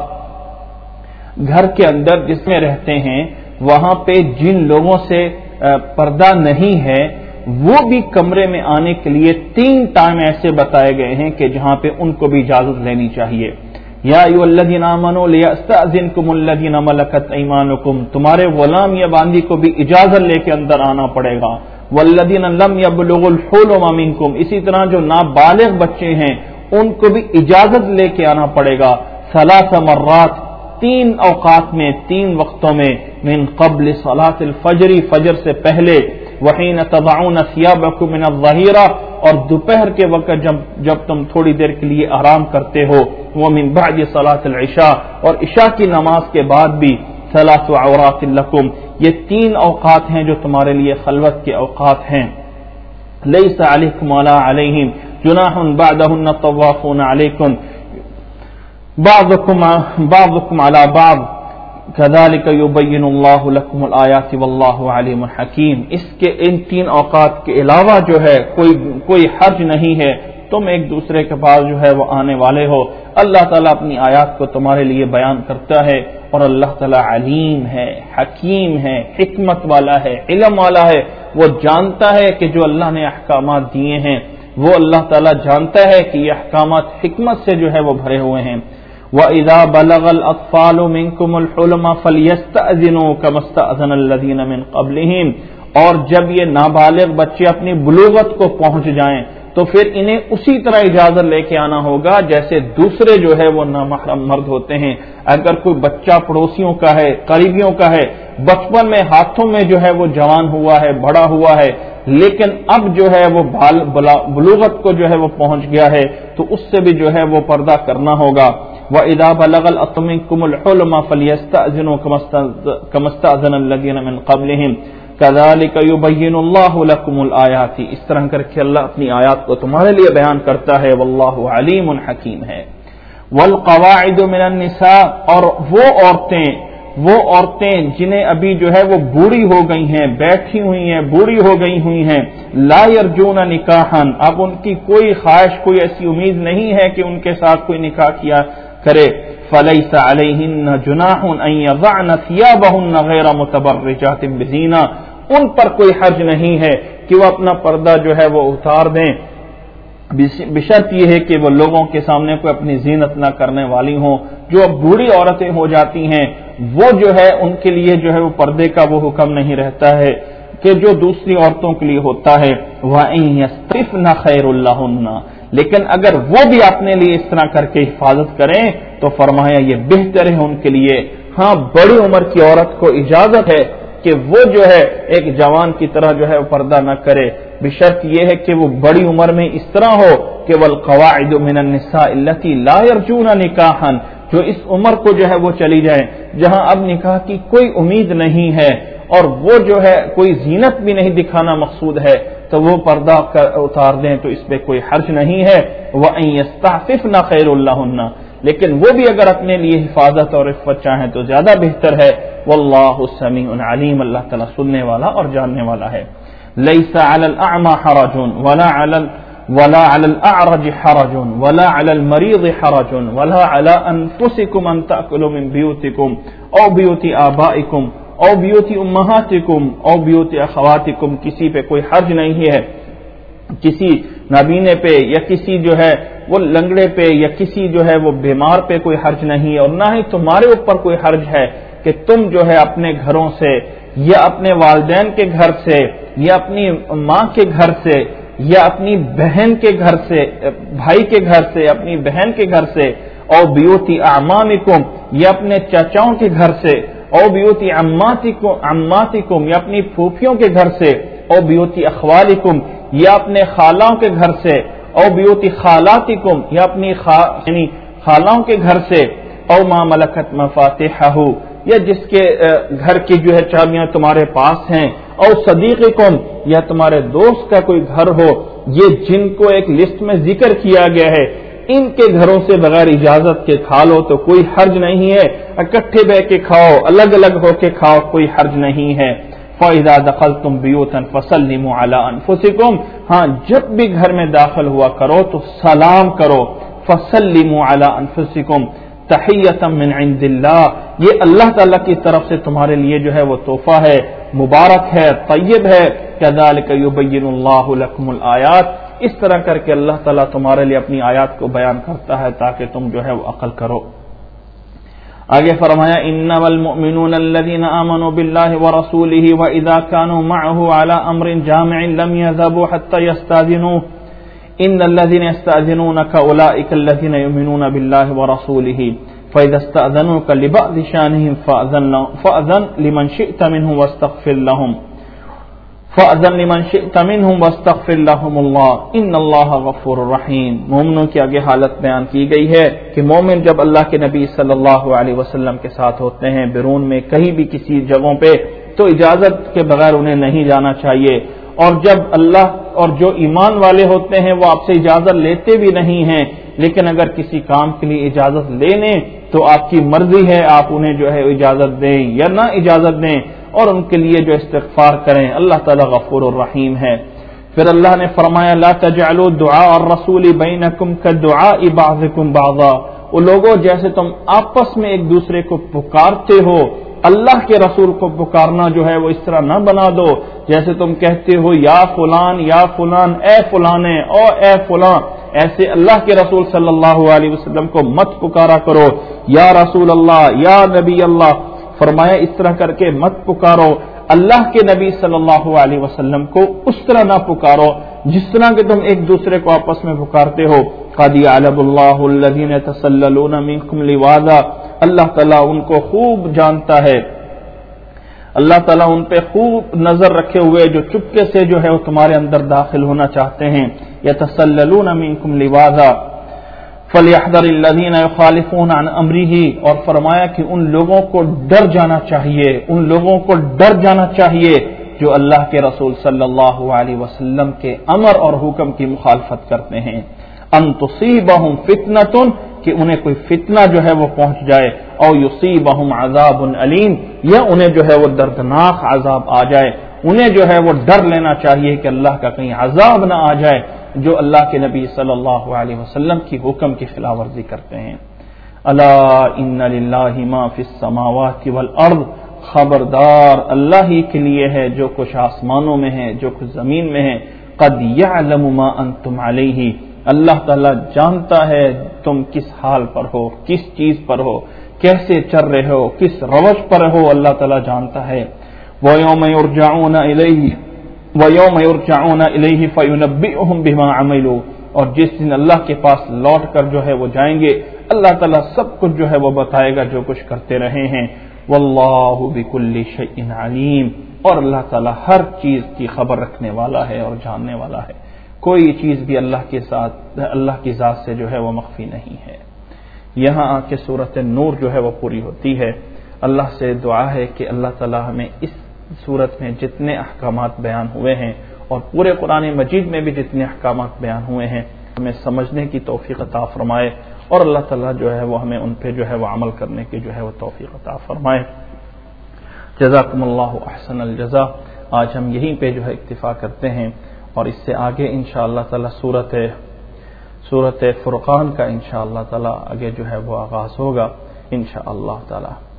گھر کے اندر جس میں رہتے ہیں وہاں پہ جن لوگوں سے پردہ نہیں ہے وہ بھی کمرے میں آنے کے لیے تین ٹائم ایسے بتائے گئے ہیں کہ جہاں پہ ان کو بھی اجازت لینی چاہیے۔ یا ایھا الذین آمنوا لیستأذنکم الذین ملکت ایمانکم، تمہارے غلام یا باندی کو بھی اجازت لے کے اندر آنا پڑے گا۔ والذین لم یبلغوا الحلم منکم، اسی طرح جو نابالغ بچے ہیں ان کو بھی اجازت لے کے آنا پڑے گا۔ ثلاث مرات، تین اوقات میں، تین وقتوں میں، من قبل صلاۃ الفجر، فجر سے پہلے، وحین تضعون ثیابکم من الظہیرہ، اور دوپہر کے وقت جب جب تم تھوڑی دیر کے لیے آرام کرتے ہو، ومن بعد صلاۃ العشاء، اور عشاء کی نماز کے بعد بھی، ثلاث عورات لکم، یہ تین اوقات ہیں جو تمہارے لیے خلوت کے اوقات ہیں۔ لیس علیکم ولا علیہم جناح بعدہن طوافون علیکم بعضکم بعضکم علی بعض کذالک یبین اللہ لکم الآیات واللہ علیم حکیم، اس کے ان تین اوقات کے علاوہ جو ہے کوئی کوئی حرج نہیں ہے، تم ایک دوسرے کے پاس جو ہے وہ آنے والے ہو، اللہ تعالیٰ اپنی آیات کو تمہارے لیے بیان کرتا ہے، اور اللہ تعالیٰ علیم ہے، حکیم ہے، حکمت والا ہے، علم والا ہے، وہ جانتا ہے کہ جو اللہ نے احکامات دیے ہیں وہ اللہ تعالیٰ جانتا ہے کہ یہ احکامات حکمت سے جو ہے وہ بھرے ہوئے ہیں۔ وَإِذَا بَلَغَ الْأَطْفَالُ مِنْكُمُ الْحُلُمَ فَلْيَسْتَأْذِنُوا كَمَا اسْتَأْذَنَ الَّذِينَ مِنْ قَبْلِهِمْ، اور جب یہ نابالغ بچے اپنی بلوغت کو پہنچ جائیں تو پھر انہیں اسی طرح اجازت لے کے آنا ہوگا جیسے دوسرے جو ہے وہ نامحرم مرد ہوتے ہیں۔ اگر کوئی بچہ پڑوسیوں کا ہے، قریبیوں کا ہے، بچپن میں ہاتھوں میں جو ہے وہ جوان ہوا ہے، بڑا ہوا ہے، لیکن اب جو ہے وہ بلوغت کو جو ہے وہ پہنچ گیا ہے تو اس سے بھی جو ہے وہ پردہ کرنا ہوگا۔ وَإِذَا بَلَغَ الْأَطْفَالُ مِنكُمُ الْحُلُمَ فَلْيَسْتَأْذِنُوا كَمَا اسْتَأْذَنَ الَّذِينَ مِنْ قَبْلِهِمْ كَذَلِكَ يُبَيِّنُ اللَّهُ لَكُمُ الْآيَاتِ، اس طرح کر کے اللہ اپنی آیات کو تمہارے لیے بیان کرتا ہے، واللہ علیم حکیم ہے۔ وَالْقَوَاعِدُ مِنَ النِّسَاءِ، اور وہ عورتیں وہ عورتیں جنہیں ابھی جو ہے وہ بوڑھی ہو گئی ہیں، بیٹھی ہوئی ہیں، بوڑھی ہو گئی ہوئی ہیں، لا یرجون نکاحا، اب ان کی کوئی خواہش، کوئی ایسی امید نہیں ہے کہ ان کے ساتھ کوئی نکاح کیا کرے، فلیس علیہن جناح ان یضعن ثیابہن غیر متبرجات بزینہ، ان پر کوئی حرج نہیں ہے کہ وہ اپنا پردہ جو ہے وہ اتار دیں، بشرط یہ ہے کہ وہ لوگوں کے سامنے کوئی اپنی زینت نہ کرنے والی ہوں۔ جو اب بوڑھی عورتیں ہو جاتی ہیں وہ جو ہے ان کے لیے جو ہے وہ پردے کا وہ حکم نہیں رہتا ہے کہ جو دوسری عورتوں کے لیے ہوتا ہے، وَإِن يَسْتَعْفِفْنَ خَيْرٌ لَهُنَّ، لیکن اگر وہ بھی اپنے لیے اس طرح کر کے حفاظت کریں تو فرمایا یہ بہتر ہے ان کے لیے۔ ہاں بڑی عمر کی عورت کو اجازت ہے کہ وہ جو ہے ایک جوان کی طرح جو ہے پردہ نہ کرے، بشرط یہ ہے کہ وہ بڑی عمر میں اس طرح ہو کہ والقواعد من النساء التي لا يرجون نکاحا، جو اس عمر کو جو ہے وہ چلی جائیں جہاں اب نکاح کی کوئی امید نہیں ہے اور وہ جو ہے کوئی زینت بھی نہیں دکھانا مقصود ہے، تو وہ پردہ اتار دیں تو اس پہ کوئی حرج نہیں ہے۔ وَأَن يَسْتَعْفِفْنَ خَيْرٌ لَهُنَّ، لیکن وہ بھی اگر اپنے لیے حفاظت اور عفت چاہیں تو زیادہ بہتر ہے۔ واللہ سمیع علیم، اللہ تعالیٰ سننے والا اور جاننے والا ہے۔ ليس على الأعمى حرج ولا على ولا على الأعرج حرج ولا على المريض حرج ولا على أنفسكم أن تأكلوا من بيوتكم أو بيوت آبائكم أو بيوت أمهاتكم أو بيوت أخواتكم. کسی پہ کوئی حرج نہیں ہے، کسی نابینے پہ یا کسی جو ہے وہ لنگڑے پہ یا کسی جو ہے وہ بیمار پہ کوئی حرج نہیں ہے، اور نہ ہی تمہارے اوپر کوئی حرج ہے کہ تم جو ہے اپنے گھروں سے یا اپنے والدین کے گھر سے یا اپنی ماں کے گھر سے یا اپنی بہن کے گھر سے، بھائی کے گھر سے، اپنی بہن کے گھر سے، او بیوتی اعمامکم یا اپنے چچاؤں کے گھر سے، او بیوتی عماتکم عماتکم یا اپنی پھوپھیوں کے گھر سے، او بیوتی اخوالکم یا اپنے خالاؤں کے گھر سے، او بیوتی خالاتکم یا اپنی خا... یعنی خالاؤں کے گھر سے، او ما ملکت مفاتحہ یا جس کے گھر کی جو ہے چابیاں تمہارے پاس ہیں، او صدیقکم یا تمہارے دوست کا کوئی گھر ہو. یہ جن کو ایک لسٹ میں ذکر کیا گیا ہے ان کے گھروں سے بغیر اجازت کے کھا لو تو کوئی حرج نہیں ہے، اکٹھے بیٹھ کے کھاؤ، الگ الگ ہو کے کھاؤ، کوئی حرج نہیں ہے. فَإِذَا دَخَلْتُمْ بِيُوتًا فَسَلِّمُوا عَلَىٰ أَنفُسِكُمْ، ہاں جب بھی گھر میں داخل ہوا کرو تو سلام کرو. فَسَلِّمُوا عَلَىٰ أَنفُسِكُمْ تَحِيَّةً مِّنْ عِندِ اللَّهِ، یہ اللہ تعالیٰ کی طرف سے تمہارے لیے جو ہے وہ تحفہ ہے، مبارک ہے، طیب ہے. كَذَلِكَ يُبَيِّنُ اللَّهُ لَكُمُ الْآيَاتِ، اس طرح کر کے اللہ تعالیٰ تمہارے لیے اپنی آیات کو بیان کرتا ہے تاکہ تم جو ہے وہ عقل کرو. آگے فرمایا انما المؤمنون الذين آمنوا بالله ورسوله واذا كانوا معه على امر جامع لم يذهبوا حتى يستاذنوه ان الذين يستاذنونك اولئك الذين يؤمنون بالله ورسوله فاذا استاذنوك لبعض شانهم فاذن لمن شئت منهم واستغفر لهم فَأَذَنْ لِمَنْ شِئْتَ مِنْهُمْ وَاسْتَغْفِرْ لَهُمُ اللَّهُ إِنَّ اللَّهَ غَفُورٌ رَحِيمٌ. مومنوں کی آگے حالت بیان کی گئی ہے کہ مومن جب اللہ کے نبی صلی اللہ علیہ وسلم کے ساتھ ہوتے ہیں بیرون میں کہیں بھی کسی جگہوں پہ تو اجازت کے بغیر انہیں نہیں جانا چاہیے، اور جب اللہ اور جو ایمان والے ہوتے ہیں وہ آپ سے اجازت لیتے بھی نہیں ہیں، لیکن اگر کسی کام کے لیے اجازت لے لیں تو آپ کی مرضی ہے، آپ انہیں جو ہے اجازت دیں یا نہ اجازت دیں، اور ان کے لیے جو استغفار کریں. اللہ تعالیٰ غفور الرحیم ہے. پھر اللہ نے فرمایا لا تجعلوا دعاء الرسول بینکم کدعاء بعضکم بعضا، وہ لوگوں جیسے تم آپس میں ایک دوسرے کو پکارتے ہو، اللہ کے رسول کو پکارنا جو ہے وہ اس طرح نہ بنا دو جیسے تم کہتے ہو یا فلان یا فلان اے فلانے او اے فلان. ایسے اللہ کے رسول صلی اللہ علیہ وسلم کو مت پکارا کرو، یا رسول اللہ یا نبی اللہ. فرمایا اس طرح کر کے مت پکارو. اللہ کے نبی صلی اللہ علیہ وسلم کو اس طرح نہ پکارو جس طرح کہ تم ایک دوسرے کو آپس میں پکارتے ہو. قد يعلم الله الذين يتسللون منكم لواذا، اللہ تعالیٰ ان کو خوب جانتا ہے، اللہ تعالیٰ ان پہ خوب نظر رکھے ہوئے جو چپکے سے جو ہے وہ تمہارے اندر داخل ہونا چاہتے ہیں. يتسللون منكم لواذا فَلْيَحْذَرِ الَّذِينَ يُخَالِفُونَ عَنْ أَمْرِهِ، اور فرمایا کہ ان لوگوں کو ڈر جانا چاہیے، ان لوگوں کو ڈر جانا چاہیے جو اللہ کے رسول صلی اللہ علیہ وسلم کے امر اور حکم کی مخالفت کرتے ہیں. أَن تُصِيبَهُمْ فِتْنَةٌ، کہ انہیں کوئی فتنہ جو ہے وہ پہنچ جائے، او يُصِيبَهُمْ عَذَابٌ أَلِيمٌ، یا انہیں جو ہے وہ دردناک عذاب آ جائے. انہیں جو ہے وہ ڈر لینا چاہیے کہ اللہ کا کہیں عذاب نہ آ جائے جو اللہ کے نبی صلی اللہ علیہ وسلم کی حکم کی خلاف ورزی کرتے ہیں. الا ان للہ ما فی السماوات والارض، خبردار اللہ ہی کے لیے ہے جو کچھ آسمانوں میں ہے جو کچھ زمین میں ہے. قد یعلم ما انتم علیہ، اللہ تعالیٰ جانتا ہے تم کس حال پر ہو، کس چیز پر ہو، کیسے چل رہے ہو، کس روش پر ہو، اللہ تعالیٰ جانتا ہے. وَيَوْمَ يُرْجَعُونَ إِلَيْهِ وَيَوْمَ يُرْجَعُونَ إِلَيْهِ فَيُنَبِّئُهُم بِمَا عَمِلُوا، اور جس دن اللہ کے پاس لوٹ کر جو ہے وہ جائیں گے اللہ تعالیٰ سب کچھ جو ہے وہ بتائے گا جو کچھ کرتے رہے ہیں. وَاللَّهُ بِكُلِّ شَيْءٍ عَلِيمٌ، اور اللہ تعالیٰ ہر چیز کی خبر رکھنے والا ہے اور جاننے والا ہے. کوئی چیز بھی اللہ کے ساتھ اللہ کی ذات سے جو ہے وہ مخفی نہیں ہے. یہاں آ کے سورۃ نور جو ہے وہ پوری ہوتی ہے. اللہ سے دعا ہے کہ اللہ تعالیٰ ہمیں اس سورت میں جتنے احکامات بیان ہوئے ہیں اور پورے قرآن مجید میں بھی جتنے احکامات بیان ہوئے ہیں ہمیں سمجھنے کی توفیق عطا فرمائے، اور اللہ تعالیٰ جو ہے وہ ہمیں ان پہ جو ہے وہ عمل کرنے کی جو ہے وہ توفیق عطا فرمائے. جزاکم اللہ احسن الجزا. آج ہم یہیں پہ جو ہے اکتفا کرتے ہیں، اور اس سے آگے انشاءاللہ تعالی سورت سورت فرقان کا انشاءاللہ تعالی آگے جو ہے وہ آغاز ہوگا انشاءاللہ تعالی۔